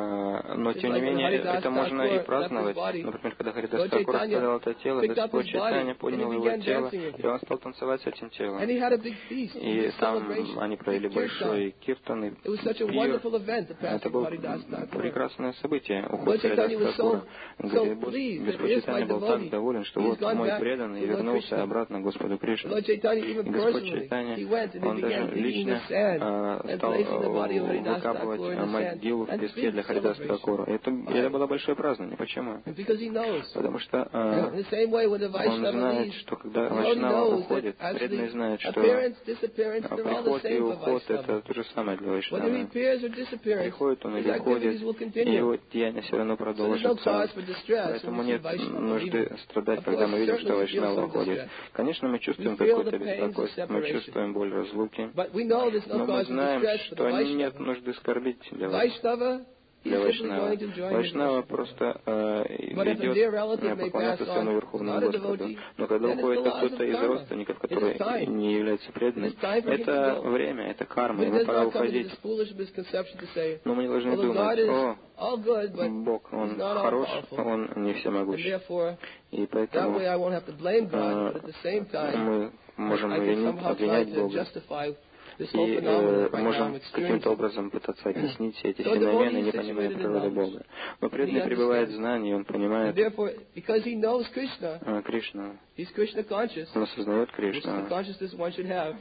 Speaker 2: но
Speaker 1: Just
Speaker 2: тем не
Speaker 1: like when
Speaker 2: менее
Speaker 1: Haridasa
Speaker 2: это можно
Speaker 1: Thakur
Speaker 2: и
Speaker 1: left his
Speaker 2: праздновать.
Speaker 1: body,
Speaker 2: Например, когда Харидас
Speaker 1: Lord
Speaker 2: Такур
Speaker 1: Chaitanya
Speaker 2: оставил это тело,
Speaker 1: picked up
Speaker 2: Господь
Speaker 1: his body,
Speaker 2: Чайтанья
Speaker 1: and
Speaker 2: поднял
Speaker 1: he
Speaker 2: его
Speaker 1: began
Speaker 2: тело,
Speaker 1: dancing with
Speaker 2: и
Speaker 1: him.
Speaker 2: он стал танцевать с этим телом.
Speaker 1: And he had a big feast, a
Speaker 2: И
Speaker 1: big
Speaker 2: там
Speaker 1: celebration,
Speaker 2: они провели
Speaker 1: big
Speaker 2: большой
Speaker 1: kirtan.
Speaker 2: киртан и
Speaker 1: It was such a
Speaker 2: пир.
Speaker 1: wonderful event, the
Speaker 2: Это
Speaker 1: passing of
Speaker 2: было
Speaker 1: Haridasa Thakur.
Speaker 2: прекрасное событие, уход
Speaker 1: Lord Chaitanya
Speaker 2: Харидаса
Speaker 1: was
Speaker 2: Такура.
Speaker 1: so pleased that
Speaker 2: Господь
Speaker 1: here's my
Speaker 2: Чайтанья был так
Speaker 1: devotee.
Speaker 2: доволен, что
Speaker 1: He's
Speaker 2: вот
Speaker 1: gone
Speaker 2: мой
Speaker 1: back
Speaker 2: преданный
Speaker 1: to Lord
Speaker 2: вернулся
Speaker 1: Krishna.
Speaker 2: обратно к Господу Кришне.
Speaker 1: Lord Chaitanya,
Speaker 2: И
Speaker 1: even
Speaker 2: Господь
Speaker 1: personally,
Speaker 2: Чайтанья,
Speaker 1: he went and he
Speaker 2: он
Speaker 1: began
Speaker 2: даже
Speaker 1: digging the
Speaker 2: лично
Speaker 1: sand and
Speaker 2: стал
Speaker 1: placing the body of Haridasa
Speaker 2: выкапывать
Speaker 1: Thakur in the sand.
Speaker 2: могилу в
Speaker 1: And
Speaker 2: песке
Speaker 1: big
Speaker 2: для Харидаса
Speaker 1: celebration.
Speaker 2: Такура. Это было большое празднование. Почему?
Speaker 1: Because he knows.
Speaker 2: Потому что
Speaker 1: In the same way, when the
Speaker 2: он
Speaker 1: Vaishnava
Speaker 2: знает,
Speaker 1: leaves,
Speaker 2: что когда
Speaker 1: the devotee
Speaker 2: Вайшнава
Speaker 1: knows that
Speaker 2: уходит,
Speaker 1: actually
Speaker 2: преданный знает, что
Speaker 1: appearance, disappearance, they're all the
Speaker 2: приход и
Speaker 1: same for
Speaker 2: уход — это
Speaker 1: Vaishnava.
Speaker 2: то же самое для
Speaker 1: Whether he
Speaker 2: Вайшнавы.
Speaker 1: appears or disappears,
Speaker 2: Приходит он
Speaker 1: his
Speaker 2: или уходит,
Speaker 1: activities will
Speaker 2: и
Speaker 1: continue.
Speaker 2: его деяния все равно
Speaker 1: So there's no
Speaker 2: продолжатся.
Speaker 1: cause for distress
Speaker 2: Поэтому
Speaker 1: when we see
Speaker 2: нет
Speaker 1: Vaishnava
Speaker 2: нужды
Speaker 1: leaving.
Speaker 2: страдать,
Speaker 1: Of
Speaker 2: когда мы
Speaker 1: course,
Speaker 2: видим, что
Speaker 1: certainly we feel
Speaker 2: Вайшнава
Speaker 1: some
Speaker 2: уходит.
Speaker 1: distress.
Speaker 2: Конечно, мы чувствуем
Speaker 1: We feel
Speaker 2: какое-то
Speaker 1: the pains of
Speaker 2: беспокойство, мы
Speaker 1: separation.
Speaker 2: чувствуем боль разлуки,
Speaker 1: But we know there's no
Speaker 2: но мы
Speaker 1: cause for
Speaker 2: знаем,
Speaker 1: distress for the
Speaker 2: что нет
Speaker 1: Vaishnava.
Speaker 2: нужды скорбить для
Speaker 1: Vaishnava, he's
Speaker 2: для
Speaker 1: simply
Speaker 2: Вайшнава.
Speaker 1: going to join his
Speaker 2: Вайшнава
Speaker 1: worship.
Speaker 2: просто
Speaker 1: But if a dear relative
Speaker 2: идет
Speaker 1: may
Speaker 2: поклоняться
Speaker 1: pass
Speaker 2: своему
Speaker 1: on,
Speaker 2: Верховному
Speaker 1: not a
Speaker 2: Господу.
Speaker 1: devotee,
Speaker 2: Но когда
Speaker 1: then it's the
Speaker 2: уходит
Speaker 1: laws
Speaker 2: кто-то
Speaker 1: of
Speaker 2: из
Speaker 1: karma.
Speaker 2: родственников,
Speaker 1: It
Speaker 2: который
Speaker 1: is time.
Speaker 2: не является преданным,
Speaker 1: It is time for him to
Speaker 2: это
Speaker 1: go.
Speaker 2: время, это карма,
Speaker 1: We
Speaker 2: ему
Speaker 1: does
Speaker 2: пора
Speaker 1: not come into
Speaker 2: уходить.
Speaker 1: this foolish misconception to say,
Speaker 2: Но мы не должны
Speaker 1: although God
Speaker 2: думать,
Speaker 1: is all good, but
Speaker 2: Бог,
Speaker 1: he's
Speaker 2: Он
Speaker 1: not all
Speaker 2: хорош,
Speaker 1: powerful.
Speaker 2: Он не
Speaker 1: And
Speaker 2: всемогущ.
Speaker 1: therefore,
Speaker 2: И
Speaker 1: that
Speaker 2: поэтому
Speaker 1: way I won't have to blame God, but at the same time,
Speaker 2: мы можем
Speaker 1: I can somehow try
Speaker 2: обвинять
Speaker 1: to
Speaker 2: Бога.
Speaker 1: justify this whole
Speaker 2: И
Speaker 1: phenomenon right now I'm
Speaker 2: можем каким-то
Speaker 1: experiencing.
Speaker 2: образом пытаться объяснить все эти
Speaker 1: So the
Speaker 2: феномены,
Speaker 1: devotee
Speaker 2: не
Speaker 1: is
Speaker 2: понимая
Speaker 1: situated in
Speaker 2: природы
Speaker 1: knowledge.
Speaker 2: Бога. Но
Speaker 1: He
Speaker 2: преданный пребывает в
Speaker 1: understands.
Speaker 2: знании, он
Speaker 1: And
Speaker 2: понимает
Speaker 1: therefore, because he knows Krishna,
Speaker 2: Кришну,
Speaker 1: he's Krishna conscious,
Speaker 2: он осознает
Speaker 1: which is the
Speaker 2: Кришну,
Speaker 1: consciousness one should have.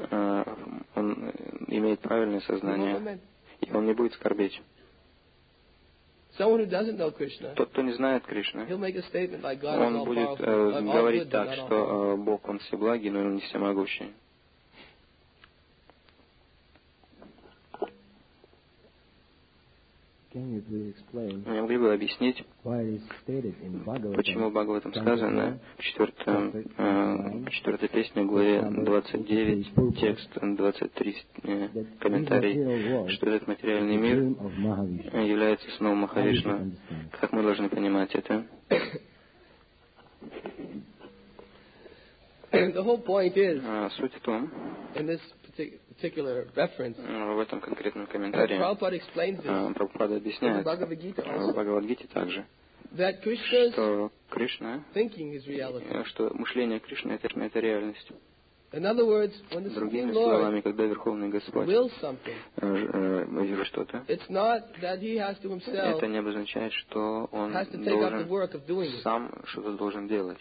Speaker 2: он имеет правильное
Speaker 1: He won't
Speaker 2: сознание,
Speaker 1: lament.
Speaker 2: и он не будет скорбеть.
Speaker 1: Someone who doesn't know Krishna,
Speaker 2: Тот, кто не знает Кришну,
Speaker 1: he'll make a statement like God is
Speaker 2: он
Speaker 1: all
Speaker 2: будет
Speaker 1: powerful, all
Speaker 2: говорить
Speaker 1: good, but
Speaker 2: так,
Speaker 1: not all powerful.
Speaker 2: что Бог, Он всеблагий, но Он не всемогущий.
Speaker 3: Can you please explain
Speaker 2: Вы могли бы объяснить,
Speaker 3: why it is stated in Bhagavatam,
Speaker 2: почему в Бхагаватам сказано в 4 песне, главе 29, текст 23, комментарий, что этот материальный мир
Speaker 3: dream of Mahavishnu?
Speaker 2: является сном Махавишну. Как мы должны понимать это?
Speaker 1: The whole point is,
Speaker 2: Суть в том,
Speaker 1: in this particular reference,
Speaker 2: в этом конкретном комментарии,
Speaker 1: Prabhupada explains this
Speaker 2: Прабхупада
Speaker 1: in the
Speaker 2: объясняет,
Speaker 1: Bhagavad Gita
Speaker 2: в
Speaker 1: also,
Speaker 2: Бхагавад-гите также,
Speaker 1: that Krishna's
Speaker 2: что Кришна,
Speaker 1: thinking is reality.
Speaker 2: что мышление Кришны это реальность.
Speaker 1: In other words, when the
Speaker 2: Другими
Speaker 1: Supreme Lord
Speaker 2: словами, когда Верховный Господь
Speaker 1: wills something,
Speaker 2: видит что-то,
Speaker 1: it's not that he has to himself
Speaker 2: это не обозначает, что он
Speaker 1: has to take up the
Speaker 2: должен
Speaker 1: work of doing it.
Speaker 2: сам что-то должен делать.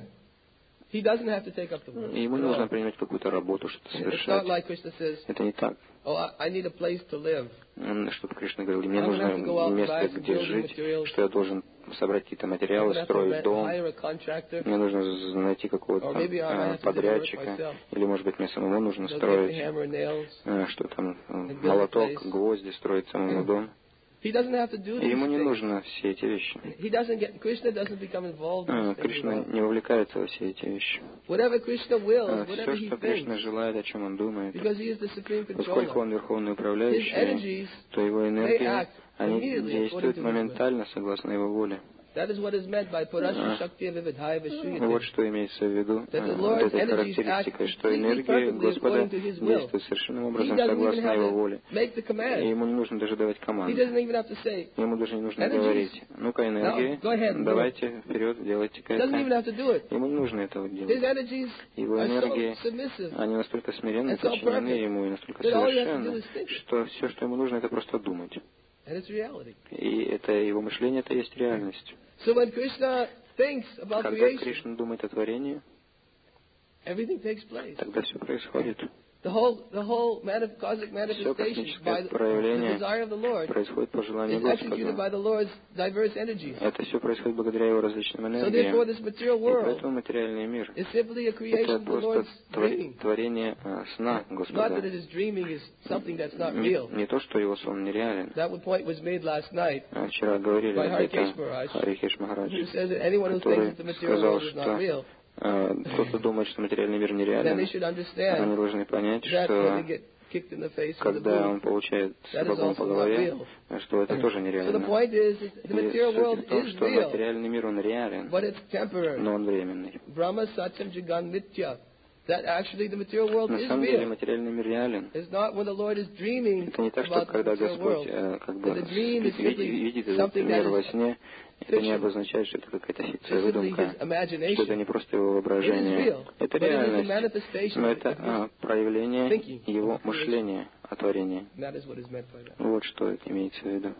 Speaker 1: He doesn't have to take up the work.
Speaker 2: И ему не нужно принимать какую-то работу, что-то
Speaker 1: It's not
Speaker 2: совершать.
Speaker 1: like Krishna says,
Speaker 2: Это не так.
Speaker 1: oh, I need a place to live.
Speaker 2: Чтобы Кришна говорил, мне
Speaker 1: I'm gonna have to go out
Speaker 2: нужно
Speaker 1: and buy
Speaker 2: место,
Speaker 1: some
Speaker 2: где
Speaker 1: building
Speaker 2: жить,
Speaker 1: materials.
Speaker 2: что я должен собрать какие-то
Speaker 1: I'm
Speaker 2: материалы,
Speaker 1: gonna have to
Speaker 2: строить дом.
Speaker 1: hire a contractor.
Speaker 2: Мне нужно найти какого-то
Speaker 1: Or maybe I might have to do the work
Speaker 2: подрядчика,
Speaker 1: myself.
Speaker 2: или, может быть, мне самому нужно
Speaker 1: They'll get the
Speaker 2: строить,
Speaker 1: hammer and nails.
Speaker 2: что там,
Speaker 1: build a
Speaker 2: молоток,
Speaker 1: place.
Speaker 2: гвозди, строить самому дом.
Speaker 1: He doesn't have to do
Speaker 2: И
Speaker 1: these
Speaker 2: ему не
Speaker 1: things.
Speaker 2: нужно все эти вещи.
Speaker 1: Krishna doesn't become involved in these things.
Speaker 2: Кришна не вовлекается во все эти вещи.
Speaker 1: Whatever Krishna wills, whatever
Speaker 2: Все,
Speaker 1: he
Speaker 2: что Кришна
Speaker 1: thinks,
Speaker 2: желает, о чем он думает,
Speaker 1: because he is the supreme
Speaker 2: поскольку
Speaker 1: controller,
Speaker 2: он Верховный
Speaker 1: his
Speaker 2: Управляющий,
Speaker 1: energies,
Speaker 2: то его
Speaker 1: they
Speaker 2: энергии,
Speaker 1: act
Speaker 2: они
Speaker 1: immediately according
Speaker 2: действуют
Speaker 1: to his will.
Speaker 2: моментально согласно его воле.
Speaker 1: That is what is meant by Purasha Shakti Vividhaya Vishuyate.
Speaker 2: Вот что имеется в виду
Speaker 1: That the
Speaker 2: вот
Speaker 1: Lord's
Speaker 2: этой
Speaker 1: energies act
Speaker 2: характеристикой, что
Speaker 1: completely
Speaker 2: энергии
Speaker 1: perfectly
Speaker 2: Господа
Speaker 1: according to His will.
Speaker 2: действуют совершенным
Speaker 1: He
Speaker 2: образом
Speaker 1: doesn't even
Speaker 2: согласно
Speaker 1: have
Speaker 2: его
Speaker 1: to
Speaker 2: воле.
Speaker 1: make the
Speaker 2: И
Speaker 1: command.
Speaker 2: ему не нужно даже давать
Speaker 1: He
Speaker 2: команды.
Speaker 1: doesn't even have to say,
Speaker 2: Ему даже не нужно
Speaker 1: Energies.
Speaker 2: говорить. Ну-ка, энергии,
Speaker 1: Now, go ahead and do
Speaker 2: давайте вперед, делайте
Speaker 1: he doesn't even
Speaker 2: это.
Speaker 1: have to do it.
Speaker 2: Ему не нужно этого
Speaker 1: His
Speaker 2: делать.
Speaker 1: energies
Speaker 2: Его
Speaker 1: are
Speaker 2: энергии,
Speaker 1: so submissive.
Speaker 2: они настолько смиренны,
Speaker 1: And so
Speaker 2: подчинены
Speaker 1: perfect.
Speaker 2: ему и настолько
Speaker 1: That all you have to do
Speaker 2: совершенны,
Speaker 1: is think it.
Speaker 2: что все, что ему нужно, это просто думать.
Speaker 1: And it's reality.
Speaker 2: И это его мышление, это есть реальность.
Speaker 1: So when Krishna thinks about
Speaker 2: Когда
Speaker 1: creation,
Speaker 2: Кришна думает о творении,
Speaker 1: everything takes place.
Speaker 2: тогда все происходит.
Speaker 1: The whole cosmic
Speaker 2: Все
Speaker 1: manifestation
Speaker 2: космическое
Speaker 1: by the
Speaker 2: проявление
Speaker 1: desire of the Lord
Speaker 2: происходит по желанию
Speaker 1: is executed by
Speaker 2: Господа.
Speaker 1: the Lord's diverse energies.
Speaker 2: Это все происходит благодаря его различным
Speaker 1: So therefore,
Speaker 2: энергиям.
Speaker 1: this material
Speaker 2: И
Speaker 1: world
Speaker 2: поэтому материальный мир
Speaker 1: is simply a
Speaker 2: —
Speaker 1: creation
Speaker 2: это
Speaker 1: of the
Speaker 2: просто
Speaker 1: Lord's dreaming.
Speaker 2: творение сна
Speaker 1: Not that
Speaker 2: Господа.
Speaker 1: his dreaming is something that's not real.
Speaker 2: Не то, что его сон нереален.
Speaker 1: That point was made last night,
Speaker 2: Вчера говорили
Speaker 1: by
Speaker 2: об этом
Speaker 1: Harikesh Maharaj,
Speaker 2: Харикеш Махарадж,
Speaker 1: who says that anyone who
Speaker 2: который
Speaker 1: thinks that the material
Speaker 2: сказал,
Speaker 1: world is not
Speaker 2: что
Speaker 1: real,
Speaker 2: тот, кто думает, что материальный мир
Speaker 1: then they
Speaker 2: нереален,
Speaker 1: should
Speaker 2: они
Speaker 1: understand
Speaker 2: должны понять,
Speaker 1: that when they
Speaker 2: что
Speaker 1: get kicked in the face with a
Speaker 2: когда
Speaker 1: boot,
Speaker 2: он получает
Speaker 1: that is
Speaker 2: сапогом
Speaker 1: also
Speaker 2: по
Speaker 1: not
Speaker 2: голове,
Speaker 1: real.
Speaker 2: что это тоже
Speaker 1: So the
Speaker 2: нереально.
Speaker 1: point is that the
Speaker 2: И
Speaker 1: material world
Speaker 2: суть в том,
Speaker 1: is
Speaker 2: что
Speaker 1: real,
Speaker 2: материальный мир, он реален,
Speaker 1: but it's temporary.
Speaker 2: но он временный.
Speaker 1: Brahma Satyam Jagan Mithya. That actually the material world
Speaker 2: На
Speaker 1: is
Speaker 2: самом деле
Speaker 1: real.
Speaker 2: материальный мир реален.
Speaker 1: It's not when the Lord is dreaming
Speaker 2: Это не так, что
Speaker 1: about the
Speaker 2: когда
Speaker 1: material
Speaker 2: Господь
Speaker 1: world.
Speaker 2: как бы
Speaker 1: The dream is simply
Speaker 2: видит этот
Speaker 1: something
Speaker 2: мир
Speaker 1: that
Speaker 2: во
Speaker 1: is
Speaker 2: сне, это не
Speaker 1: fiction.
Speaker 2: обозначает, что это какая-то
Speaker 1: It's
Speaker 2: фикция,
Speaker 1: simply
Speaker 2: выдумка,
Speaker 1: his
Speaker 2: что это
Speaker 1: imagination.
Speaker 2: не просто его
Speaker 1: It is
Speaker 2: воображение.
Speaker 1: real,
Speaker 2: Это
Speaker 1: but it is a
Speaker 2: реальность,
Speaker 1: manifestation
Speaker 2: но
Speaker 1: of
Speaker 2: это
Speaker 1: his
Speaker 2: проявление
Speaker 1: thinking,
Speaker 2: его
Speaker 1: of creation.
Speaker 2: мышления о творении.
Speaker 1: And that is what is meant by that.
Speaker 2: Вот что имеется в виду.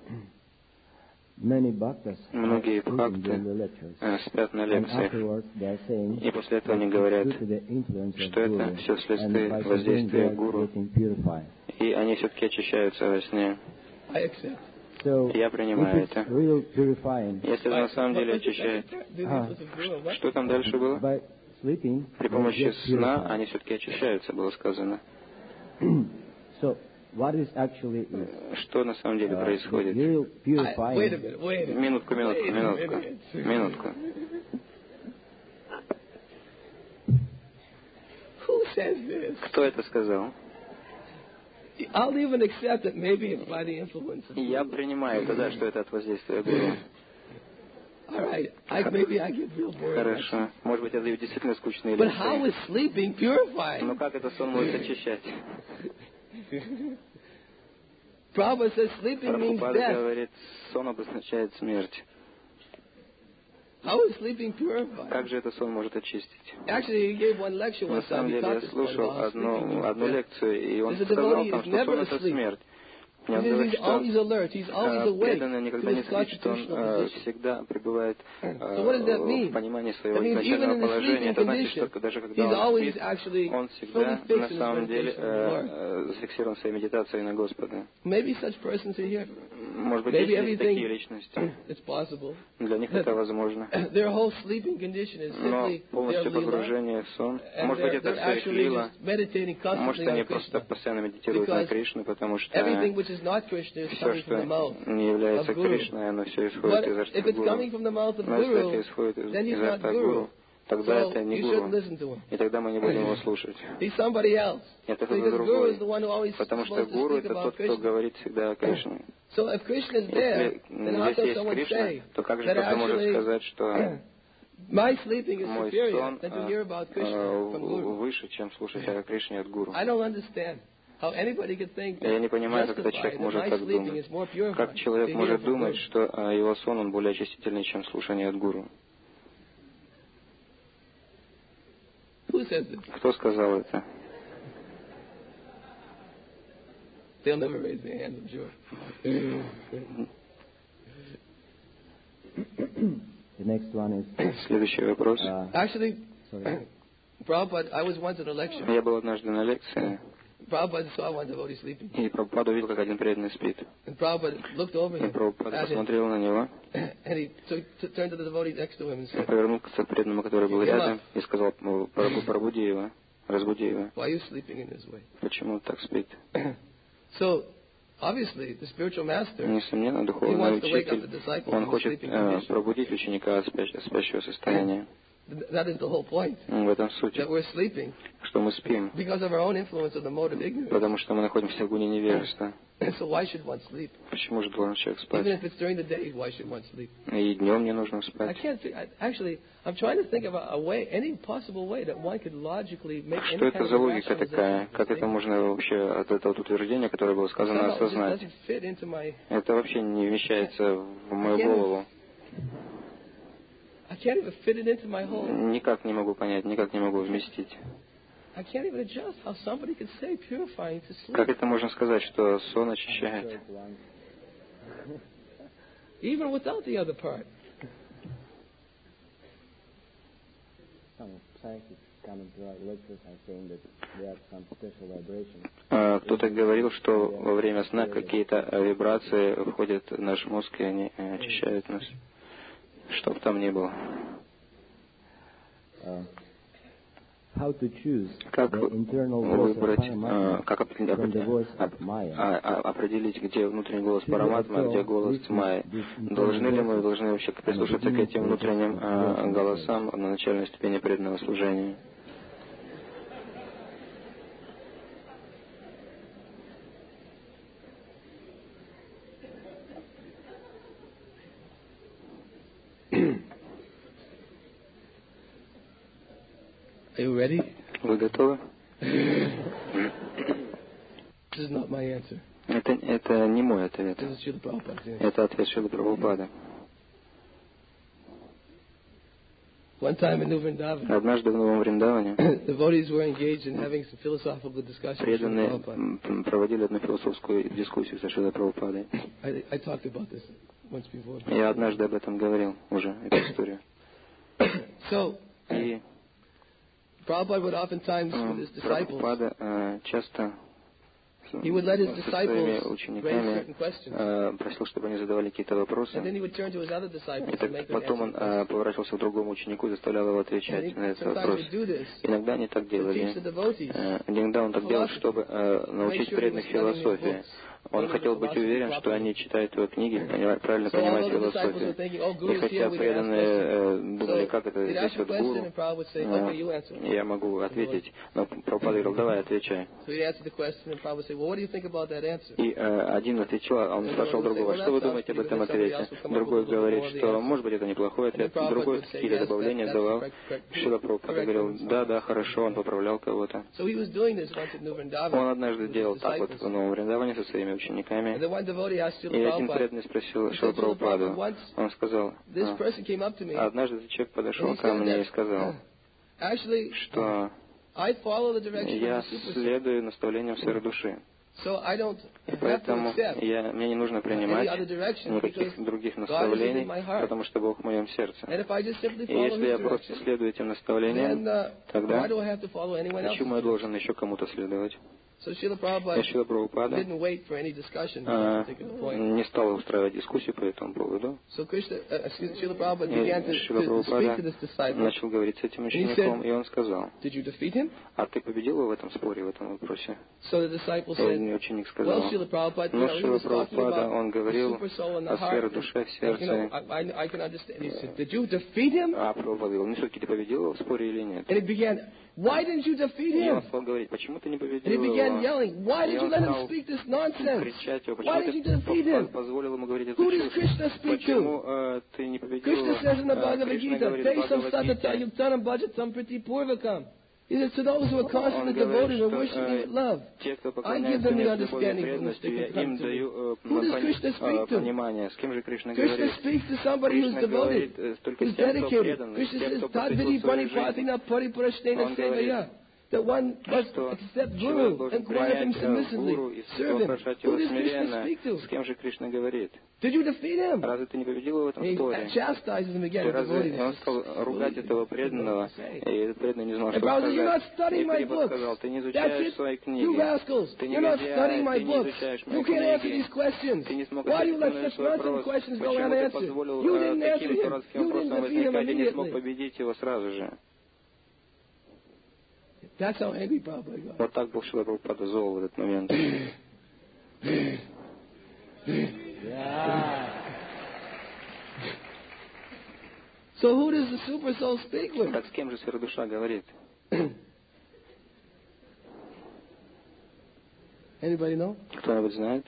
Speaker 3: Many bhaktas
Speaker 2: Многие
Speaker 3: are
Speaker 2: бхакты
Speaker 3: during the lectures.
Speaker 2: спят на
Speaker 3: And
Speaker 2: лекциях,
Speaker 3: afterwards they are saying
Speaker 2: и после этого они
Speaker 3: that
Speaker 2: говорят,
Speaker 3: it's due to the influence of
Speaker 2: что это
Speaker 3: Guru,
Speaker 2: все
Speaker 3: and
Speaker 2: вследствие
Speaker 3: by so doing
Speaker 2: воздействия
Speaker 3: they are
Speaker 2: гуру,
Speaker 3: getting purified.
Speaker 2: и они все-таки очищаются во сне.
Speaker 1: I accept.
Speaker 3: So
Speaker 2: Я
Speaker 3: if
Speaker 2: принимаю
Speaker 3: it's
Speaker 2: это.
Speaker 3: real purifying,
Speaker 2: Если на самом деле очищает, что там дальше было?
Speaker 3: by sleeping,
Speaker 2: При
Speaker 3: they
Speaker 2: помощи
Speaker 3: get
Speaker 2: сна
Speaker 3: purified.
Speaker 2: они все-таки очищаются, было сказано.
Speaker 3: So what is actually is
Speaker 2: Что на самом деле происходит?
Speaker 3: real
Speaker 1: Wait a
Speaker 3: purifying
Speaker 1: minute, wait a minute.
Speaker 2: Минутку.
Speaker 1: Minutku. Who says this?
Speaker 2: Кто это сказал?
Speaker 1: I'll even accept that maybe it's by the influence of
Speaker 2: Я принимаю тогда, что это от воздействия гуру.
Speaker 1: All right, maybe I get real bored.
Speaker 2: Хорошо. Может быть, это действительно скучные
Speaker 1: But how
Speaker 2: лекции.
Speaker 1: is sleeping purifying?
Speaker 2: Но как это сон может очищать?
Speaker 1: Prabhupada says sleeping means
Speaker 2: Прабхупада
Speaker 1: death.
Speaker 2: говорит, сон обозначает смерть.
Speaker 1: How is sleeping purifying?
Speaker 2: Как же это сон может очистить?
Speaker 1: Actually, he gave one lecture
Speaker 2: На
Speaker 1: one time.
Speaker 2: самом
Speaker 1: He
Speaker 2: деле я
Speaker 1: taught this point
Speaker 2: слушал
Speaker 1: about sleeping
Speaker 2: одну
Speaker 1: means death.
Speaker 2: лекцию, и он
Speaker 1: There's a
Speaker 2: сказал
Speaker 1: devotee
Speaker 2: там,
Speaker 1: is
Speaker 2: что
Speaker 1: never
Speaker 2: сон это
Speaker 1: asleep.
Speaker 2: смерть.
Speaker 1: He
Speaker 2: Он
Speaker 1: says
Speaker 2: говорит,
Speaker 1: he's always
Speaker 2: что
Speaker 1: alert. He's always awake
Speaker 2: преданный
Speaker 1: to
Speaker 2: никогда не
Speaker 1: his
Speaker 2: спит, что он
Speaker 1: constitutional position.
Speaker 2: всегда пребывает
Speaker 1: So what does that mean?
Speaker 2: в понимании своего
Speaker 1: That means even
Speaker 2: изначального
Speaker 1: in the
Speaker 2: положения.
Speaker 1: sleeping
Speaker 2: Это значит,
Speaker 1: condition,
Speaker 2: что даже
Speaker 1: he's
Speaker 2: когда он
Speaker 1: always
Speaker 2: спит,
Speaker 1: actually
Speaker 2: он
Speaker 1: fully
Speaker 2: всегда
Speaker 1: fixed
Speaker 2: на
Speaker 1: in his
Speaker 2: самом деле
Speaker 1: meditation on the Lord.
Speaker 2: зафиксирован своей медитацией на Господа.
Speaker 1: Maybe such persons are here.
Speaker 2: Может быть,
Speaker 1: Maybe
Speaker 2: есть такие
Speaker 1: everything
Speaker 2: личности.
Speaker 1: it's possible.
Speaker 2: Для них это возможно.
Speaker 1: Their whole sleeping condition is
Speaker 2: Но
Speaker 1: simply their
Speaker 2: полностью
Speaker 1: lila,
Speaker 2: погружение в сон,
Speaker 1: and
Speaker 2: может быть, это
Speaker 1: they're
Speaker 2: все их
Speaker 1: actually
Speaker 2: лила,
Speaker 1: just meditating
Speaker 2: может,
Speaker 1: constantly
Speaker 2: они
Speaker 1: on
Speaker 2: просто
Speaker 1: Krishna.
Speaker 2: постоянно медитируют на
Speaker 1: Because
Speaker 2: Кришну, потому что
Speaker 1: everything which is not Krishna is
Speaker 2: все,
Speaker 1: coming from
Speaker 2: что
Speaker 1: the mouth
Speaker 2: не является
Speaker 1: of Guru.
Speaker 2: Кришной, оно все исходит
Speaker 1: But
Speaker 2: изо
Speaker 1: if
Speaker 2: рта
Speaker 1: it's
Speaker 2: Гуру.
Speaker 1: coming from the mouth of
Speaker 2: Но если это
Speaker 1: Guru,
Speaker 2: исходит
Speaker 1: then he's
Speaker 2: изо
Speaker 1: not
Speaker 2: рта
Speaker 1: Guru.
Speaker 2: Гуру, тогда
Speaker 1: So
Speaker 2: это не
Speaker 1: you shouldn't
Speaker 2: Гуру,
Speaker 1: listen to him.
Speaker 2: и тогда мы не будем его слушать.
Speaker 1: He's somebody else.
Speaker 2: Это кто-то
Speaker 1: Because Guru is
Speaker 2: другой,
Speaker 1: the one who always
Speaker 2: потому что
Speaker 1: supposed to
Speaker 2: Гуру
Speaker 1: speak
Speaker 2: это
Speaker 1: about
Speaker 2: тот, кто
Speaker 1: Krishna.
Speaker 2: говорит всегда о Кришне.
Speaker 1: So if Krishna is there,
Speaker 2: Если
Speaker 1: then how
Speaker 2: здесь
Speaker 1: can
Speaker 2: есть
Speaker 1: someone
Speaker 2: Кришна,
Speaker 1: say
Speaker 2: то как же
Speaker 1: that
Speaker 2: кто-то может
Speaker 1: actually
Speaker 2: сказать, что
Speaker 1: My sleeping is
Speaker 2: мой
Speaker 1: superior
Speaker 2: сон
Speaker 1: than to hear about Krishna from Guru.
Speaker 2: выше, чем слушать о Кришне от гуру.
Speaker 1: I don't understand how anybody could think
Speaker 2: Я не понимаю, как этот
Speaker 1: justify
Speaker 2: человек
Speaker 1: that
Speaker 2: может
Speaker 1: my
Speaker 2: так
Speaker 1: sleeping
Speaker 2: думать.
Speaker 1: is more purified
Speaker 2: Как человек
Speaker 1: to hear
Speaker 2: может
Speaker 1: from
Speaker 2: думать,
Speaker 1: Guru.
Speaker 2: что его сон он более очистительный, чем слушание от гуру?
Speaker 1: Who says this?
Speaker 2: Кто сказал это?
Speaker 1: They'll never raise their hands, I'm sure.
Speaker 3: The next one is
Speaker 2: Следующий вопрос.
Speaker 1: Actually,
Speaker 3: sorry.
Speaker 1: Prabhupada, I was once at a lecture.
Speaker 2: Я был однажды на лекции,
Speaker 1: Prabhupada saw one devotee sleeping.
Speaker 2: и Прабхупада увидел, как один преданный спит.
Speaker 1: And Prabhupada looked over
Speaker 2: И
Speaker 1: him
Speaker 2: Прабхупада
Speaker 1: at him,
Speaker 2: посмотрел на него,
Speaker 1: and he turned to the devotee next to him and said,
Speaker 2: повернулся к преданному, который был рядом, и сказал: пробуди его, разбуди его.
Speaker 1: why are you sleeping in this way?
Speaker 2: Почему он так спит?
Speaker 1: So, obviously, the spiritual master,
Speaker 2: Несомненно,
Speaker 1: he
Speaker 2: духовный
Speaker 1: wants to wake up the
Speaker 2: учитель,
Speaker 1: disciple
Speaker 2: он
Speaker 1: from the
Speaker 2: хочет
Speaker 1: sleeping condition.
Speaker 2: пробудить ученика от спящего состояния.
Speaker 1: That is the whole point.
Speaker 2: В этом суть,
Speaker 1: That we're sleeping
Speaker 2: что мы спим,
Speaker 1: because of our own influence of the mode of ignorance.
Speaker 2: потому что мы находимся в гуне невежества.
Speaker 1: So why should one sleep?
Speaker 2: Почему же должен человек спать?
Speaker 1: Even if it's during the day, why should one sleep?
Speaker 2: И днем не нужно
Speaker 1: I
Speaker 2: спать.
Speaker 1: can't think. Actually, I'm trying to think of a way, any possible way that one could logically make
Speaker 2: Что
Speaker 1: any
Speaker 2: это
Speaker 1: kind
Speaker 2: за
Speaker 1: of
Speaker 2: логика такая?
Speaker 1: rationalization.
Speaker 2: Как это можно вообще от этого утверждения, которое было сказано,
Speaker 1: Somehow it just
Speaker 2: осознать?
Speaker 1: doesn't fit into my.
Speaker 2: Это вообще не вмещается в мою голову.
Speaker 1: I can't even fit it into my whole.
Speaker 2: Никак не могу понять, никак не могу вместить.
Speaker 1: I can't even adjust how somebody could say purifying to sleep.
Speaker 2: Как это можно сказать, что сон очищает?
Speaker 1: Even without the other part.
Speaker 3: Some scientists coming to our lectures are saying that there are some special vibrations.
Speaker 2: Кто-то говорил, что во время сна какие-то вибрации входят в наш мозг, и они очищают нас. Что бы там ни было.
Speaker 3: How to choose
Speaker 2: Как
Speaker 3: the internal voice of
Speaker 2: выбрать,
Speaker 3: Paramatma
Speaker 2: как
Speaker 3: from the voice of Maya?
Speaker 2: определить, где внутренний голос Параматмы, а где голос Майи? Должны ли мы вообще прислушаться к этим внутренним голосам на начальной ступени преданного служения?
Speaker 1: Are you ready?
Speaker 2: Вы готовы?
Speaker 1: This is not my answer.
Speaker 2: Это не мой ответ.
Speaker 1: This is Srila Prabhupada's answer.
Speaker 2: Это ответ Шрилы Прабхупады.
Speaker 1: One time in New Vrindavan,
Speaker 2: Однажды в Новом Вриндаване
Speaker 1: devotees were engaged in having some philosophical discussion with Srila
Speaker 2: преданные
Speaker 1: Prabhupada.
Speaker 2: проводили одну философскую дискуссию со Шрилой Прабхупадой.
Speaker 1: I talked about this once before.
Speaker 2: Я однажды об этом говорил уже, эту историю.
Speaker 1: So,
Speaker 2: И
Speaker 1: Prabhupada would oftentimes, with his disciples,
Speaker 2: Прабхупада часто
Speaker 1: he would let his
Speaker 2: со своими
Speaker 1: disciples raise
Speaker 2: учениками
Speaker 1: certain questions.
Speaker 2: просил, чтобы они задавали какие-то вопросы.
Speaker 1: And then he would turn to his other disciples
Speaker 2: И
Speaker 1: and make
Speaker 2: так
Speaker 1: them
Speaker 2: потом
Speaker 1: answer
Speaker 2: он
Speaker 1: the questions.
Speaker 2: поворачивался к другому ученику и заставлял его
Speaker 1: And
Speaker 2: отвечать на
Speaker 1: he
Speaker 2: этот
Speaker 1: sometimes
Speaker 2: вопрос.
Speaker 1: would do this
Speaker 2: Иногда они так
Speaker 1: to
Speaker 2: делали.
Speaker 1: teach the devotees.
Speaker 2: Иногда он так делал, чтобы научить
Speaker 1: Make sure he
Speaker 2: преданных
Speaker 1: was studying his
Speaker 2: философии.
Speaker 1: books.
Speaker 2: Он хотел быть уверен, что они читают его книги, они правильно понимают философию. И хотя преданные думали, как это здесь вот гуру, я могу ответить, но Прабхупада говорил: давай, отвечай. И один отвечал, а он спрашивал другого: что вы думаете об этом ответе? Другой говорит, что может быть это неплохой ответ, другой какие-то добавления давал. Шрила Прабхупада говорил: да, хорошо, он поправлял кого-то. Он однажды делал так вот в Новом Вриндаване со своими учениками. И один преданный спросил Шрилу Прабхупаду. Он сказал: однажды этот человек подошел ко мне и сказал, что я следую наставлениям сферы души. Поэтому мне не нужно принимать никаких других наставлений, потому что Бог в моем сердце. И если я просто следую этим наставлениям, тогда почему я должен еще кому-то следовать? И Шрила Прабхупада не стал устраивать дискуссию по этому поводу. И Шрила Прабхупада начал говорить с этим учеником, и он сказал: а ты победил его в этом споре, в этом вопросе? И ученик сказал: ну, Шрила Прабхупада, он говорил о сфере души в сердце. А Прабхупада говорил: ну, все-таки ты победил его в споре или нет?
Speaker 1: Why didn't you defeat
Speaker 2: И он
Speaker 1: him?
Speaker 2: стал говорить, почему ты не
Speaker 1: And he
Speaker 2: победил
Speaker 1: began
Speaker 2: его?
Speaker 1: yelling, why
Speaker 2: И
Speaker 1: did you
Speaker 2: он
Speaker 1: let him
Speaker 2: стал
Speaker 1: speak this nonsense?
Speaker 2: кричать его,
Speaker 1: Why
Speaker 2: почему
Speaker 1: did you defeat
Speaker 2: ты
Speaker 1: him?
Speaker 2: позволил ему говорить эту
Speaker 1: Who does
Speaker 2: чушь?
Speaker 1: Krishna speak
Speaker 2: Почему
Speaker 1: to?
Speaker 2: ты не победил
Speaker 1: Krishna
Speaker 2: его?
Speaker 1: says in the Bhagavad
Speaker 2: Кришна
Speaker 1: Gita,
Speaker 2: говорит в
Speaker 1: Tesam satata
Speaker 2: Бхагавад-гите,
Speaker 1: yuktanam bhajatam priti purvakam. He says, to those who are
Speaker 2: он
Speaker 1: constantly
Speaker 2: говорит,
Speaker 1: devoted and
Speaker 2: что
Speaker 1: worship me with love,
Speaker 2: те, кто
Speaker 1: I give
Speaker 2: поклоняется
Speaker 1: them
Speaker 2: мне
Speaker 1: the
Speaker 2: с любовью и
Speaker 1: understanding from the
Speaker 2: преданностью, я
Speaker 1: stick and
Speaker 2: им
Speaker 1: come to me.
Speaker 2: даю
Speaker 1: Who does Krishna speak to?
Speaker 2: понимание. С кем же Кришна
Speaker 1: Krishna
Speaker 2: говорит?
Speaker 1: speaks to somebody who's
Speaker 2: Кришна
Speaker 1: devoted,
Speaker 2: говорит только
Speaker 1: who's
Speaker 2: с тем, кто
Speaker 1: dedicated.
Speaker 2: предан, с
Speaker 1: Krishna
Speaker 2: тем,
Speaker 1: says,
Speaker 2: кто
Speaker 1: Tadvidi
Speaker 2: посвятил свою жизнь.
Speaker 1: panipatina paripurashtena
Speaker 2: Он говорит,
Speaker 1: sevaya. That one must
Speaker 2: что
Speaker 1: accept
Speaker 2: человек
Speaker 1: Guru
Speaker 2: должен
Speaker 1: and quiet him
Speaker 2: принять
Speaker 1: submissively,
Speaker 2: гуру и
Speaker 1: serve him.
Speaker 2: вопрошать
Speaker 1: Who
Speaker 2: его
Speaker 1: does Krishna
Speaker 2: смиренно.
Speaker 1: speak to?
Speaker 2: С кем же Кришна говорит?
Speaker 1: Did you defeat him?
Speaker 2: Разве ты не победил его в этом
Speaker 1: He
Speaker 2: споре?
Speaker 1: chastises him again.
Speaker 2: И разве
Speaker 1: devotee.
Speaker 2: он стал ругать этого преданного, и этот преданный не знал,
Speaker 1: And
Speaker 2: что
Speaker 1: Prabhupada, you're not
Speaker 2: сказать.
Speaker 1: studying
Speaker 2: И
Speaker 1: my
Speaker 2: Прабхупада
Speaker 1: books.
Speaker 2: сказал, ты не
Speaker 1: That's
Speaker 2: изучаешь
Speaker 1: it.
Speaker 2: свои
Speaker 1: You
Speaker 2: книги,
Speaker 1: rascals.
Speaker 2: ты
Speaker 1: You're not studying
Speaker 2: негодяй,
Speaker 1: my
Speaker 2: ты не
Speaker 1: books.
Speaker 2: изучаешь мои
Speaker 1: You can't answer
Speaker 2: книги.
Speaker 1: these questions.
Speaker 2: Ты не смог
Speaker 1: Why do
Speaker 2: ответить
Speaker 1: you
Speaker 2: на
Speaker 1: let
Speaker 2: мой
Speaker 1: such nonsense
Speaker 2: вопрос.
Speaker 1: questions go
Speaker 2: Почему ты
Speaker 1: unanswered?
Speaker 2: позволил
Speaker 1: You didn't answer
Speaker 2: таким
Speaker 1: him.
Speaker 2: дурацким
Speaker 1: You didn't
Speaker 2: вопросам
Speaker 1: defeat him
Speaker 2: возникать и не смог
Speaker 1: immediately.
Speaker 2: победить его сразу же?
Speaker 1: That's how angry Prabhupada got.
Speaker 2: Вот так был Шрила Прабхупада зол в этот момент.
Speaker 1: So who does the super soul speak with?
Speaker 2: Так с кем же сверхдуша говорит?
Speaker 1: Anybody know?
Speaker 2: Кто-нибудь знает?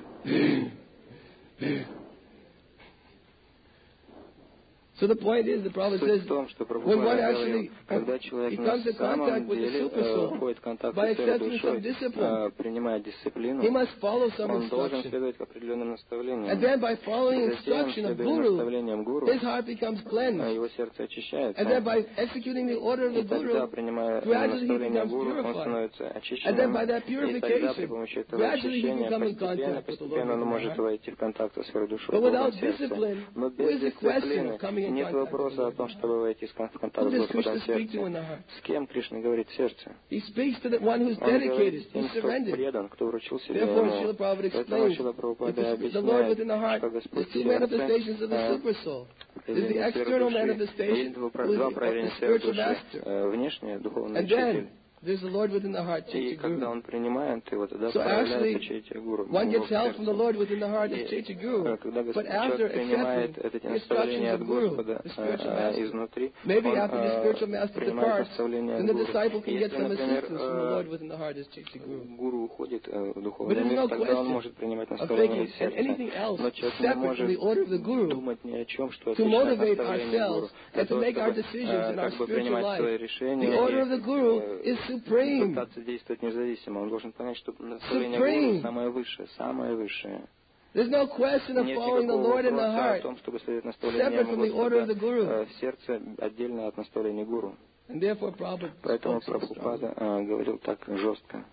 Speaker 1: So the point is, the Prabhupada
Speaker 2: Суть
Speaker 1: says,
Speaker 2: в том, что
Speaker 1: when one
Speaker 2: Прабхупада
Speaker 1: actually
Speaker 2: говорил, когда человек
Speaker 1: he
Speaker 2: на
Speaker 1: comes in
Speaker 2: самом
Speaker 1: contact with the
Speaker 2: деле
Speaker 1: super soul
Speaker 2: входит в контакт
Speaker 1: by
Speaker 2: с своей
Speaker 1: accepting some
Speaker 2: душой,
Speaker 1: discipline,
Speaker 2: принимая
Speaker 1: he
Speaker 2: дисциплину,
Speaker 1: must follow some
Speaker 2: он должен
Speaker 1: instruction.
Speaker 2: следовать определенным наставлениям.
Speaker 1: And then by following
Speaker 2: Затем,
Speaker 1: instruction of
Speaker 2: следуя
Speaker 1: Guru,
Speaker 2: наставлениям гуру,
Speaker 1: his heart becomes cleansed.
Speaker 2: его сердце очищается.
Speaker 1: And then by executing the order of the
Speaker 2: И тогда,
Speaker 1: Guru,
Speaker 2: принимая
Speaker 1: gradually he
Speaker 2: наставления
Speaker 1: becomes
Speaker 2: гуру, он
Speaker 1: purified.
Speaker 2: становится
Speaker 1: And then
Speaker 2: очищенным.
Speaker 1: by that
Speaker 2: И тогда при
Speaker 1: purification,
Speaker 2: помощи этого
Speaker 1: gradually he can
Speaker 2: очищения
Speaker 1: come in contact with the
Speaker 2: постепенно он
Speaker 1: Lord.
Speaker 2: может войти в контакт со своей душой,
Speaker 1: But
Speaker 2: Богом
Speaker 1: without
Speaker 2: в сердце.
Speaker 1: discipline,
Speaker 2: Но
Speaker 1: who
Speaker 2: без
Speaker 1: is the question
Speaker 2: дисциплины
Speaker 1: of coming in
Speaker 2: нет
Speaker 1: contact with
Speaker 2: вопроса
Speaker 1: the
Speaker 2: о том,
Speaker 1: Lord?
Speaker 2: чтобы войти в контакт
Speaker 1: Who
Speaker 2: с
Speaker 1: does
Speaker 2: Господом
Speaker 1: Krishna
Speaker 2: в
Speaker 1: speak to
Speaker 2: сердце.
Speaker 1: in the heart?
Speaker 2: С кем Кришна говорит в сердце?
Speaker 1: He speaks to the one who's
Speaker 2: Он говорит
Speaker 1: dedicated,
Speaker 2: с тем,
Speaker 1: who's
Speaker 2: кто
Speaker 1: surrendered.
Speaker 2: предан, кто вручил себя
Speaker 1: Therefore,
Speaker 2: ему.
Speaker 1: Srila Prabhupada
Speaker 2: Поэтому
Speaker 1: explains,
Speaker 2: Шрила Прабхупада
Speaker 1: the Lord within the
Speaker 2: объясняет,
Speaker 1: heart,
Speaker 2: что
Speaker 1: there's
Speaker 2: Господь
Speaker 1: two
Speaker 2: в сердце
Speaker 1: manifestations of the super soul. There's the external manifestation,
Speaker 2: есть
Speaker 1: who
Speaker 2: два
Speaker 1: is the
Speaker 2: проявления
Speaker 1: spiritual
Speaker 2: сверхдуши.
Speaker 1: master.
Speaker 2: Внешне духовный
Speaker 1: And
Speaker 2: учитель.
Speaker 1: then, there's the Lord within the heart,
Speaker 2: И
Speaker 1: Chaitya
Speaker 2: когда
Speaker 1: Guru.
Speaker 2: он принимает его, тогда
Speaker 1: So
Speaker 2: проявляется
Speaker 1: actually,
Speaker 2: Чайтя Гуру.
Speaker 1: one gets help from the Lord within the heart as Chaitya Guru.
Speaker 2: Когда
Speaker 1: But after
Speaker 2: человек принимает
Speaker 1: accepting
Speaker 2: эти
Speaker 1: the
Speaker 2: наставления
Speaker 1: instructions
Speaker 2: от
Speaker 1: of Guru,
Speaker 2: Господа
Speaker 1: the spiritual master,
Speaker 2: изнутри,
Speaker 1: maybe
Speaker 2: он
Speaker 1: after the spiritual master
Speaker 2: принимает
Speaker 1: departs,
Speaker 2: наставления
Speaker 1: then
Speaker 2: от
Speaker 1: the
Speaker 2: Гуру.
Speaker 1: disciple can get
Speaker 2: Если,
Speaker 1: some
Speaker 2: например,
Speaker 1: assistance from the Lord within the heart as Chaitya Guru.
Speaker 2: гуру уходит в
Speaker 1: But
Speaker 2: духовный
Speaker 1: there's
Speaker 2: мир,
Speaker 1: no
Speaker 2: тогда он
Speaker 1: question
Speaker 2: может принимать
Speaker 1: of
Speaker 2: наставления
Speaker 1: thinking
Speaker 2: из
Speaker 1: and anything
Speaker 2: сердца.
Speaker 1: else
Speaker 2: Но человек не
Speaker 1: separate from
Speaker 2: может
Speaker 1: the order of the Guru
Speaker 2: думать ни о чем, что
Speaker 1: to
Speaker 2: отлично от
Speaker 1: motivate
Speaker 2: наставления Гуру.
Speaker 1: ourselves
Speaker 2: Для
Speaker 1: and to
Speaker 2: того,
Speaker 1: make our
Speaker 2: чтобы
Speaker 1: decisions in our
Speaker 2: как бы
Speaker 1: spiritual
Speaker 2: принимать свои
Speaker 1: life.
Speaker 2: решения
Speaker 1: The order
Speaker 2: и
Speaker 1: of the Guru is supreme.
Speaker 2: пытаться действовать независимо. Он должен понять, что наставление
Speaker 1: Supreme.
Speaker 2: Гуру самое высшее, самое высшее.
Speaker 1: There's no question of
Speaker 2: Нет
Speaker 1: following the
Speaker 2: никакого
Speaker 1: Lord in the
Speaker 2: вопроса о
Speaker 1: heart
Speaker 2: том, чтобы следовать
Speaker 1: separate
Speaker 2: наставлениям
Speaker 1: from the order of the Guru.
Speaker 2: Господа в сердце отдельно от наставлений Гуру.
Speaker 1: And therefore, Prabhupada
Speaker 2: Поэтому
Speaker 1: spoke so strongly.
Speaker 2: Прабхупада говорил так жестко.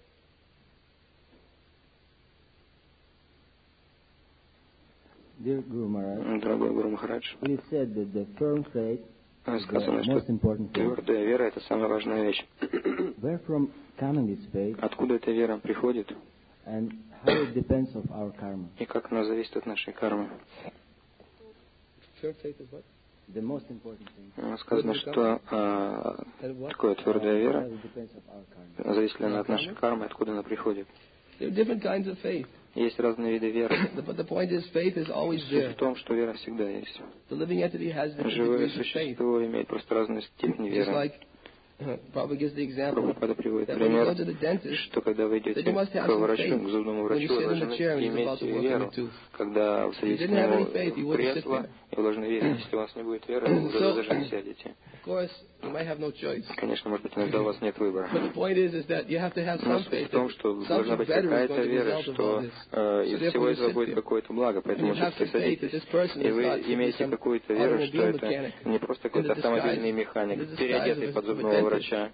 Speaker 3: Dear Guru Maharaj,
Speaker 2: Дорогой Гуру Махарадж,
Speaker 3: it is said that the firm faith is
Speaker 2: сказано,
Speaker 3: the
Speaker 2: что
Speaker 3: most important thing.
Speaker 2: твердая вера – это самая важная вещь.
Speaker 3: Where from coming this faith,
Speaker 2: Откуда эта вера приходит
Speaker 3: and how it depends of our karma.
Speaker 2: и как она зависит от нашей кармы.
Speaker 1: Sure faith is what?
Speaker 3: The most important thing.
Speaker 2: Сказано, что такое твердая вера,
Speaker 3: How it depends of our karma.
Speaker 2: зависит ли она от нашей кармы, откуда она приходит.
Speaker 1: There are different kinds of faith.
Speaker 2: Есть разные виды веры.
Speaker 1: But the point is, faith is always
Speaker 2: Суть
Speaker 1: there.
Speaker 2: в том, что вера всегда есть.
Speaker 1: The living entity has different
Speaker 2: Живое
Speaker 1: degrees of faith.
Speaker 2: существо имеет просто разную степень
Speaker 1: Just
Speaker 2: веры.
Speaker 1: like Prabhupada gives the example
Speaker 2: Прабхупада приводит
Speaker 1: that when you
Speaker 2: пример,
Speaker 1: go to the dentist,
Speaker 2: что когда вы идете
Speaker 1: that you must have
Speaker 2: к
Speaker 1: some
Speaker 2: врачу,
Speaker 1: faith
Speaker 2: к зубному
Speaker 1: when you
Speaker 2: врачу, вы
Speaker 1: sit in the
Speaker 2: должны
Speaker 1: chair and he's about
Speaker 2: иметь
Speaker 1: to work on
Speaker 2: веру.
Speaker 1: your tooth.
Speaker 2: Когда вы садитесь
Speaker 1: didn't
Speaker 2: к
Speaker 1: have
Speaker 2: нему
Speaker 1: any faith, you
Speaker 2: в
Speaker 1: wouldn't sit
Speaker 2: кресло,
Speaker 1: there.
Speaker 2: и вы должны верить. Если у вас не будет веры, вы даже не сядете.
Speaker 1: Of course, you might have no choice.
Speaker 2: Конечно, может быть, иногда у вас нет выбора.
Speaker 1: But the point is that you have to have
Speaker 2: Но
Speaker 1: some
Speaker 2: суть
Speaker 1: faith
Speaker 2: в том,
Speaker 1: that
Speaker 2: что должна
Speaker 1: something
Speaker 2: быть
Speaker 1: better is
Speaker 2: какая-то
Speaker 1: going to
Speaker 2: вера,
Speaker 1: result of all
Speaker 2: что
Speaker 1: this.
Speaker 2: из
Speaker 1: So
Speaker 2: всего
Speaker 1: therefore you
Speaker 2: этого
Speaker 1: sit
Speaker 2: будет
Speaker 1: there.
Speaker 2: какое-то благо.
Speaker 1: And
Speaker 2: Поэтому
Speaker 1: you have
Speaker 2: все
Speaker 1: to faith that
Speaker 2: садитесь.
Speaker 1: this person
Speaker 2: И
Speaker 1: is
Speaker 2: вы
Speaker 1: not simply
Speaker 2: имеете
Speaker 1: some
Speaker 2: какую-то веру, что
Speaker 1: automobile
Speaker 2: это
Speaker 1: mechanic
Speaker 2: не просто какой-то
Speaker 1: in the disguise-
Speaker 2: автомобильный
Speaker 1: in the
Speaker 2: механик,
Speaker 1: disguise
Speaker 2: переодетый
Speaker 1: of
Speaker 2: под
Speaker 1: a
Speaker 2: зубного
Speaker 1: dentist.
Speaker 2: врача.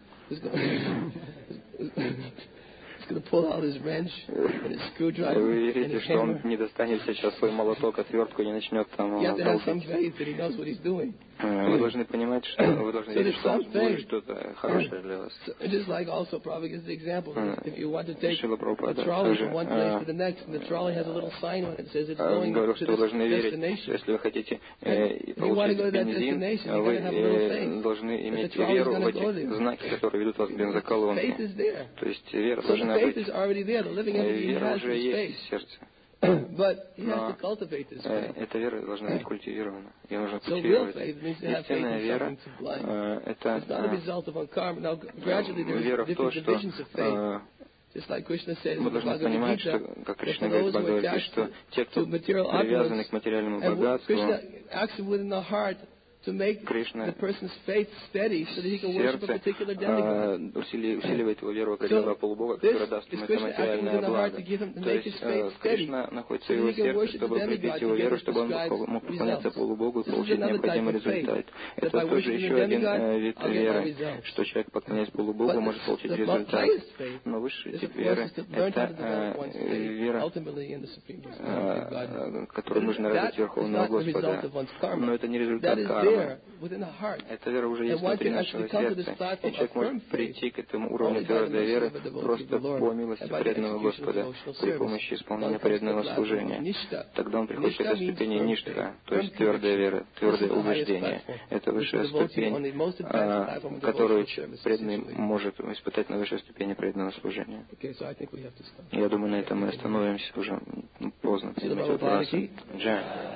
Speaker 1: He's going to pull out his wrench and his screwdriver
Speaker 2: Вы
Speaker 1: and
Speaker 2: верите,
Speaker 1: his
Speaker 2: что он
Speaker 1: hammer.
Speaker 2: не достанет сейчас свой молоток, отвертку и не начнет там
Speaker 1: You have to have some
Speaker 2: долбить.
Speaker 1: faith that he knows what he's doing.
Speaker 2: Вы должны понимать, что вы должны
Speaker 1: So
Speaker 2: верить,
Speaker 1: there's
Speaker 2: что он
Speaker 1: some
Speaker 2: будет
Speaker 1: faith.
Speaker 2: что-то хорошее для вас.
Speaker 1: So, just like also Prabhupada gives the example, if you want to take
Speaker 2: Шрила
Speaker 1: a
Speaker 2: Прабхупада
Speaker 1: trolley
Speaker 2: также
Speaker 1: from one place to the next, and the trolley has a little sign on it that says it's going
Speaker 2: говорю,
Speaker 1: to
Speaker 2: что вы
Speaker 1: this
Speaker 2: должны верить, что
Speaker 1: destination.
Speaker 2: если вы хотите
Speaker 1: If you want to
Speaker 2: получить
Speaker 1: go to that
Speaker 2: бензин,
Speaker 1: destination, you're going to have a little
Speaker 2: вы
Speaker 1: faith.
Speaker 2: должны
Speaker 1: that
Speaker 2: иметь
Speaker 1: the trolley is
Speaker 2: веру в
Speaker 1: going to go
Speaker 2: эти
Speaker 1: there.
Speaker 2: знаки, которые ведут вас к
Speaker 1: Faith
Speaker 2: бензоколонке.
Speaker 1: is there.
Speaker 2: То есть вера
Speaker 1: So the
Speaker 2: должна
Speaker 1: faith
Speaker 2: быть.
Speaker 1: is already there. The living entity
Speaker 2: Вера
Speaker 1: has
Speaker 2: уже
Speaker 1: this
Speaker 2: есть
Speaker 1: faith.
Speaker 2: в сердце. Но эта вера должна быть культивирована. Ее нужно культивировать. Истинная вера — это вера в то, что мы должны понимать, что, как Кришна говорит в Бхагавад-гите, что те, кто привязаны к материальному богатству, Кришна в сердце усиливает его веру в определенного полубога, который даст ему это материальное благо. То есть Кришна находится в его сердце, чтобы укрепить его веру, чтобы он мог поклоняться полубогу и получить необходимый результат. Это тоже еще один вид веры, что человек, поклоняясь полубогу, может получить результат. Но высший тип веры — это вера, которую нужно развить Верховного Господа. Но это не результат кармы. Эта вера уже есть внутри нашего сердца, и человек может прийти к этому уровню твердой веры просто по милости преданного Господа при помощи исполнения преданного служения. Тогда он приходит к этой ступени ништха, то есть твердая вера, твердое убеждение. Это высшая ступень, которую преданный может испытать на высшей ступени преданного служения. Я думаю, на этом мы остановимся, уже поздно. Джай.